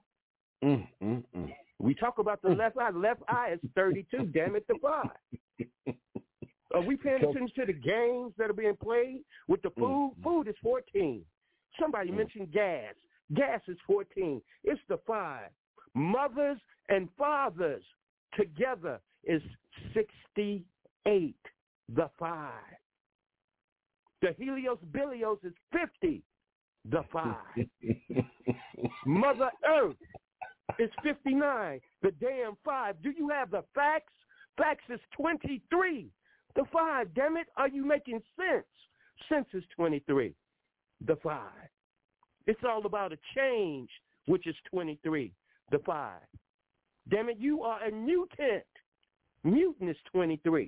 We talk about the left eye. Left eye is 32. Damn it, the 5. Are we paying attention to the games that are being played with the food? Food is 14. Somebody mentioned gas. Gas is 14. It's the 5. Mothers and fathers together is 68. The 5. The Helios Bilios is 50. The 5. Mother Earth is 59. The damn 5. Do you have the facts? Facts is 23. The 5. Damn it. Are you making sense? Sense is 23. The 5. It's all about a change, which is 23. The 5. Damn it, you are a mutant. Mutant is 23.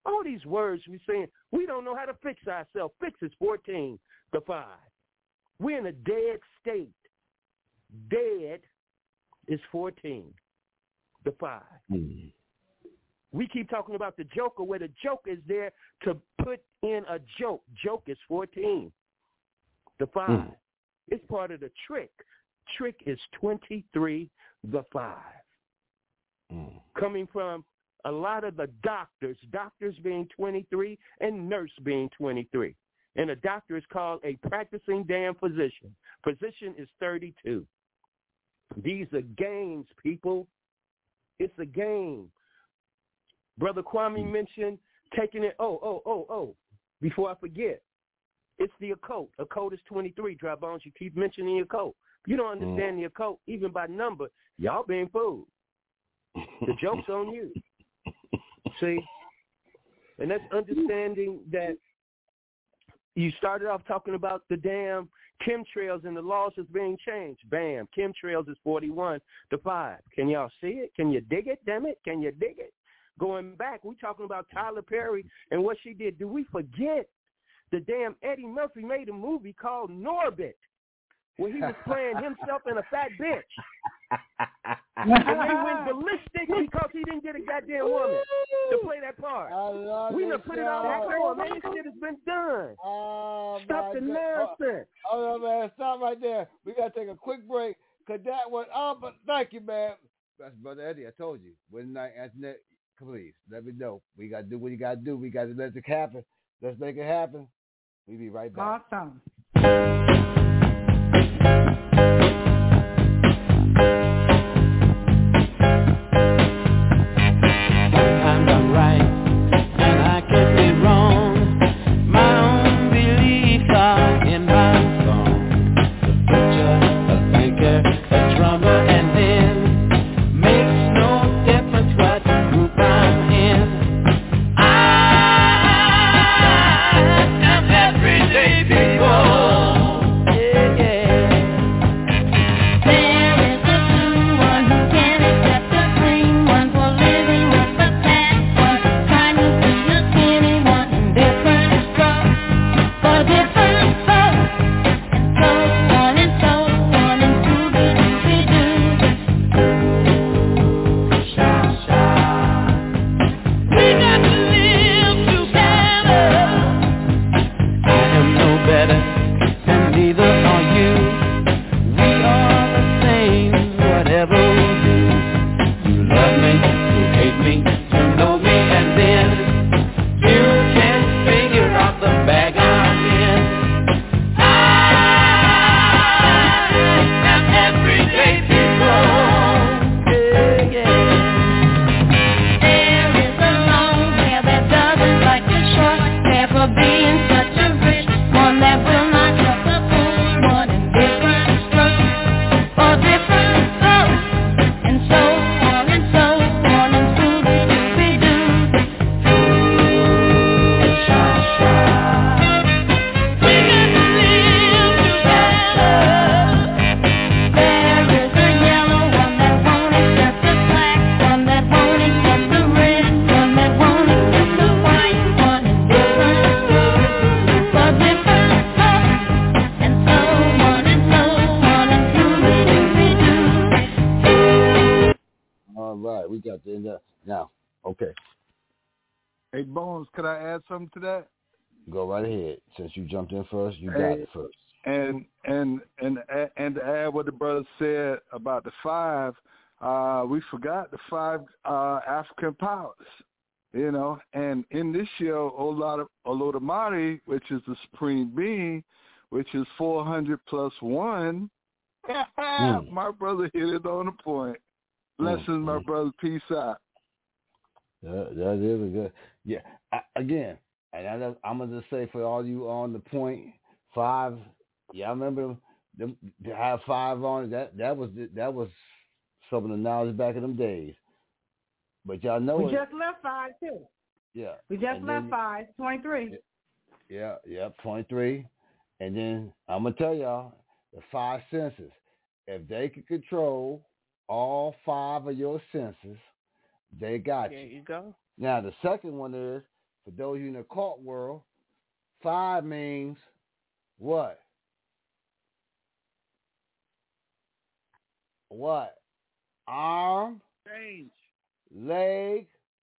All these words we're saying, we don't know how to fix ourselves. Fix is 14 to 5. We're in a dead state. Dead is 14 to 5. We keep talking about the joker, where the joke is there to put in a joke. Joke is 14 to 5. It's part of the trick. Trick is 23 to 5. Coming from a lot of the doctors being 23 and nurse being 23. And a doctor is called a practicing damn physician. Physician is 32. These are games, people. It's a game. Brother Kwame mentioned taking it. Before I forget, it's the occult. Occult is 23. Dry Bones, you keep mentioning the occult. You don't understand the occult, even by number. Y'all being fooled. The joke's on you. See? And that's understanding that you started off talking about the damn chemtrails and the laws is being changed. Bam. Chemtrails is 41 to 5. Can y'all see it? Can you dig it? Damn it. Can you dig it? Going back, we talking about Tyler Perry and what she did. Do we forget the damn Eddie Murphy made a movie called Norbit where he was playing himself in a fat bitch? And they went ballistic because he didn't get a goddamn woman to play that part. We done put it all on. Man, this shit has been done. Stop the nonsense. Oh, man, stop right there. We got to take a quick break because that one, but thank you, man. That's Brother Eddie, I told you. Wednesday night, Antoinette, please, let me know. We got to do what you got to do. We got to let it happen. Let's make it happen. We'll be right back. Awesome. Now, okay. Hey, Bones, could I add something to that? Go right ahead. Since you jumped in first, you got it first. And to add what the brother said about the 5, we forgot the 5 African powers, you know. And in this show, Olodumare, which is the supreme being, which is 400 plus 1. My brother hit it on the point. Blessings, my brother. Peace out. That is a good. Yeah. Again, and I'm gonna just say for all you on the point 5. Yeah, I remember them to have 5 on it. That was some of the knowledge back in them days. But y'all know we just left 5 too. Yeah. We just left 5, 23. Yeah, 23. And then I'm gonna tell y'all the 5 senses. If they can control all 5 of your senses, they got you. There you go. Now the second one is For those of you in the occult world, 5 means what? What? Arm, Change. leg,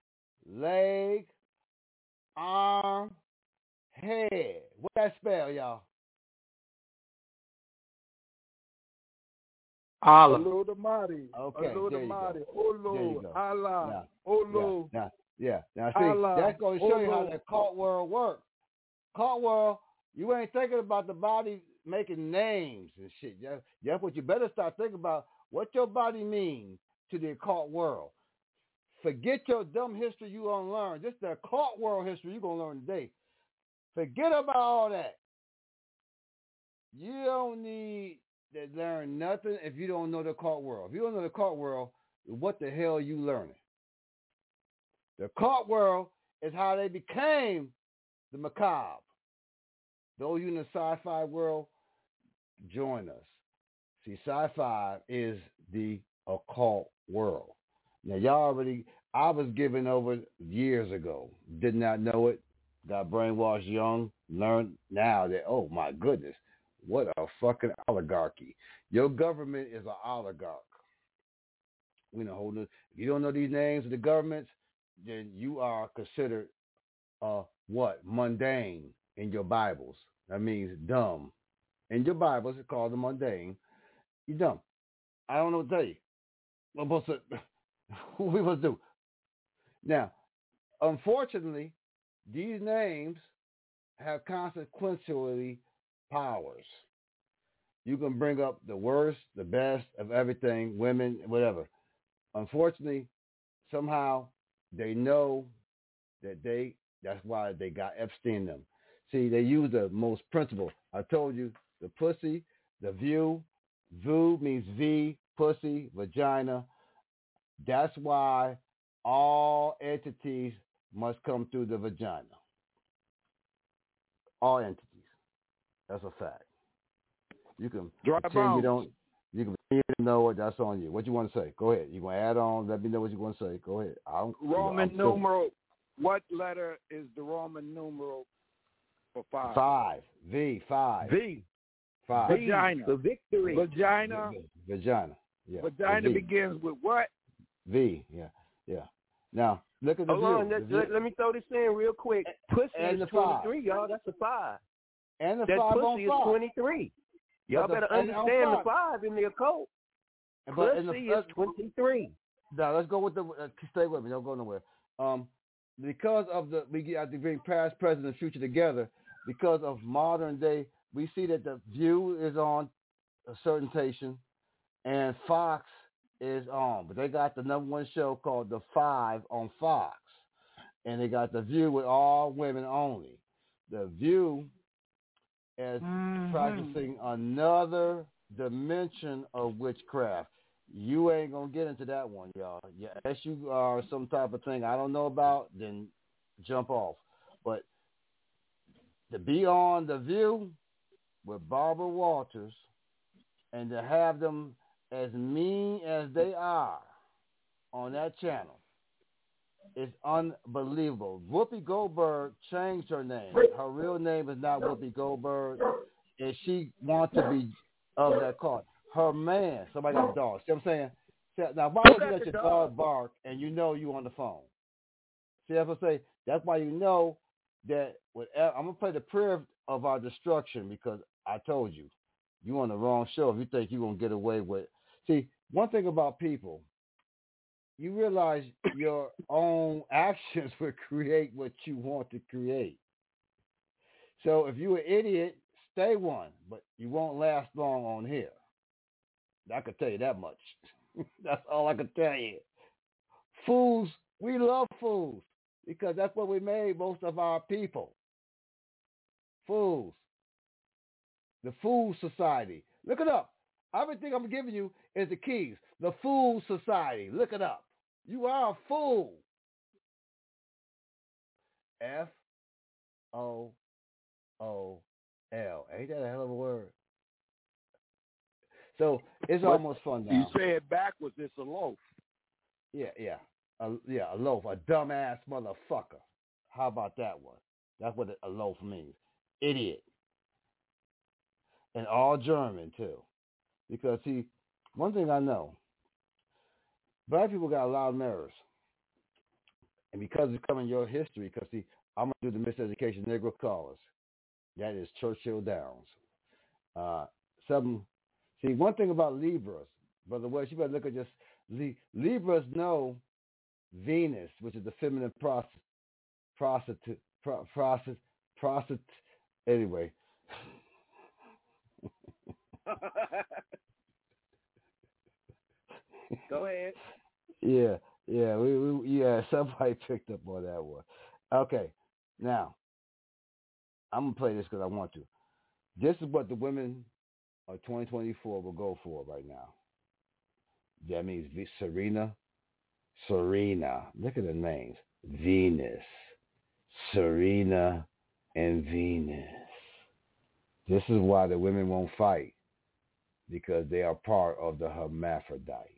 arm, head. What that spell, y'all? Allah. Okay, Allah, there you go. There you Olo, go. Allah, Now, Olo. Now, see, Allah, that's going to show you how Olo. the occult world works. Occult world, you ain't thinking about the body making names and shit. That's what you better start thinking about. What your body means to the occult world. Forget your dumb history you gonna learn. Just the occult world history you gonna learn today. Forget about all that. You don't need to learn nothing if you don't know the occult world. If you don't know the occult world, what the hell are you learning? The occult world is how they became the macabre. Those you in the sci-fi world, join us. See, sci-fi is the occult world. Now, I was given over years ago. Did not know it. Got brainwashed young. Learned now that, oh my goodness, what a fucking oligarchy. Your government is an oligarch. If you don't know these names of the governments, then you are considered what? Mundane in your Bibles. That means dumb. In your Bibles, it's called the mundane. You're dumb. I don't know what to tell you. What we supposed to do? Now, unfortunately, these names have consequentially powers. You can bring up the worst, the best of everything, women, whatever. Unfortunately, somehow they know that that's why they got Epstein in them. See, they use the most principle. I told you, the pussy, the view. Vu means V, pussy, vagina. That's why all entities must come through the vagina. All entities. That's a fact. You can pretend you don't. You can pretend you don't know it. That's on you. What you want to say? Go ahead. You want to add on? Let me know what you want to say. Go ahead. Roman numeral. What letter is the Roman numeral for 5? 5. V. 5. V. 5. Vagina. The victory. Vagina. Vagina. Yeah. Vagina begins with what? V. Yeah. Now look at the Hold view. on. Let me throw this in real quick. Pussy and is the 23, y'all. That's a 5. And the that 5 pussy is 23. Y'all better understand the 5 in the occult. Pussy is 23. Now let's go with the. Stay with me. Don't go nowhere. Because of we have to bring past, present, and future together. Because of modern day, we see that the View is on a certain station, and Fox is on. But they got the #1 show called The 5 on Fox, and they got the View with all women only. The View is practicing another dimension of witchcraft. You ain't gonna get into that one, y'all. Yeah, unless you are some type of thing I don't know about, then jump off. But to be on The View with Barbara Walters and to have them as mean as they are on that channel is unbelievable. Whoopi Goldberg changed her name. Her real name is not Whoopi Goldberg, and she wants to be of that card. Her man, somebody got a dog. See what I'm saying? Now, why don't you let your dog bark and you know you on the phone? See what I'm saying? That's why you know that I'm going to play the prayer of our destruction, because I told you, you on the wrong show if you think you're going to get away with. See, one thing about people, you realize your own actions will create what you want to create. So if you're an idiot, stay one, but you won't last long on here. I can tell you that much. That's all I can tell you. Fools, we love fools because that's what we made most of our people. Fools. The Fool Society. Look it up. Everything I'm giving you is the keys. The Fool Society. Look it up. You are a fool. F-O-O-L. Ain't that a hell of a word? So it's almost fun now. You say it backwards, it's a loaf. Yeah. A loaf, a dumbass motherfucker. How about that one? That's what a loaf means. Idiot. And all German, too. Because, see, one thing I know, black people got a lot of nerves. And because it's coming in your history, because, see, I'm going to do the Miseducation Negro Scholars. That is Churchill Downs. See, one thing about Libras, Brother West, you better look at just, Libras know Venus, which is the feminine prostitute, anyway. Go ahead. Yeah, somebody picked up on that one. Okay, now, I'm going to play this because I want to. This is what the women of 2024 will go for right now. That means Serena. Look at the names. Venus, Serena, and Venus. This is why the women won't fight, because they are part of the hermaphrodite.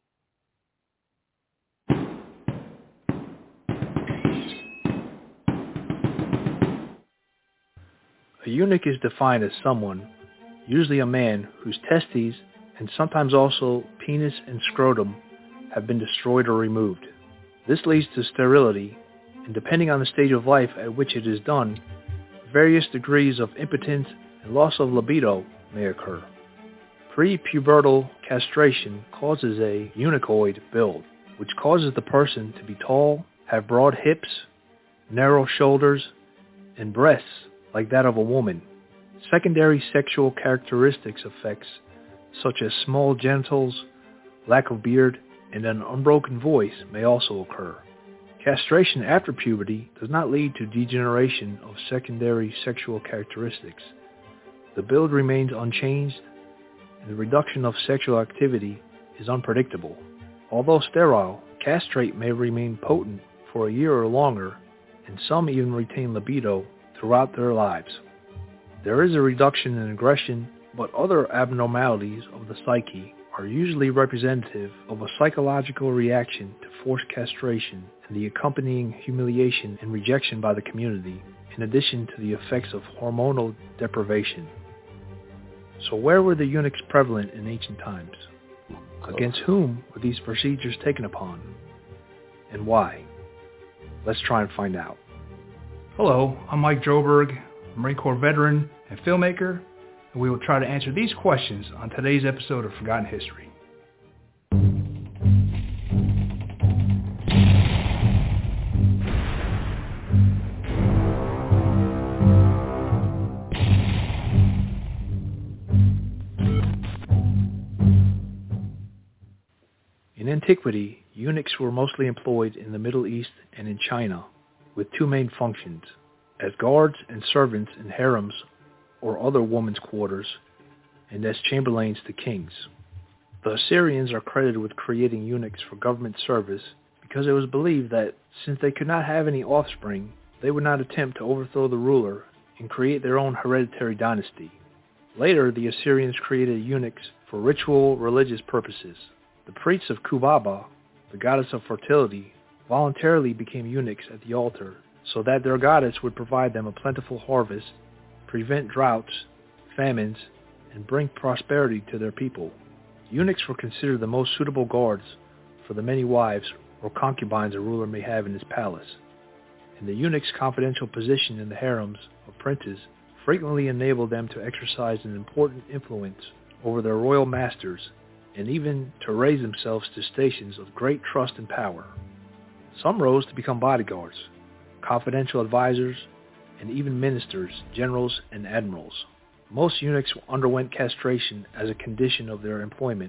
A eunuch is defined as someone, usually a man, whose testes and sometimes also penis and scrotum have been destroyed or removed. This leads to sterility, and depending on the stage of life at which it is done, various degrees of impotence and loss of libido may occur. Pre-pubertal castration causes a eunuchoid build, which causes the person to be tall, have broad hips, narrow shoulders, and breasts like that of a woman. Secondary sexual characteristics effects, such as small genitals, lack of beard, and an unbroken voice may also occur. Castration after puberty does not lead to degeneration of secondary sexual characteristics. The build remains unchanged, and the reduction of sexual activity is unpredictable. Although sterile, castrate may remain potent for a year or longer, and some even retain libido throughout their lives. There is a reduction in aggression, but other abnormalities of the psyche are usually representative of a psychological reaction to forced castration and the accompanying humiliation and rejection by the community, in addition to the effects of hormonal deprivation. So where were the eunuchs prevalent in ancient times? Against whom were these procedures taken upon? And why? Let's try and find out. Hello, I'm Mike Droberg, Marine Corps veteran and filmmaker, and we will try to answer these questions on today's episode of Forgotten History. In antiquity, eunuchs were mostly employed in the Middle East and in China, with two main functions: as guards and servants in harems or other women's quarters, and as chamberlains to kings. The Assyrians are credited with creating eunuchs for government service because it was believed that since they could not have any offspring, they would not attempt to overthrow the ruler and create their own hereditary dynasty. Later, the Assyrians created eunuchs for ritual religious purposes. The priests of Kubaba, the goddess of fertility, voluntarily became eunuchs at the altar so that their goddess would provide them a plentiful harvest, prevent droughts, famines, and bring prosperity to their people. Eunuchs were considered the most suitable guards for the many wives or concubines a ruler may have in his palace, and the eunuch's confidential position in the harems of princes frequently enabled them to exercise an important influence over their royal masters and even to raise themselves to stations of great trust and power. Some rose to become bodyguards, confidential advisors, and even ministers, generals, and admirals. Most eunuchs underwent castration as a condition of their employment,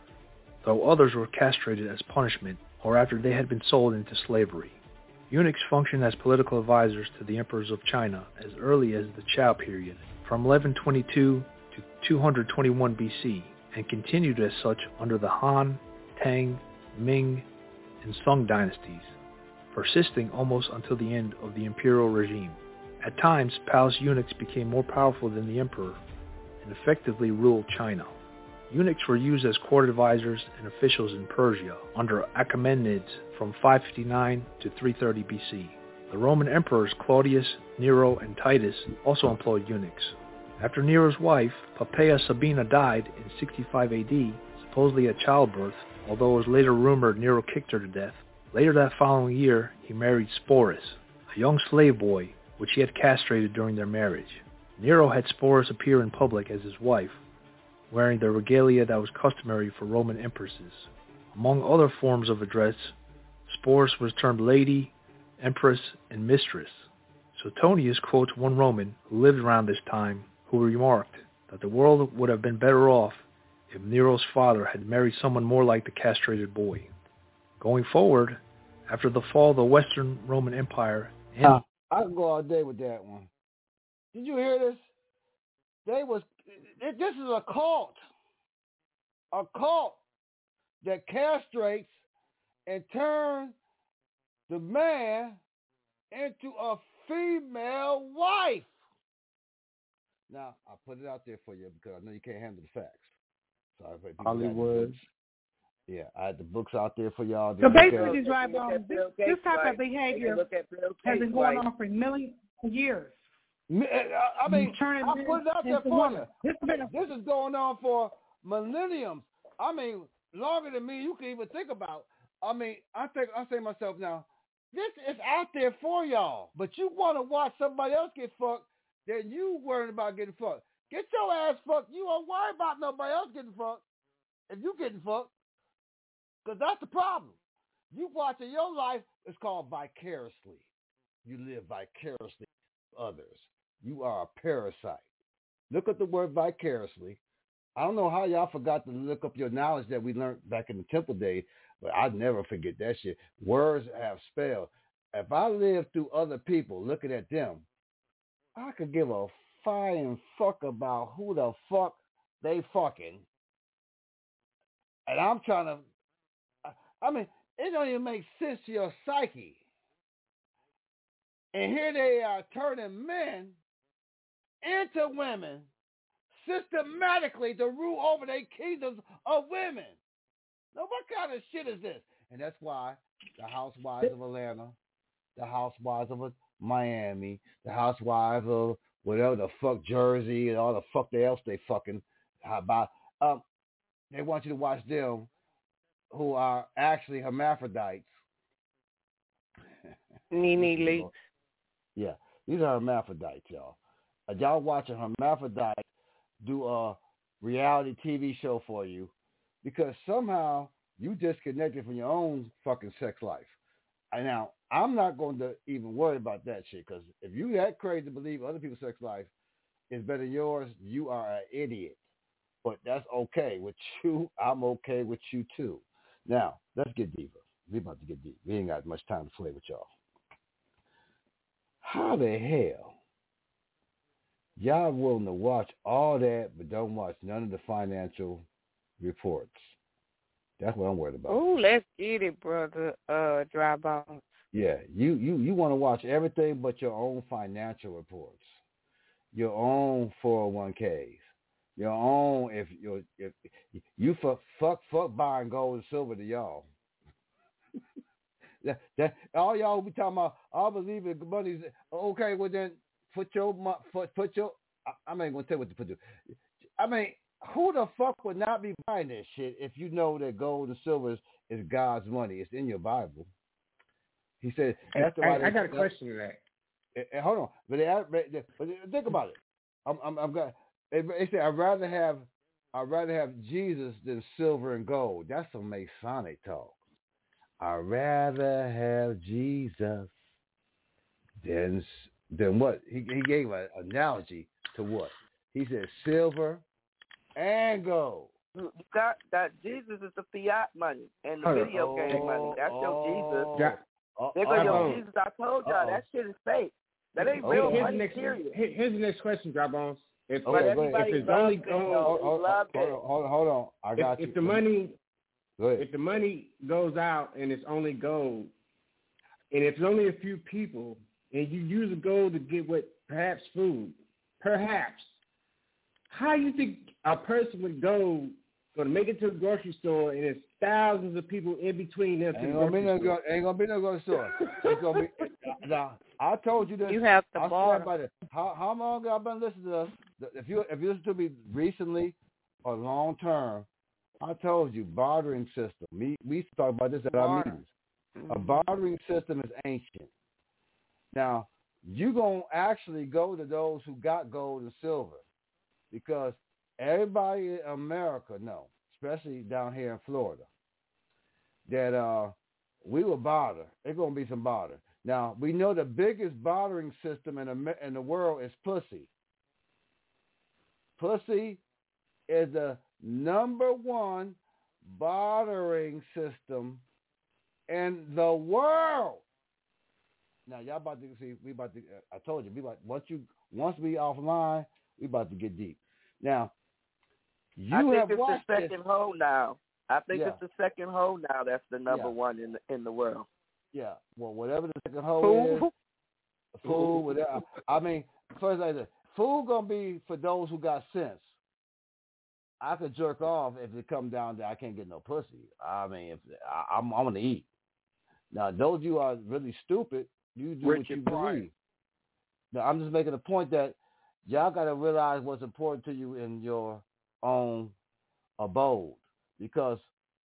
though others were castrated as punishment or after they had been sold into slavery. Eunuchs functioned as political advisors to the emperors of China as early as the Zhou period, from 1122 to 221 BC, and continued as such under the Han, Tang, Ming, and Sung dynasties, persisting almost until the end of the imperial regime. At times, palace eunuchs became more powerful than the emperor and effectively ruled China. Eunuchs were used as court advisors and officials in Persia under Achaemenids from 559 to 330 BC. The Roman emperors Claudius, Nero, and Titus also employed eunuchs. After Nero's wife, Poppaea Sabina, died in 65 AD, supposedly at childbirth, although it was later rumored Nero kicked her to death. Later that following year, he married Sporus, a young slave boy, which he had castrated during their marriage. Nero had Sporus appear in public as his wife, wearing the regalia that was customary for Roman empresses. Among other forms of address, Sporus was termed lady, empress, and mistress. Suetonius quotes one Roman who lived around this time who remarked that the world would have been better off if Nero's father had married someone more like the castrated boy. Going forward, after the fall of the Western Roman Empire... I can go all day with that one. Did you hear this? This is a cult. A cult that castrates and turns the man into a female wife. Now, I put it out there for you because I know you can't handle the facts. Sorry for people. Hollywood. Yeah, I had the books out there for y'all. So basically, this type of behavior has been going on for millions of years. I mean, I put it out there for you. This is going on for millenniums. I mean, longer than me you can even think about. I mean, I say to myself now, this is out there for y'all. But you want to watch somebody else get fucked, then you worrying about getting fucked. Get your ass fucked. You don't worry about nobody else getting fucked if you getting fucked. Because that's the problem. You watching your life is called vicariously. You live vicariously with others. You are a parasite. Look at the word vicariously. I don't know how y'all forgot to look up your knowledge that we learned back in the temple days, but I'd never forget that shit. Words have spell. If I live through other people looking at them, I could give a flying fuck about who the fuck they fucking. And I'm trying to, I mean, it don't even make sense to your psyche. And here they are turning men into women systematically to rule over their kingdoms of women. Now, what kind of shit is this? And that's why the housewives of Atlanta, the housewives of Miami, the housewives of whatever the fuck Jersey and all the fuck else they fucking about, they want you to watch them who are actually hermaphrodites. Nene Lee. Yeah, these are hermaphrodites, y'all. Y'all watching hermaphrodites do a reality TV show for you because somehow you disconnected from your own fucking sex life. And now, I'm not going to even worry about that shit because if you that crazy to believe other people's sex life is better than yours, you are an idiot. But that's okay with you. I'm okay with you too. Now, let's get deeper. We're about to get deep. We ain't got much time to play with y'all. How the hell y'all willing to watch all that but don't watch none of the financial reports? That's what I'm worried about. Oh, let's get it, brother. Dry Bones. Yeah, you want to watch everything but your own financial reports, your own 401ks, your own if you fuck buying gold and silver to y'all. that all y'all be talking about. I believe in money's okay. Well then, put your. I'm not gonna tell you what to put. I mean, who the fuck would not be buying that shit if you know that gold and silver is God's money? It's in your Bible. He said. I got a question to that. Hold on, but think about it. I'm got. They say I'd rather have Jesus than silver and gold. That's some Masonic talk. I'd rather have Jesus than what? He gave an analogy to what? He said silver and gold. That Jesus is the fiat money and the video game money. That's your Jesus. Nigga, your Jesus, I told y'all, that shit is fake. That ain't real money, period. Here's the next question, Dry Bones. If it's only hold on. I got you. If the money goes out and it's only gold, and it's only a few people, and you use the gold to get what perhaps food, how you think a person with gold going to make it to the grocery store and there's thousands of people in between them? Ain't gonna be no grocery store. It's gonna be. Now, I told you this. You have to I barter. swear by this. How long have I been listening to us? If you listen to me recently or long term, I told you bartering system. We used to talk about this at our meetings. A bartering system is ancient. Now, you're going to actually go to those who got gold and silver, because everybody in America knows, especially down here in Florida, that we will barter. There's going to be some barter. Now, we know the biggest bartering system in the world is pussy. Pussy is the number one bartering system in the world. Now, y'all about to see, I told you, once we offline, we about to get deep. Now, I think it's the second hole now. I think it's the second hole now that's the number one in the world. Yeah, well, whatever the second hole is, food, whatever. I mean, first like this, food gonna be for those who got sense. I could jerk off if it come down to I can't get no pussy. I mean, if I'm gonna eat. Now, those of you are really stupid, you do what you believe. Now, I'm just making a point that y'all gotta realize what's important to you in your own abode, because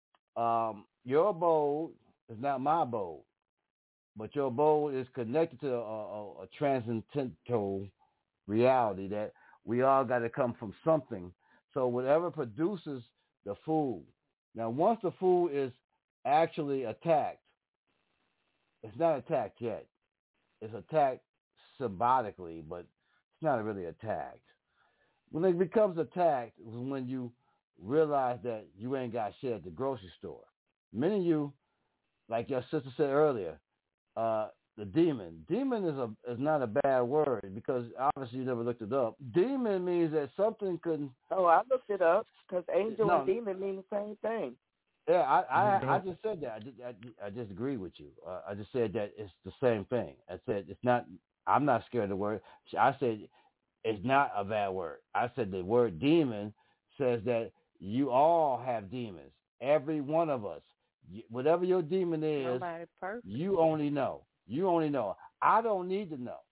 your abode is not my abode. But your abode is connected to a transcendental reality that we all got to come from something. So whatever produces the food. Now, once the food is actually attacked, it's not attacked yet. It's attacked symbolically, but it's not really attacked. When it becomes attacked is when you realize that you ain't got shit at the grocery store. Many of you, like your sister said earlier, the demon. Demon is not a bad word, because obviously you never looked it up. Demon means that something could. Oh, I looked it up, because angel and demon mean the same thing. Yeah, I just said that. I just agree with you. I just said that it's the same thing. I said it's not. I'm not scared of the word. I said it's not a bad word. I said the word demon says that you all have demons. Every one of us. Whatever your demon is, you only know. You only know. I don't need to know.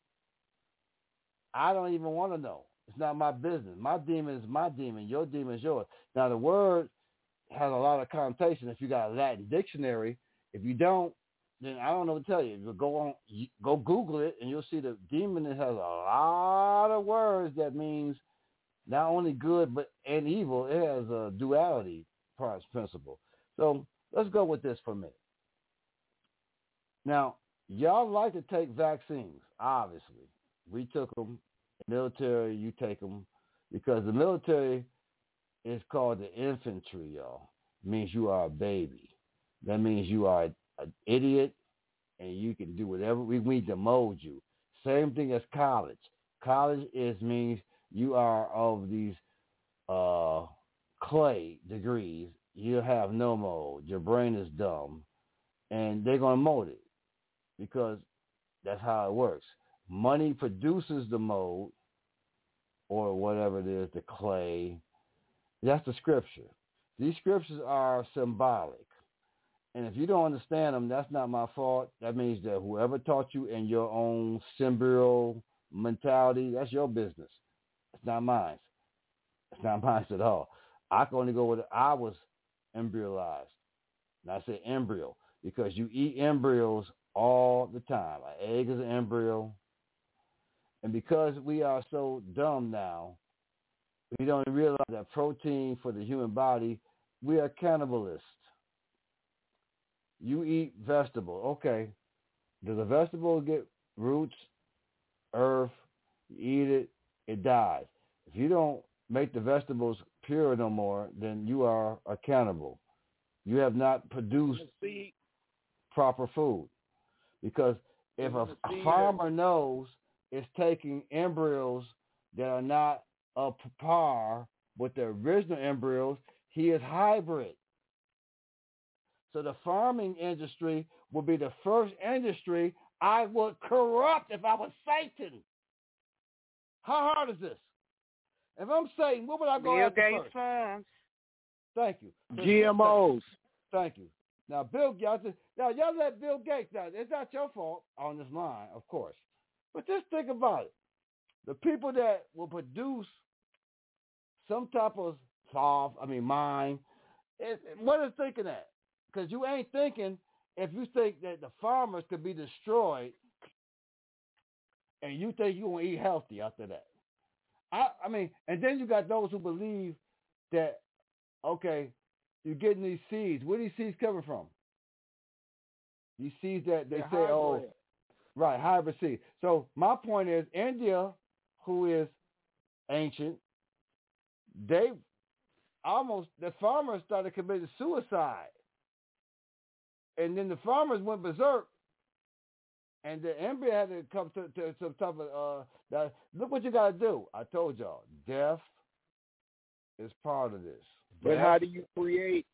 I don't even want to know. It's not my business. My demon is my demon. Your demon is yours. Now, the word has a lot of connotation if you got a Latin dictionary. If you don't, then I don't know what to tell you. You go Google it, and you'll see the demon has a lot of words that means not only good and evil. It has a duality principle. So let's go with this for a minute. Now, y'all like to take vaccines, obviously. We took them. The military, you take them. Because the military is called the infantry, y'all. It means you are a baby. That means you are an idiot, and you can do whatever. We need to mold you. Same thing as college. College means you are of these clay degrees. You have no mold. Your brain is dumb. And they're going to mold it, because that's how it works. Money produces the mold, or whatever it is, the clay. That's the scripture. These scriptures are symbolic. And if you don't understand them, that's not my fault. That means that whoever taught you in your own symbiotic mentality, that's your business. It's not mine. It's not mine at all. I can only go with it. I was embryolized. And I say embryo because you eat embryos all the time. An egg is an embryo. And because we are so dumb now, we don't realize that protein for the human body, we are cannibalists. You eat vegetable. Okay. Does a vegetable get roots, earth, you eat it, it dies. If you don't make the vegetables pure no more, then you are a cannibal. You have not produced proper food. Because if a farmer knows it's taking embryos that are not up to par with the original embryos, he is hybrid. So the farming industry will be the first industry I would corrupt if I was Satan. How hard is this? If I'm Satan, what would I go after first? Farms. Thank you. GMOs. Thank you. Now, y'all let Bill Gates down. It's not your fault on this line, of course. But just think about it. The people that will produce some type of mind, what is thinking that? Because you ain't thinking if you think that the farmers could be destroyed and you think you're going to eat healthy after that. I mean, and then you got those who believe that, okay, you're getting these seeds. Where are these seeds coming from? These seeds that they say, right, hybrid seeds. So my point is, India, who is ancient, the farmers started committing suicide. And then the farmers went berserk. And the embryo had to come to some type of, look what you got to do. I told y'all, death is part of this. But how do you create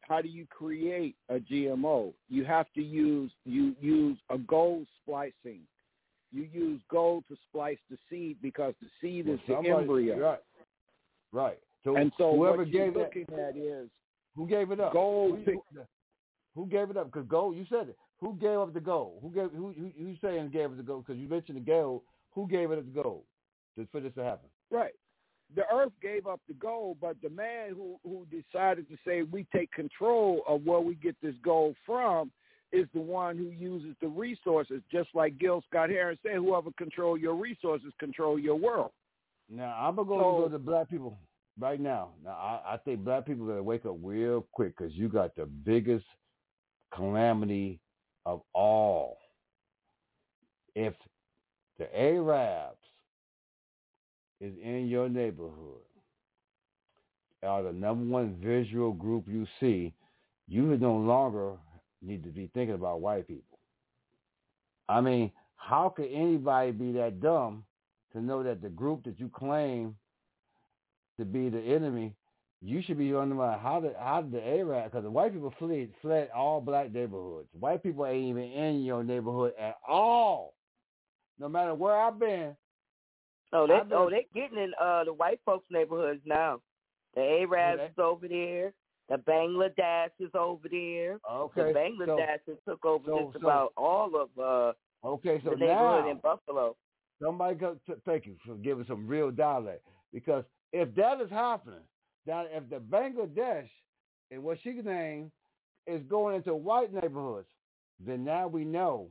a GMO? You have to use a gold splicing. You use gold to splice the seed because the seed is the embryo. Right. So whoever what you're looking at is who gave it up? Gold. Who gave it up? Because gold, you said it. Who gave up the gold? Who saying gave it the gold? Because you mentioned the gold. Who gave it the gold for this to happen? Right. The earth gave up the gold, but the man who decided to say we take control of where we get this gold from is the one who uses the resources, just like Gil Scott-Heron said, whoever control your resources control your world. Now, I'm going to go to black people right now. Now, I think black people are going to wake up real quick because you got the biggest calamity of all. If the Arabs is in your neighborhood, are the number one visual group you see, you no longer need to be thinking about white people. I mean, how could anybody be that dumb to know that the group that you claim to be the enemy, you should be wondering how did the Arab, because the white people fled all black neighborhoods. White people ain't even in your neighborhood at all. No matter where I've been. They're getting in the white folks' neighborhoods now. The Arabs is over there. The Bangladesh is over there. Okay. The Bangladeshis took over just about all of the neighborhood now, in Buffalo. Somebody thank you for giving some real dialect. Because if that is happening, if the Bangladesh and what she named is going into white neighborhoods, then now we know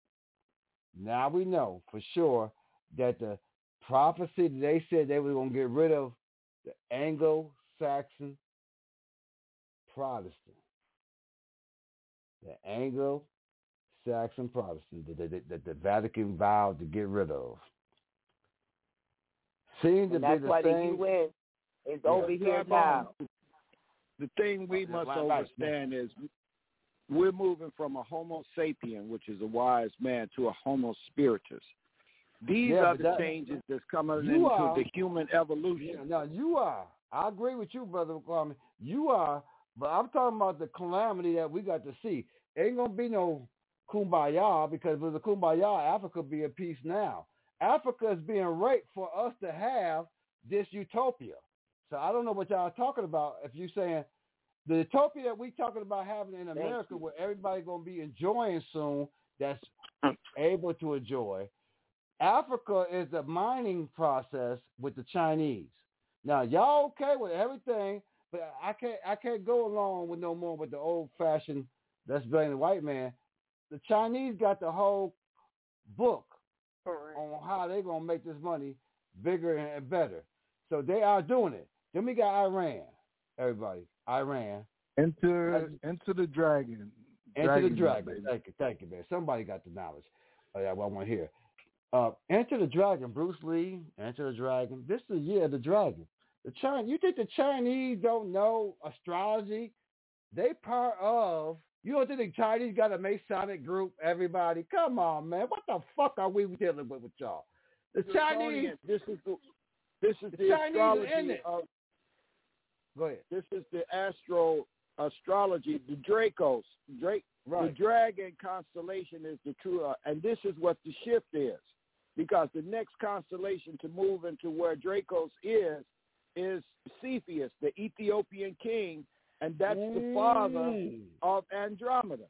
for sure that the prophecy that they said they were going to get rid of the Anglo-Saxon Protestant. The Anglo-Saxon Protestant that the Vatican vowed to get rid of. Seems to be the same. The UN is over here now. The thing we must understand is we're moving from a Homo sapien, which is a wise man, to a Homo spiritus. These are the changes that's coming into the human evolution. Yeah, now you are. I agree with you, Brother Kwame. You are, but I'm talking about the calamity that we got to see. Ain't gonna be no kumbaya, because with the kumbaya, Africa be at peace now. Africa is being raped for us to have this utopia. So I don't know what y'all are talking about. If you're saying the utopia that we talking about having in America, where everybody gonna be enjoying soon, that's able to enjoy. Africa is the mining process with the Chinese. Now y'all okay with everything, but I can't go along with no more with the old fashioned let's blame the white man. The Chinese got the whole book on how they're gonna make this money bigger and better. So they are doing it. Then we got Iran. Everybody, Iran. Into the dragon. Into the dragon. Thank you, man. Somebody got the knowledge. I want to hear. Enter the Dragon, Bruce Lee, Enter the Dragon. This is the year of the dragon. You think the Chinese don't know astrology? They part of, you don't think the Chinese got a Masonic group, everybody? Come on, man. What the fuck are we dealing with y'all? The Chinese. This is the astrology of. Go ahead. This is the astrology, the Dracos. The dragon constellation is the true, and this is what the shift is. Because the next constellation to move into where Dracos is Cepheus, the Ethiopian king, and that's the father of Andromeda.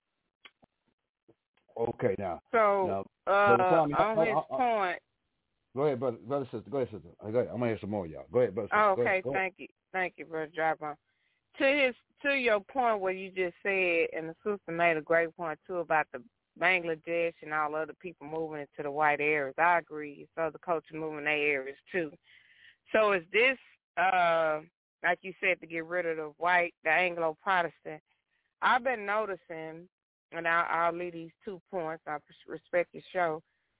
Okay, now. So, on his point. Go ahead, brother, sister. Go ahead, sister. Go ahead. I'm gonna hear some more, y'all. Go ahead, brother. Sister. Oh, okay, go ahead. thank you, brother Jarbo. To your point, what you just said, and the sister made a great point too about the Bangladesh and all other people moving into the white areas. I agree. It's other culture moving in their areas too. So is this, like you said, to get rid of the Anglo-Protestant? I've been noticing, and I'll leave these 2 points. I respect your show.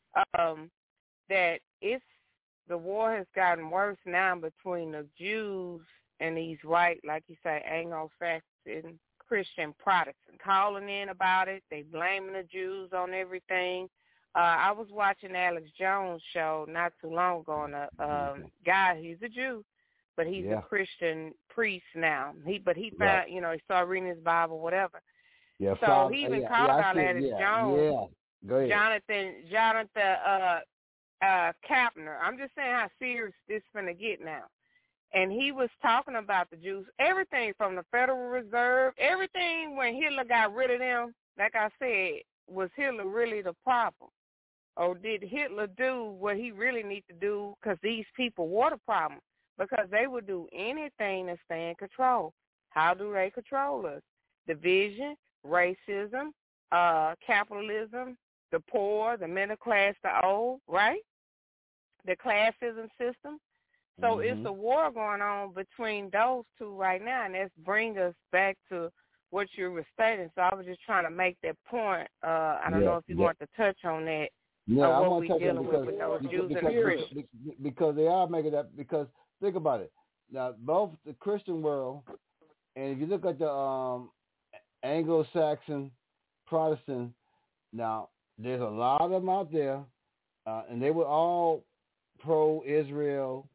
That the war has gotten worse now between the Jews and these white, like you say, Anglo-Saxon Christian Protestants, calling in about it. They blaming the Jews on everything. I was watching Alex Jones' show not too long ago, and a guy, he's a Jew, but he's a Christian priest now. He found, he started reading his Bible, whatever. Yeah, so he even called out Alex Jones. Yeah, go ahead. Jonathan Kapner. I'm just saying how serious this finna get now. And he was talking about the Jews, everything from the Federal Reserve, everything when Hitler got rid of them, like I said, was Hitler really the problem? Or did Hitler do what he really needs to do because these people were the problem? Because they would do anything to stay in control. How do they control us? Division, racism, capitalism, the poor, the middle class, the old, right? The classism system. So it's a war going on between those two right now, and that's bring us back to what you were stating. So I was just trying to make that point. I don't know if you want to touch on that. Yeah, what we're dealing with those Jews and the Christians. Because they are making that, because think about it. Now, both the Christian world, and if you look at the Anglo-Saxon Protestant, now, there's a lot of them out there, and they were all pro-Israel,